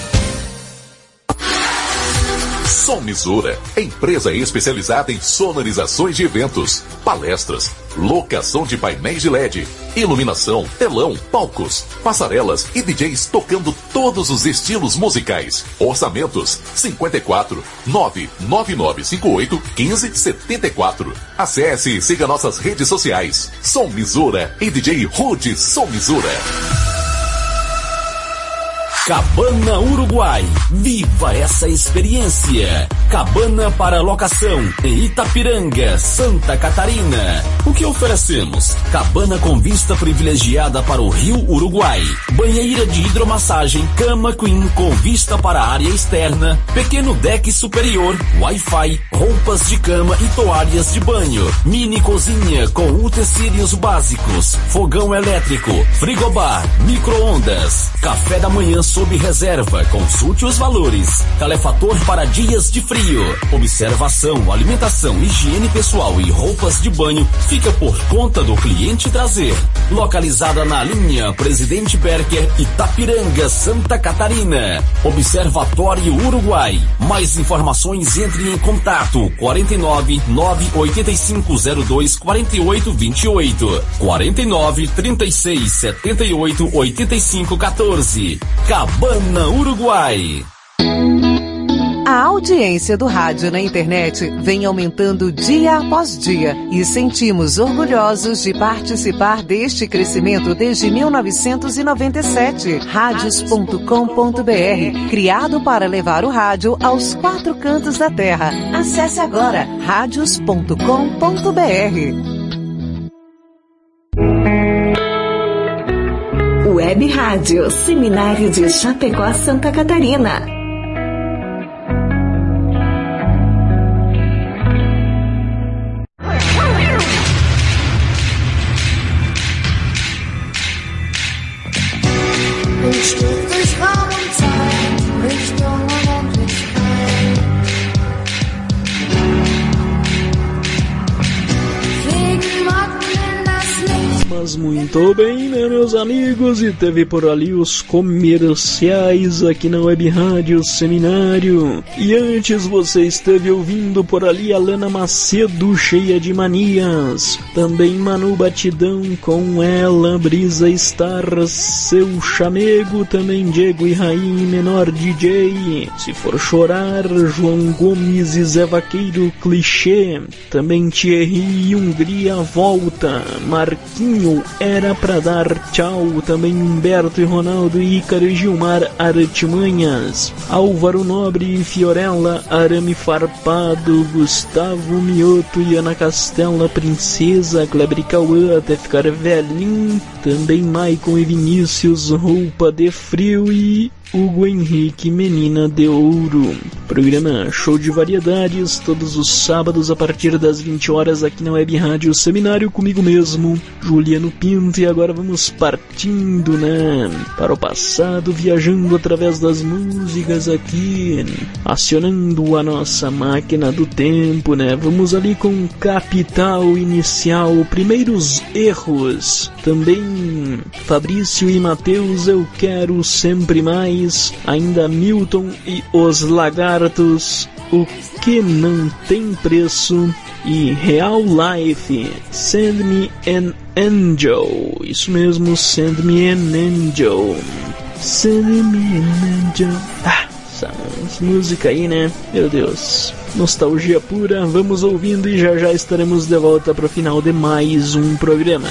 Sommisura, empresa especializada em sonorizações de eventos, palestras, locação de painéis de L E D, iluminação, telão, palcos, passarelas e D Js tocando todos os estilos musicais. Orçamentos cinquenta e quatro, nove nove nove cinco oito, um cinco sete quatro. Acesse e siga nossas redes sociais. Sommisura e D J Rude Sommisura. Cabana Uruguai. Viva essa experiência. Cabana para locação em Itapiranga, Santa Catarina. O que oferecemos? Cabana com vista privilegiada para o Rio Uruguai. Banheira de hidromassagem, cama queen com vista para a área externa. Pequeno deck superior, Wi-Fi, roupas de cama e toalhas de banho. Mini cozinha com utensílios básicos. Fogão elétrico, frigobar, micro-ondas. Café da manhã sob reserva, consulte os valores. Calefator para dias de frio. Observação, alimentação, higiene pessoal e roupas de banho fica por conta do cliente trazer. Localizada na linha Presidente Berker, Itapiranga, Santa Catarina. Observatório Uruguai. Mais informações, entre em contato quarenta e nove, nove oito cinco zero dois, quatro oito dois oito, quarenta e nove, trinta e seis, setenta e oito, oitenta e cinco, quatorze. Cabana Uruguai. A audiência do rádio na internet vem aumentando dia após dia e sentimos orgulhosos de participar deste crescimento desde mil novecentos e noventa e sete. Radios ponto com ponto br, criado para levar o rádio aos quatro cantos da terra. Acesse agora radios ponto com ponto br. Web Rádio Seminário de Chapecó, Santa Catarina. Muito bem, né, meus amigos? E teve por ali os comerciais aqui na Web Rádio Seminário. E antes você esteve ouvindo por ali a Lana Macedo, Cheia de Manias. Também Manu Batidão com Ela, Brisa Star, Seu Chamego. Também Diego e Raim, Menor D J. Se For Chorar, João Gomes e Zé Vaqueiro, Clichê. Também Thierry e Hungria Volta. Marquinho, Era Pra Dar Tchau. Também Humberto e Ronaldo, Ícaro e Gilmar, Artimanhas. Álvaro Nobre e Fiorella, Arame Farpado. Gustavo Mioto e Ana Castela, Princesa. Kleber e Cauã, Até Ficar Velhinho. Também Maicon e Vinícius, Roupa de Frio. E Hugo Henrique, Menina de Ouro. Programa Show de Variedades, todos os sábados a partir das vinte horas aqui na Web Rádio Seminário, comigo mesmo, Juliano Pinto. E agora vamos partindo, né, para o passado, viajando através das músicas aqui, acionando a nossa máquina do tempo, né. Vamos ali com Capital Inicial, Primeiros Erros. Também Fabrício e Matheus, Eu Quero Sempre Mais. Ainda Milton e Os Lagartos, O Que Não Tem Preço. E Real Life, Send Me an Angel. Isso mesmo, Send Me an Angel. Send Me an Angel. Ah, essa música aí, né? Meu Deus, nostalgia pura. Vamos ouvindo e já já estaremos de volta para o final de mais um programa.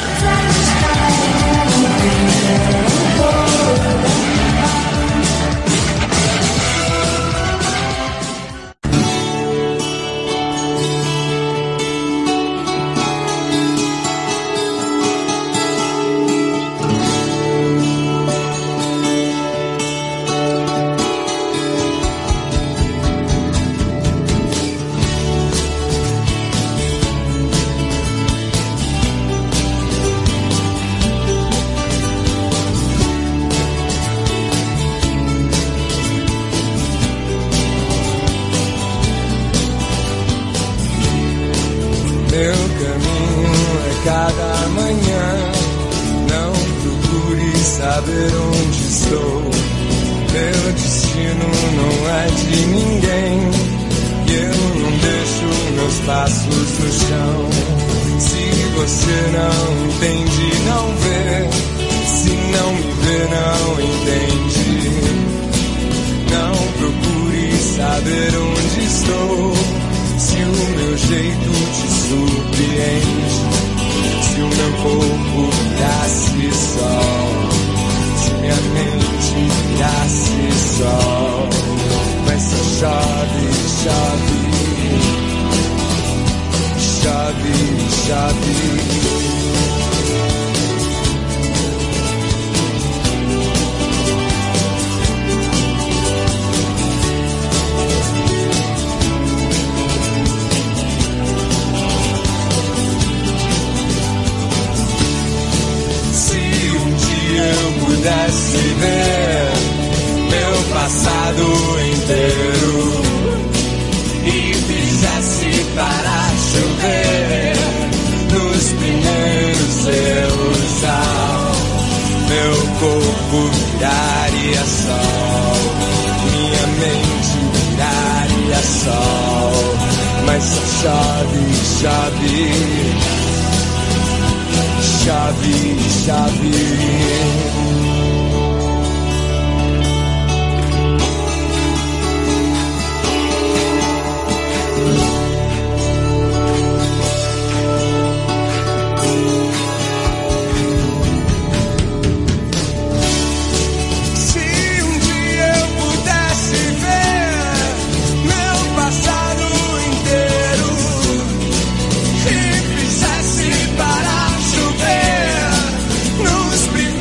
Nos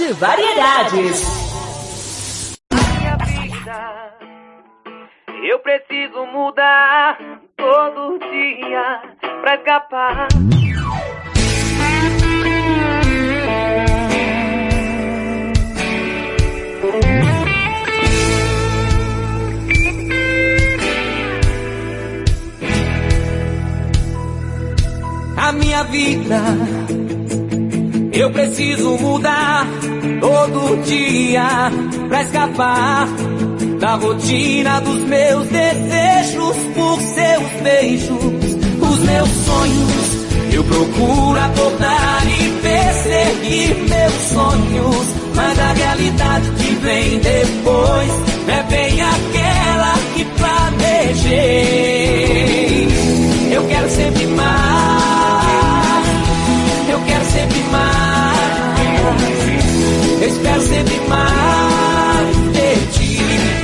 de Variedades. Minha vida, eu preciso mudar todo dia pra escapar. A minha vida, eu preciso mudar todo dia pra escapar da rotina dos meus desejos por seus beijos. Os meus sonhos eu procuro acordar e perseguir meus sonhos, mas a realidade que vem depois é bem aquela que planejei. Eu quero sempre mais, eu quero sempre mais, eu espero sempre mais de ti.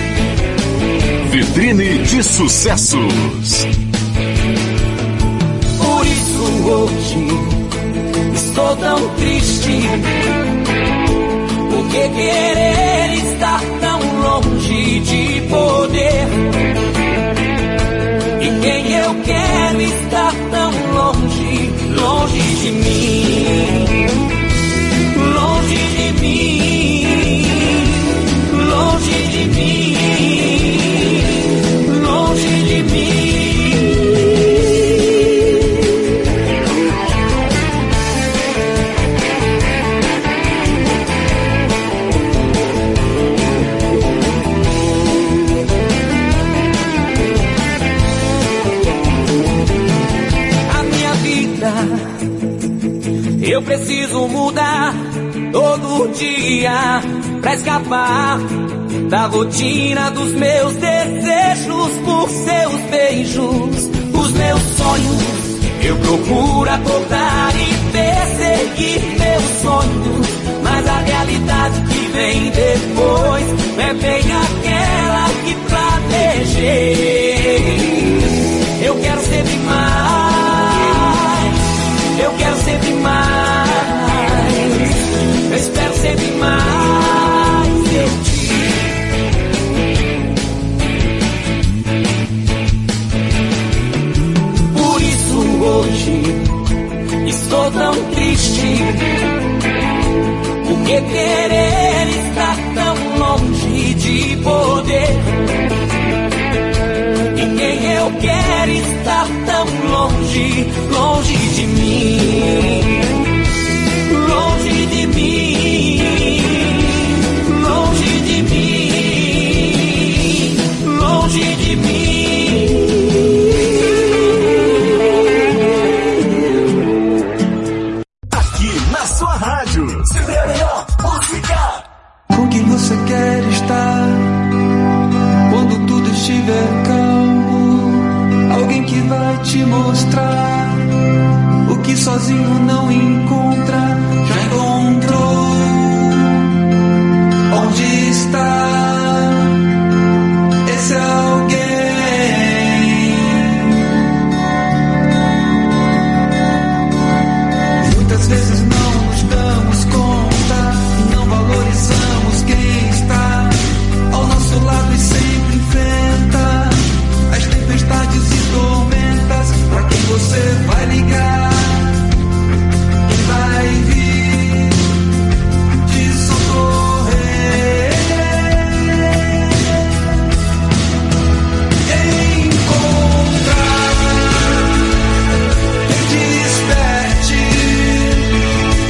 Vitrine de sucessos. Por isso hoje estou tão triste, porque querer estar tão longe de poder. E quem eu quero estar tão longe, longe de mim, longe de mim, longe de mim, longe de mim. Eu preciso mudar todo dia pra escapar da rotina dos meus desejos por seus beijos. Os meus sonhos eu procuro acordar e perseguir meus sonhos, mas a realidade que vem depois é bem aquela que planejei. Eu quero sempre mais, eu quero sempre mais, eu espero sempre mais de ti. Por isso hoje estou tão triste, porque querer estar tão longe de poder. E quem eu quero estar tão longe, longe de mim, longe de mim, longe de mim, longe de mim. Aqui na sua rádio, sempre a melhor música. Com quem você quer estar quando tudo estiver calmo? Alguém que vai te mostrar o que sozinho não encontra. Já encontrou? Onde está esse alguém? Muitas vezes não nos damos conta, não valorizamos quem está ao nosso lado e sempre enfrenta as tempestades e tormentas. Pra quem você vai ligar e vai vir te socorrer. Encontrar quem te desperte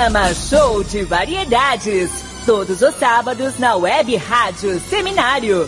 Programa Show de Variedades. Todos os sábados na Web Rádio Seminário.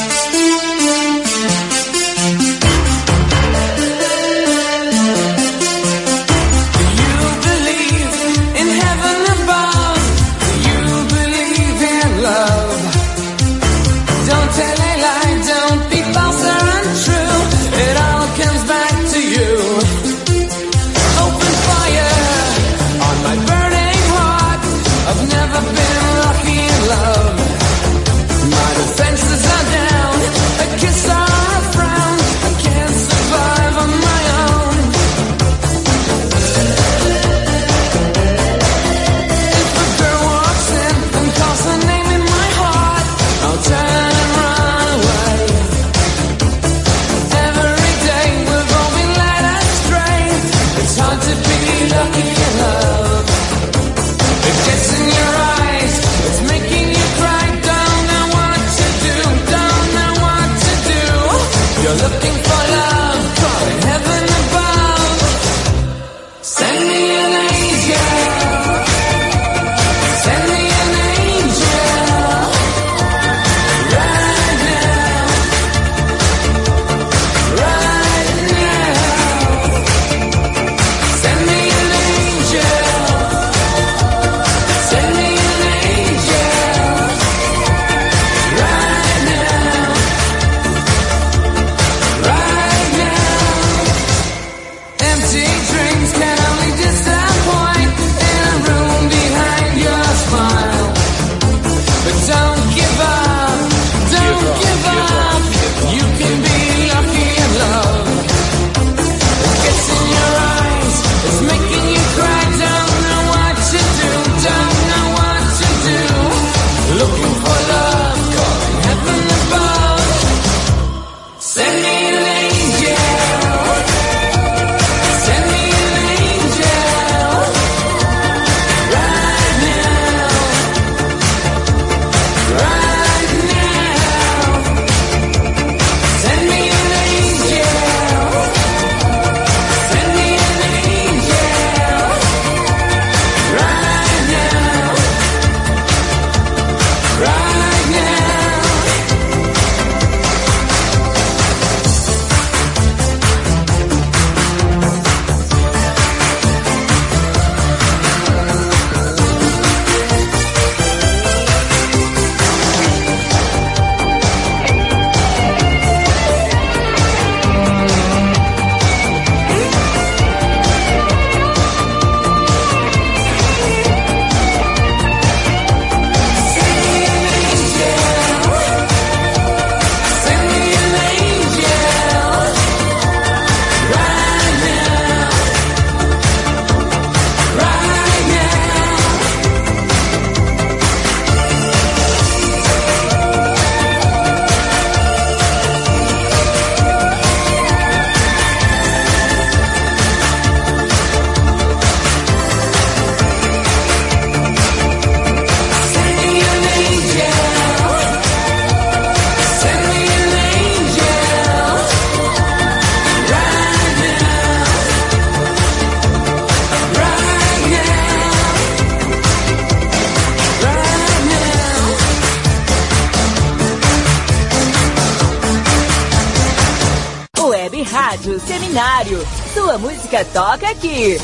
Rádio Seminário. Sua música toca aqui.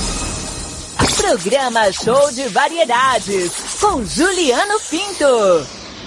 Programa Show de Variedades com Juliano Pinto.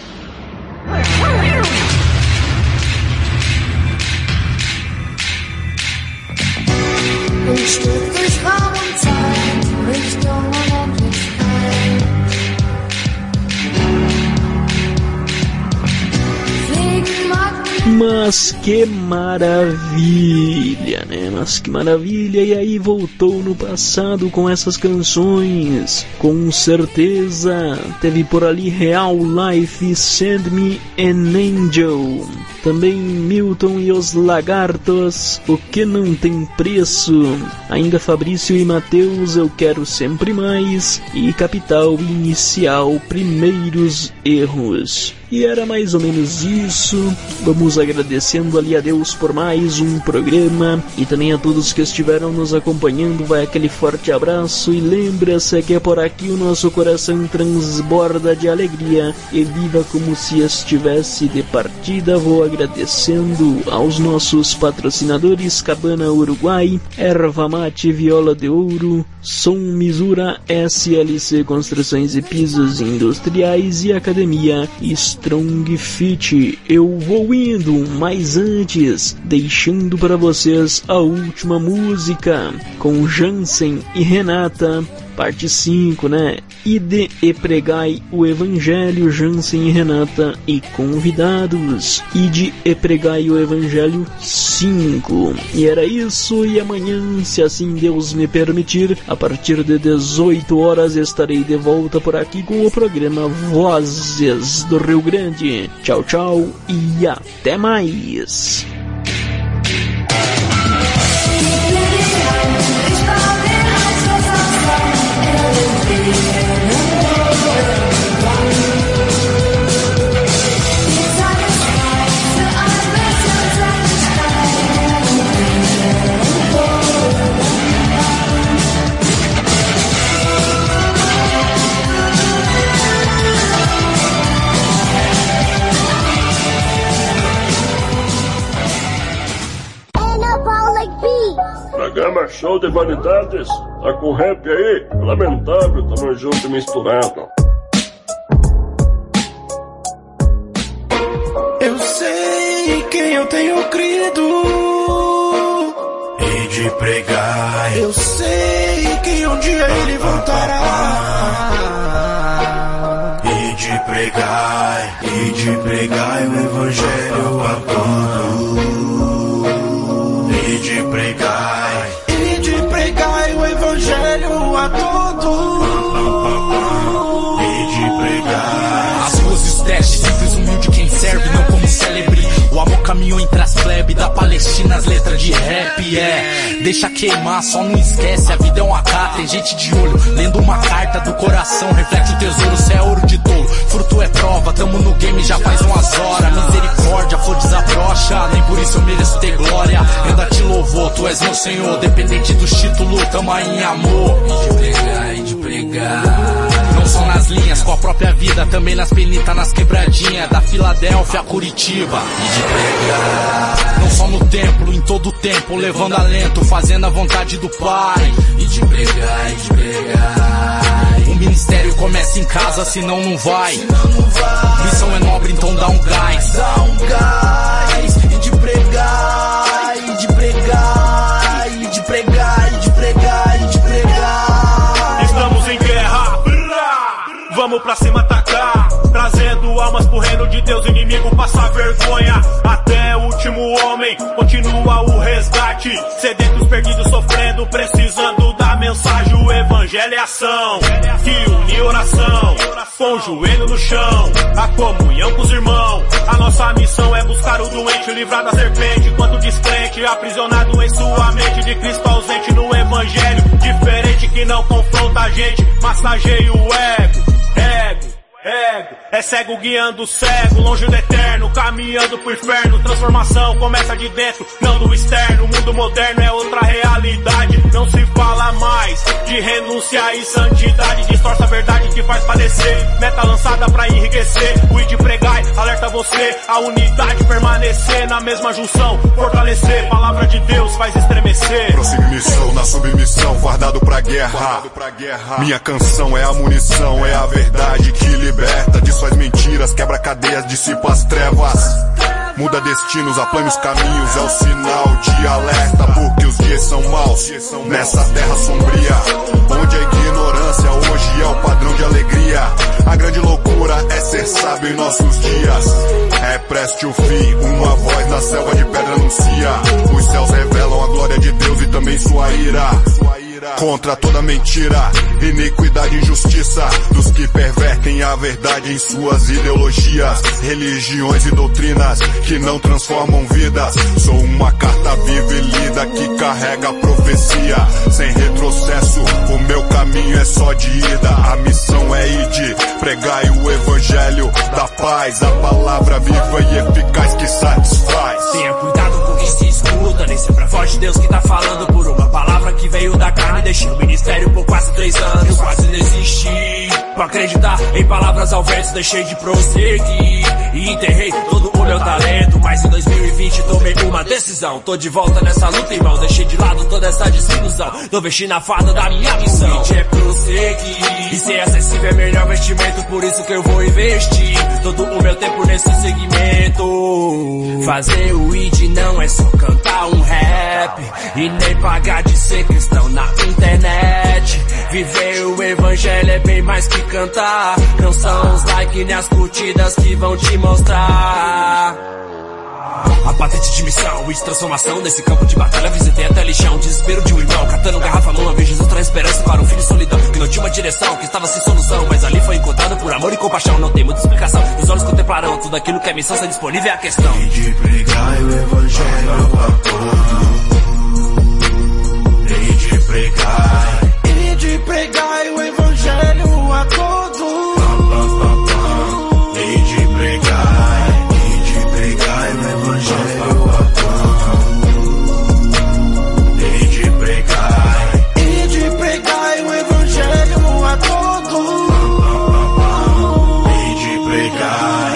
Mas que maravilha, né? Mas que maravilha! E aí voltou no passado com essas canções. Com certeza teve por ali Real Life, Send Me an Angel. Também Milton e os Lagartos, O Que Não Tem Preço. Ainda Fabrício e Mateus, Eu Quero Sempre Mais. E Capital Inicial, Primeiros Erros. E era mais ou menos isso. Vamos agradecendo ali a Deus por mais um programa e também a todos que estiveram nos acompanhando. Vai aquele forte abraço e lembra-se que é por aqui o nosso coração transborda de alegria e viva como se estivesse de partida. Vou agradecendo aos nossos patrocinadores: Cabana Uruguai, Erva Mate Viola de Ouro, Som Misura, S L C Construções e Pisos Industriais e Academia Strong Fit. Eu vou indo, mas antes, deixando para vocês a última música com Jansen e Renata, parte cinco, né? Ide e pregai o Evangelho, Jansen e Renata e convidados. Ide e pregai o Evangelho cinco. E era isso, e amanhã, se assim Deus me permitir, a partir de dezoito horas estarei de volta por aqui com o programa Vozes do Rio Grande. Tchau, tchau e até mais. Programa Show de Variedades, tá com rap aí? Lamentável, tamo junto e misturado. Eu sei quem eu tenho crido e de pregar. Eu sei que um dia ele voltará e de pregar, e de pregar o Evangelho a todos. E de pregar, e de pregar o Evangelho a todos. E de pregar. As ruas e os testes, simples, humilde quem serve, não como celebre. O amor caminhou entre as plebe da Palestina, as letras de rap, é. Deixa queimar, só não esquece, a vida é um A K, tem gente de olho, lendo uma carta do coração, reflete o tesouro, cê é ouro de tolo, fruto é prova, tamo no game já faz umas horas, misericórdia, flor desabrocha, nem por isso eu mereço ter glória, ainda te louvou, tu és meu senhor, dependente do título, tamo aí em amor, e de pregar, e de pregar. Não só nas linhas, com a própria vida, também nas penitas, nas quebradinhas, da Filadélfia a Curitiba. E de pregar, não só no templo, em todo o tempo, levando alento, fazendo a vontade do Pai. E de pregar, e de pregar. O ministério começa em casa, senão não vai. Missão é nobre, então dá um gás. Dá um gás, e de pregar, e de pregar, e de pregar, e de pregar, e de pregar. Estamos em guerra. Vamos pra cima atacar, trazendo almas pro reino de Deus, inimigo passa vergonha. Até o último homem, continua o resgate. Sedentos, perdidos, sofrendo, precisando da mensagem. O evangelho é ação, que une oração, com o joelho no chão, a comunhão com os irmãos. A nossa missão é buscar o doente, livrar da serpente, enquanto descrente, aprisionado em sua mente, de Cristo ausente no evangelho. Diferente que não confronta a gente, massageia o ego. Ego, ego, é cego guiando o cego, longe do eterno, caminhando pro inferno. Transformação começa de dentro, não do externo. O mundo moderno é outra realidade, não se fala mais de renúncia e santidade. Distorce a verdade que faz padecer, meta lançada pra enriquecer. O ir de pregar, alerta você, a unidade permanecer na mesma junção, fortalecer, palavra de Deus faz estremecer. Prossigo missão na submissão, fardado pra guerra. Minha canção é a munição, é a verdade que liberta, desfaz mentiras, quebra cadeias, dissipa as trevas. Muda destinos, aplane os caminhos, é o sinal de alerta, porque os dias são maus nessa terra sombria, onde a ignorância hoje é o padrão de alegria. A grande loucura é ser sábio em nossos dias, é preste o fim, uma voz na selva de pedra anuncia. Os céus revelam a glória de Deus e também sua ira, contra toda mentira, iniquidade e injustiça dos que pervertem a verdade em suas ideologias, religiões e doutrinas que não transformam vidas. Sou uma carta viva e lida vida que carrega a profecia. Sem retrocesso, o meu caminho é só de ida. A missão é ir de pregar o evangelho da paz, a palavra viva e eficaz que satisfaz. Tenha cuidado com o que se escuta, nem sempre a voz de Deus que tá falando por uma palavra que veio da carne. Deixei o ministério por quase três anos, quase desisti. Pra acreditar em palavras ao verso, deixei de prosseguir e enterrei todo o meu talento. Mas em dois mil e vinte tomei uma decisão. Tô de volta nessa luta, irmão. Deixei de lado toda essa desilusão. Tô vestindo a farda da minha missão. O é prosseguir e ser acessível é melhor vestimento. Por isso que eu vou investir todo o meu tempo nesse segmento. Fazer o I D não é só cantar um rap e nem pagar de ser cristão na internet. Viver o evangelho é bem mais que cantar. Não são os likes nem as curtidas que vão te mostrar a patente de missão e de transformação. Nesse campo de batalha visitei até lixão. Desespero de um irmão, catando garrafa mão. Ver Jesus traz esperança para um filho solidão que não tinha uma direção, que estava sem solução. Mas ali foi encontrado por amor e compaixão. Não tem muita explicação, os olhos contemplarão tudo aquilo que é missão, se disponível é a questão. E de pregar o evangelho a todos. E de pregar E de pregar o evangelho a todos. E de pregar E de pregar o evangelho a todos. E de pregar E de pregar o evangelho a todos. E de pregar.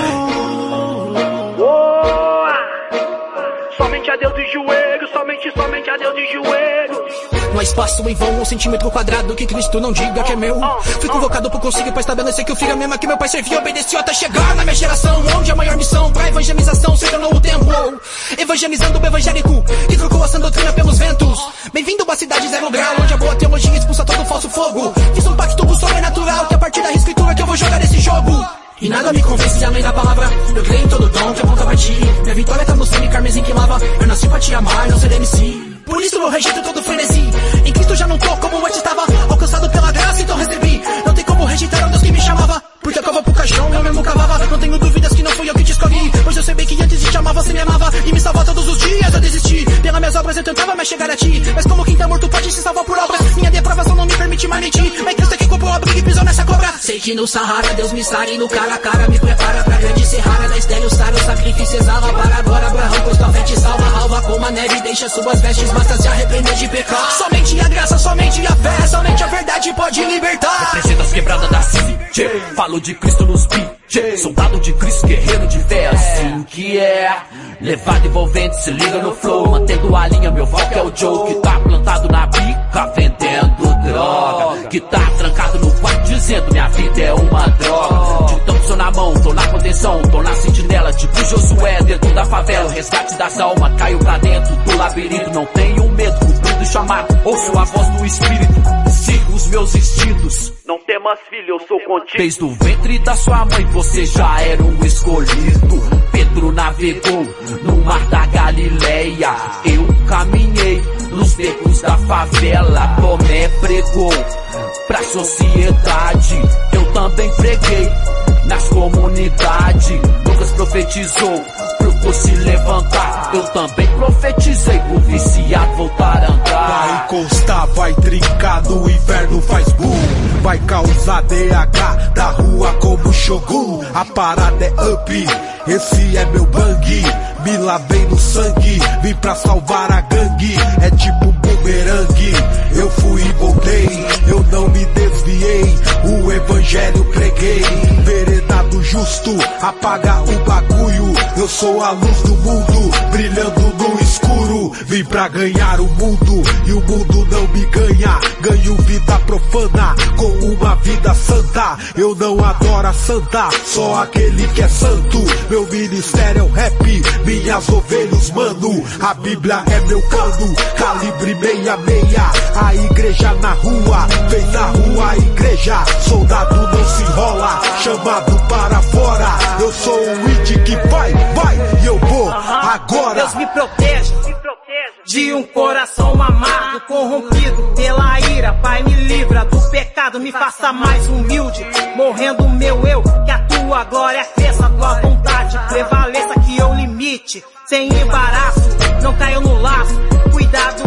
Boa! Somente a Deus de joelhos, somente, somente a Deus de joelhos. Não há espaço em vão, um centímetro quadrado que Cristo não diga que é meu. Fui convocado por consigo pra estabelecer que o filho é mesmo que meu pai serviu, obedeceu até chegar na minha geração, onde a maior missão pra evangelização se tornou o tempo. Evangelizando o evangélico que trocou a sã doutrina pelos ventos. Bem-vindo à cidade zero grau, onde a boa teologia expulsa todo o falso fogo. Fiz um pacto com o sobrenatural, que a partir da escritura que eu vou jogar esse jogo. E nada me convence além da palavra. Eu creio em todo dom que aponta pra ti. Minha vitória tá no sangue carmesim que lava. Eu nasci pra te amar, não ser M C. Por isso eu rejeito todo frenesi. Em Cristo já não tô como antes estava. Alcançado pela graça, então recebi. Não tem como rejeitar o Deus que me chamava. Porque a cova pro caixão eu mesmo cavava. Não tenho dúvidas que não fui eu que te escolhi. Pois eu sei bem que antes de te amar você me amava. E me salvou todos os dias eu desisti. Pelas minhas obras eu tentava mais chegar a ti. Mas como quem tá morto pode se salvar por obras. Minha depravação não me permite mais mentir. Mas Cristo é que comprou a briga e pisou nessa cobra. Sei que no Sahara Deus me sara e no cara a cara me prepara pra grande serrara. Da estéreo sara o sacrifício exala. Para agora Abraão, pois tua fé te salva. Alva como a neve, deixa suas vestes. Basta se arrepender de pecar. Somente a graça, somente a fé. Somente a verdade pode libertar. Representa as quebradas da City. Falo de Cristo nos beats. Soldado de Cristo, guerreiro de fé. Assim que é. Levado envolvente, se liga no flow. Mantendo a linha, meu vocal é o Joe. Que tá plantado na bica, vendendo droga. Que tá trancado no quarto, dizendo minha vida é uma droga. De tanto sou na mão, tô na contenção. Tô na sentinela, tipo Josué. Dentro da favela, o resgate das almas. Caio pra dentro do labirinto. Não tenho medo, cumprido o chamado. Ouço a voz do Espírito. Sigo os meus instintos. Não temas, filho, eu sou contigo. Desde o ventre da sua mãe você já era um escolhido. Pedro navegou no mar da Galileia. Eu caminhei nos becos da favela. Tomé pregou pra sociedade. Eu também preguei nas comunidades. Lucas profetizou pro povo se levantar. Eu também profetizei pro viciado voltar a andar. Vai encostar, vai trincar, no inverno faz boom. Vai causar D H da rua como Shogun. A parada é up, esse é meu bang. Me lavei no sangue, vim pra salvar a gangue. É tipo bumerangue, eu fui e voltei. Eu não me desviei, o evangelho preguei. Vereda do justo, apaga o bagulho. Eu sou a luz do mundo, brilhando no escuro. Vim pra ganhar o mundo, e o mundo não me ganha. Ganho vida profana, com uma vida santa. Eu não adoro a santa, só aquele que é santo. Meu ministério é o rap, minhas ovelhas, mano. A Bíblia é meu cano, calibre meia meia. A igreja na rua, vem na rua a igreja. Soldado não se enrola, chamado para fora. Eu sou o it que vai, vai, e eu vou agora. Deus me proteja de um coração amargo, corrompido pela ira. Pai, me livra do pecado, me faça mais humilde. Morrendo o meu eu, que a tua glória cresça, a tua vontade prevaleça, que eu limite. Sem embaraço, não caio no laço. Cuidado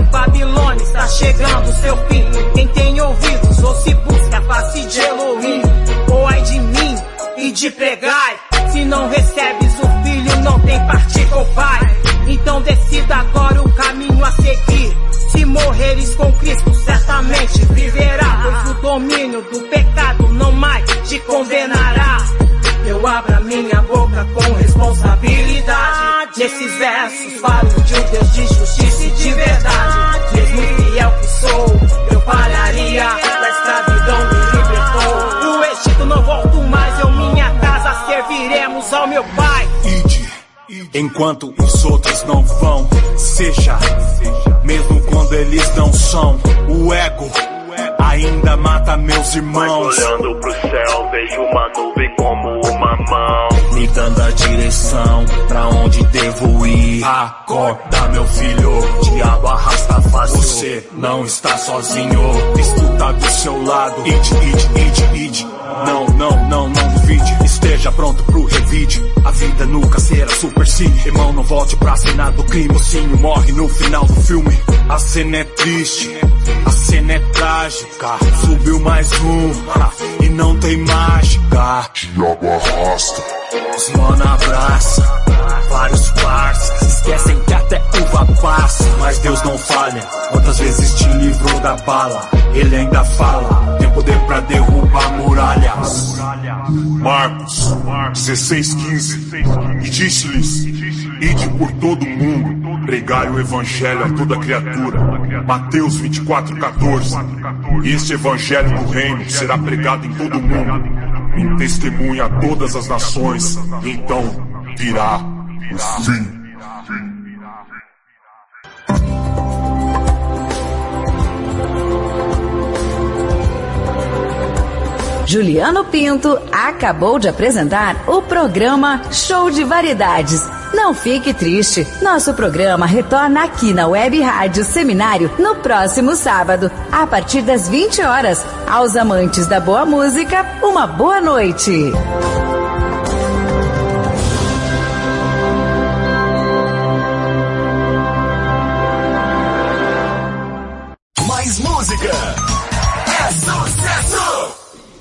tá chegando o seu fim. Quem tem ouvidos ou se busca a face de Elohim, ou ai de mim e de pregai. Se não recebes o filho, não tem parte com o pai. Então decida agora o caminho a seguir. Se morreres com Cristo, certamente viverá, pois o domínio do pecado não mais te condenará. Eu abro a minha boca com responsabilidade. Nesses versos falo de um Deus de justiça e de verdade. Mesmo fiel que sou, eu pararia. Da escravidão me libertou. Do Egito não volto mais, eu minha casa serviremos ao meu Pai. Ide, enquanto os outros não vão. Seja, mesmo quando eles não são. O ego ainda mata meus irmãos. Mas olhando pro céu, vejo uma nuvem como uma mão, me dando a direção pra onde devo ir. Acorda, meu filho, diabo arrasta fácil. Você não está sozinho, Cristo tá do seu lado. Ide, ide, ide, ide. Não, não, não, não duvide. Esteja pronto pro revide. A vida nunca será super sim. Irmão, não volte pra cena do crime. O mocinho morre no final do filme. A cena é triste, a cena é trágica. Subiu mais um, ha, e não tem mágica. Diabo arrasta, os mano abraça, vários parceiros esquecem que até uva passa. Mas Deus não falha, quantas vezes te livrou da bala. Ele ainda fala, tem poder pra derrubar muralhas. Marcos dezesseis, quinze. E disse-lhes: ide por todo mundo, pregai o evangelho a toda criatura. Mateus vinte e quatro, quatorze. Este evangelho do reino será pregado em todo mundo, em testemunha a todas as nações, e então virá o fim. Juliano Pinto acabou de apresentar o programa Show de Variedades. Não fique triste, nosso programa retorna aqui na Web Rádio Seminário no próximo sábado, a partir das vinte horas. Aos amantes da boa música, uma boa noite.